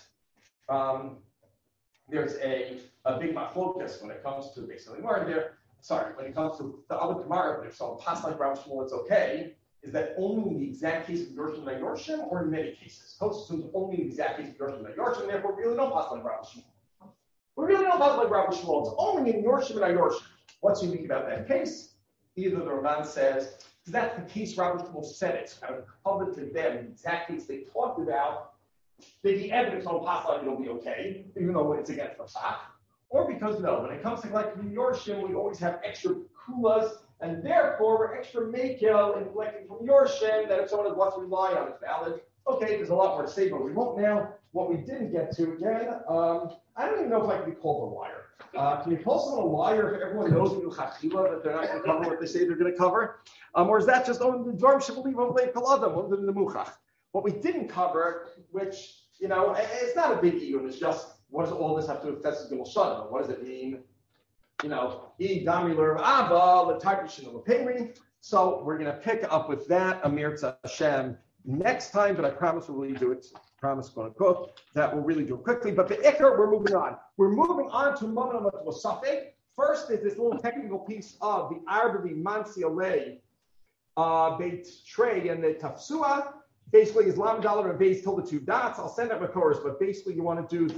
there's a big machlokas when it comes to basically when it comes to the other Gemara, if someone passed like Rabbi Shmuel, it's okay. Is that only in the exact case of Yorshim and Yorshim, or in many cases? Tosfos assumes only in the exact case of Yorshim and Yorshim, therefore we really don't pass like Rabbi Shmuel. We really don't pass like Rabbi Shmuel. It's only in Yorshim and Yorshim. What's unique about that case? Either the Ramban says, because that's the case Rabbi Shmuel said it, so I would cover to them the exact case they talked about, that the evidence on pass like it'll be okay, even though it's against Pesach. Or because no, when it comes to like Yorshim, we always have extra kulas, and therefore we're extra makel in collecting from Yorshim that if someone wants to rely on, it's valid. Okay, there's a lot more to say, but we won't now. What we didn't get to again, I don't even know if I can be called a liar. Can you call someone a liar if everyone knows that they're not going to cover what they say they're going to cover? Or is that just the dvarm should believe on the kaladam, the muchach? What we didn't cover, which it's not a big ego, it's just what does all this have to do with Festus Gimel Shana? What does it mean? E Damiler Abba, the Tigrishin of Payri. So we're going to pick up with that, Amir Hashem, next time, but I promise we'll really do it. Promise, quote unquote, that we'll really do it quickly. But the Iker, we're moving on. We're moving on to Mona Mosafek. First is this little technical piece of the Arabi Mansi Alei, Beit Trey, and the Tafsua. Basically, Islam dollar and base till the 2 dots. I'll send out my chorus, but basically, you want to do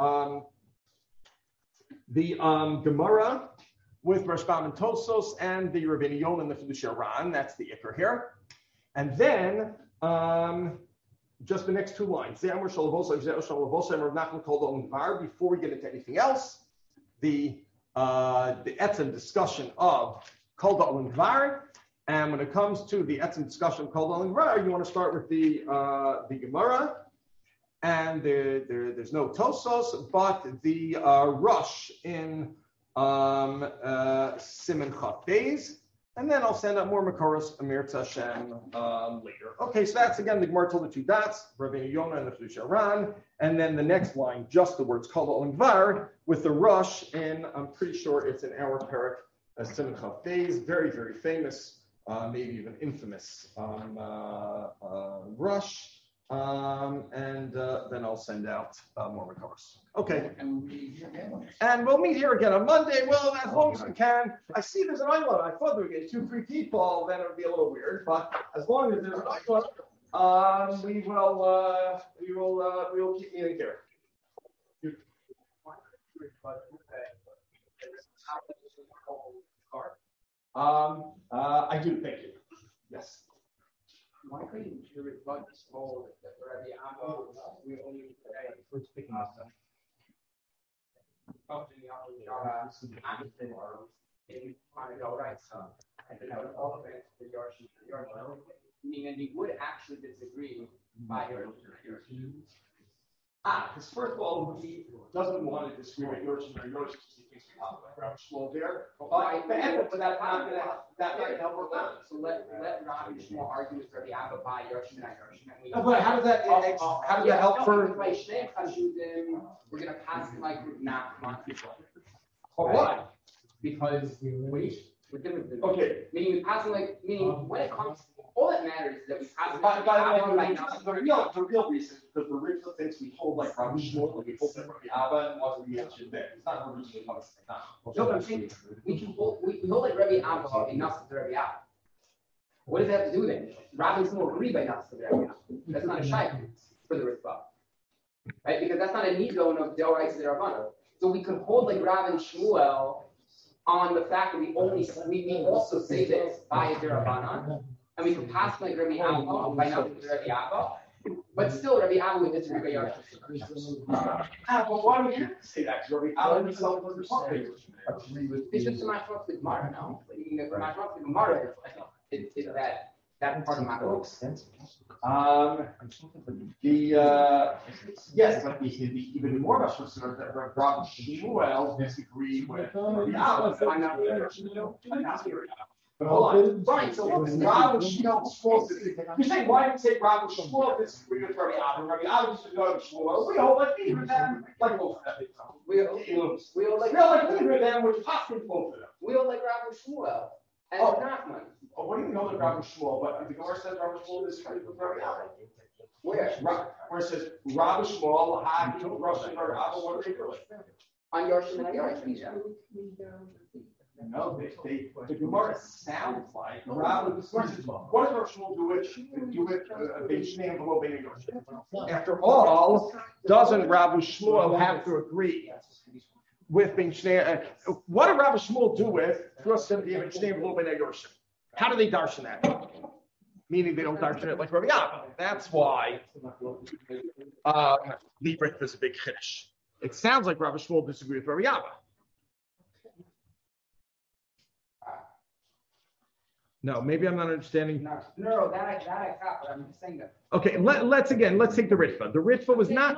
the Gemara with Rashbam and Tosos and the Rabbeinu Yonah and the Fiducia Ran. That's the Iker here. And then just the next 2 lines. Before we get into anything else, the etzem discussion of Kol Da'olim Dvar. And when it comes to the etzem discussion of Kol Da'olim Dvar, you want to start with the Gemara. And there's no Tosos, but the Rush in Siman Chaf Beis. And then I'll send out more Makoros Amir Hashem later. Okay, so that's again the Gemara told the 2 dots, Rabbeinu Yonah and the Fiducia Ran. And then the next line, just the words Kol Da'olim Dvar with the Rush in, I'm pretty sure it's in our parak, Siman Chaf Beis, very, very famous, maybe even infamous Rush. And then I'll send out more Makoros. Okay. And we'll meet here again on Monday. Well, as long as we can. I see there's an island. I thought we would get 2-3 people, then it would be a little weird. But as long as there's an island, we will keep meeting here. I do. Thank you. Yes. Why couldn't you rebut this whole that Rabbi Abba we only up in the upper Java and you want to go right so and then all of it the Yorshim meaning you would actually disagree by your because first of all, he doesn't want to disagree with Yorshim or Yorshim. He thinks we have like Rabbi Shmuel there. But that's not gonna help work out. So let Rabbi Shmuel argue with Rabbi Abba by Yorshim and Yorshim. No, but how does that help for? We're gonna pass it like not come on people. For what? Because we're different. Okay. Meaning we pass it like when it comes. All that matters is that we pass. By the way, the real reason because the original things we hold like Rabbi Shmuel, like we hold like Rabbi Abba, and wasn't mentioned there. It's not originally No, but I'm saying we hold like Rabbi Abba enough to Rabbi Abba. What does that have to do then? Rabbi Shmuel agree by enough to Rabbi Abba. That's not a shaykh for the Ritva, right? Because that's not a need going of Deoraisa to Rabbanan. So we could hold like Rabbi Shmuel on the fact that we also say this by a Rabbanan. And we can pass like Rabbi Abba by nothing to Rabbi Abba, but still Rabbi Abba would disagree by Yorshim. But why would you say that? Because Rabbi Abba himself was responsible. It's just a matter of the Gemara, no? The matter of the Gemara is that part of my book. Yes, but even more of us that Rabbi Shmuel disagreed with Rabbi Abba. I'm not here. Hold on. Right, so Rabbi Shmuel, you're saying, why didn't you say Rabbi Shmuel disagree with Rabbi Abba? Rabbi Abba used to go to Shmuel. We hold like neither of them, like both of them. We hold like neither of them, which is possible both of them. We hold like Rabbi Shmuel and Nachman. Oh, what do you mean hold like Rabbi Shmuel? But the Gemara says Rabbi Shmuel disagreed with Rabbi Abba. Where? Where it says Rabbi Shmuel, Rabbi Abba, what are they doing? On Yorshim and Yorshim. No, the Gemara sounds like Rabbi. What does Rabbi Shmuel do with Beishneim below Bein Yorshim? After all, doesn't Rabbi Shmuel have to agree with Beishneim? What did Rabbi Shmuel do with Beishneim below Bein Yorshim? How do they darshan that? Meaning they don't darshan it like Rabbi Abba. That's why the Ritva is a big chiddush. It sounds like Rabbi Shmuel disagreed with Rabbi Abba. No, maybe I'm not understanding. No, that I got, but I'm just saying that. Okay, let's take the Ritva. The Ritva was not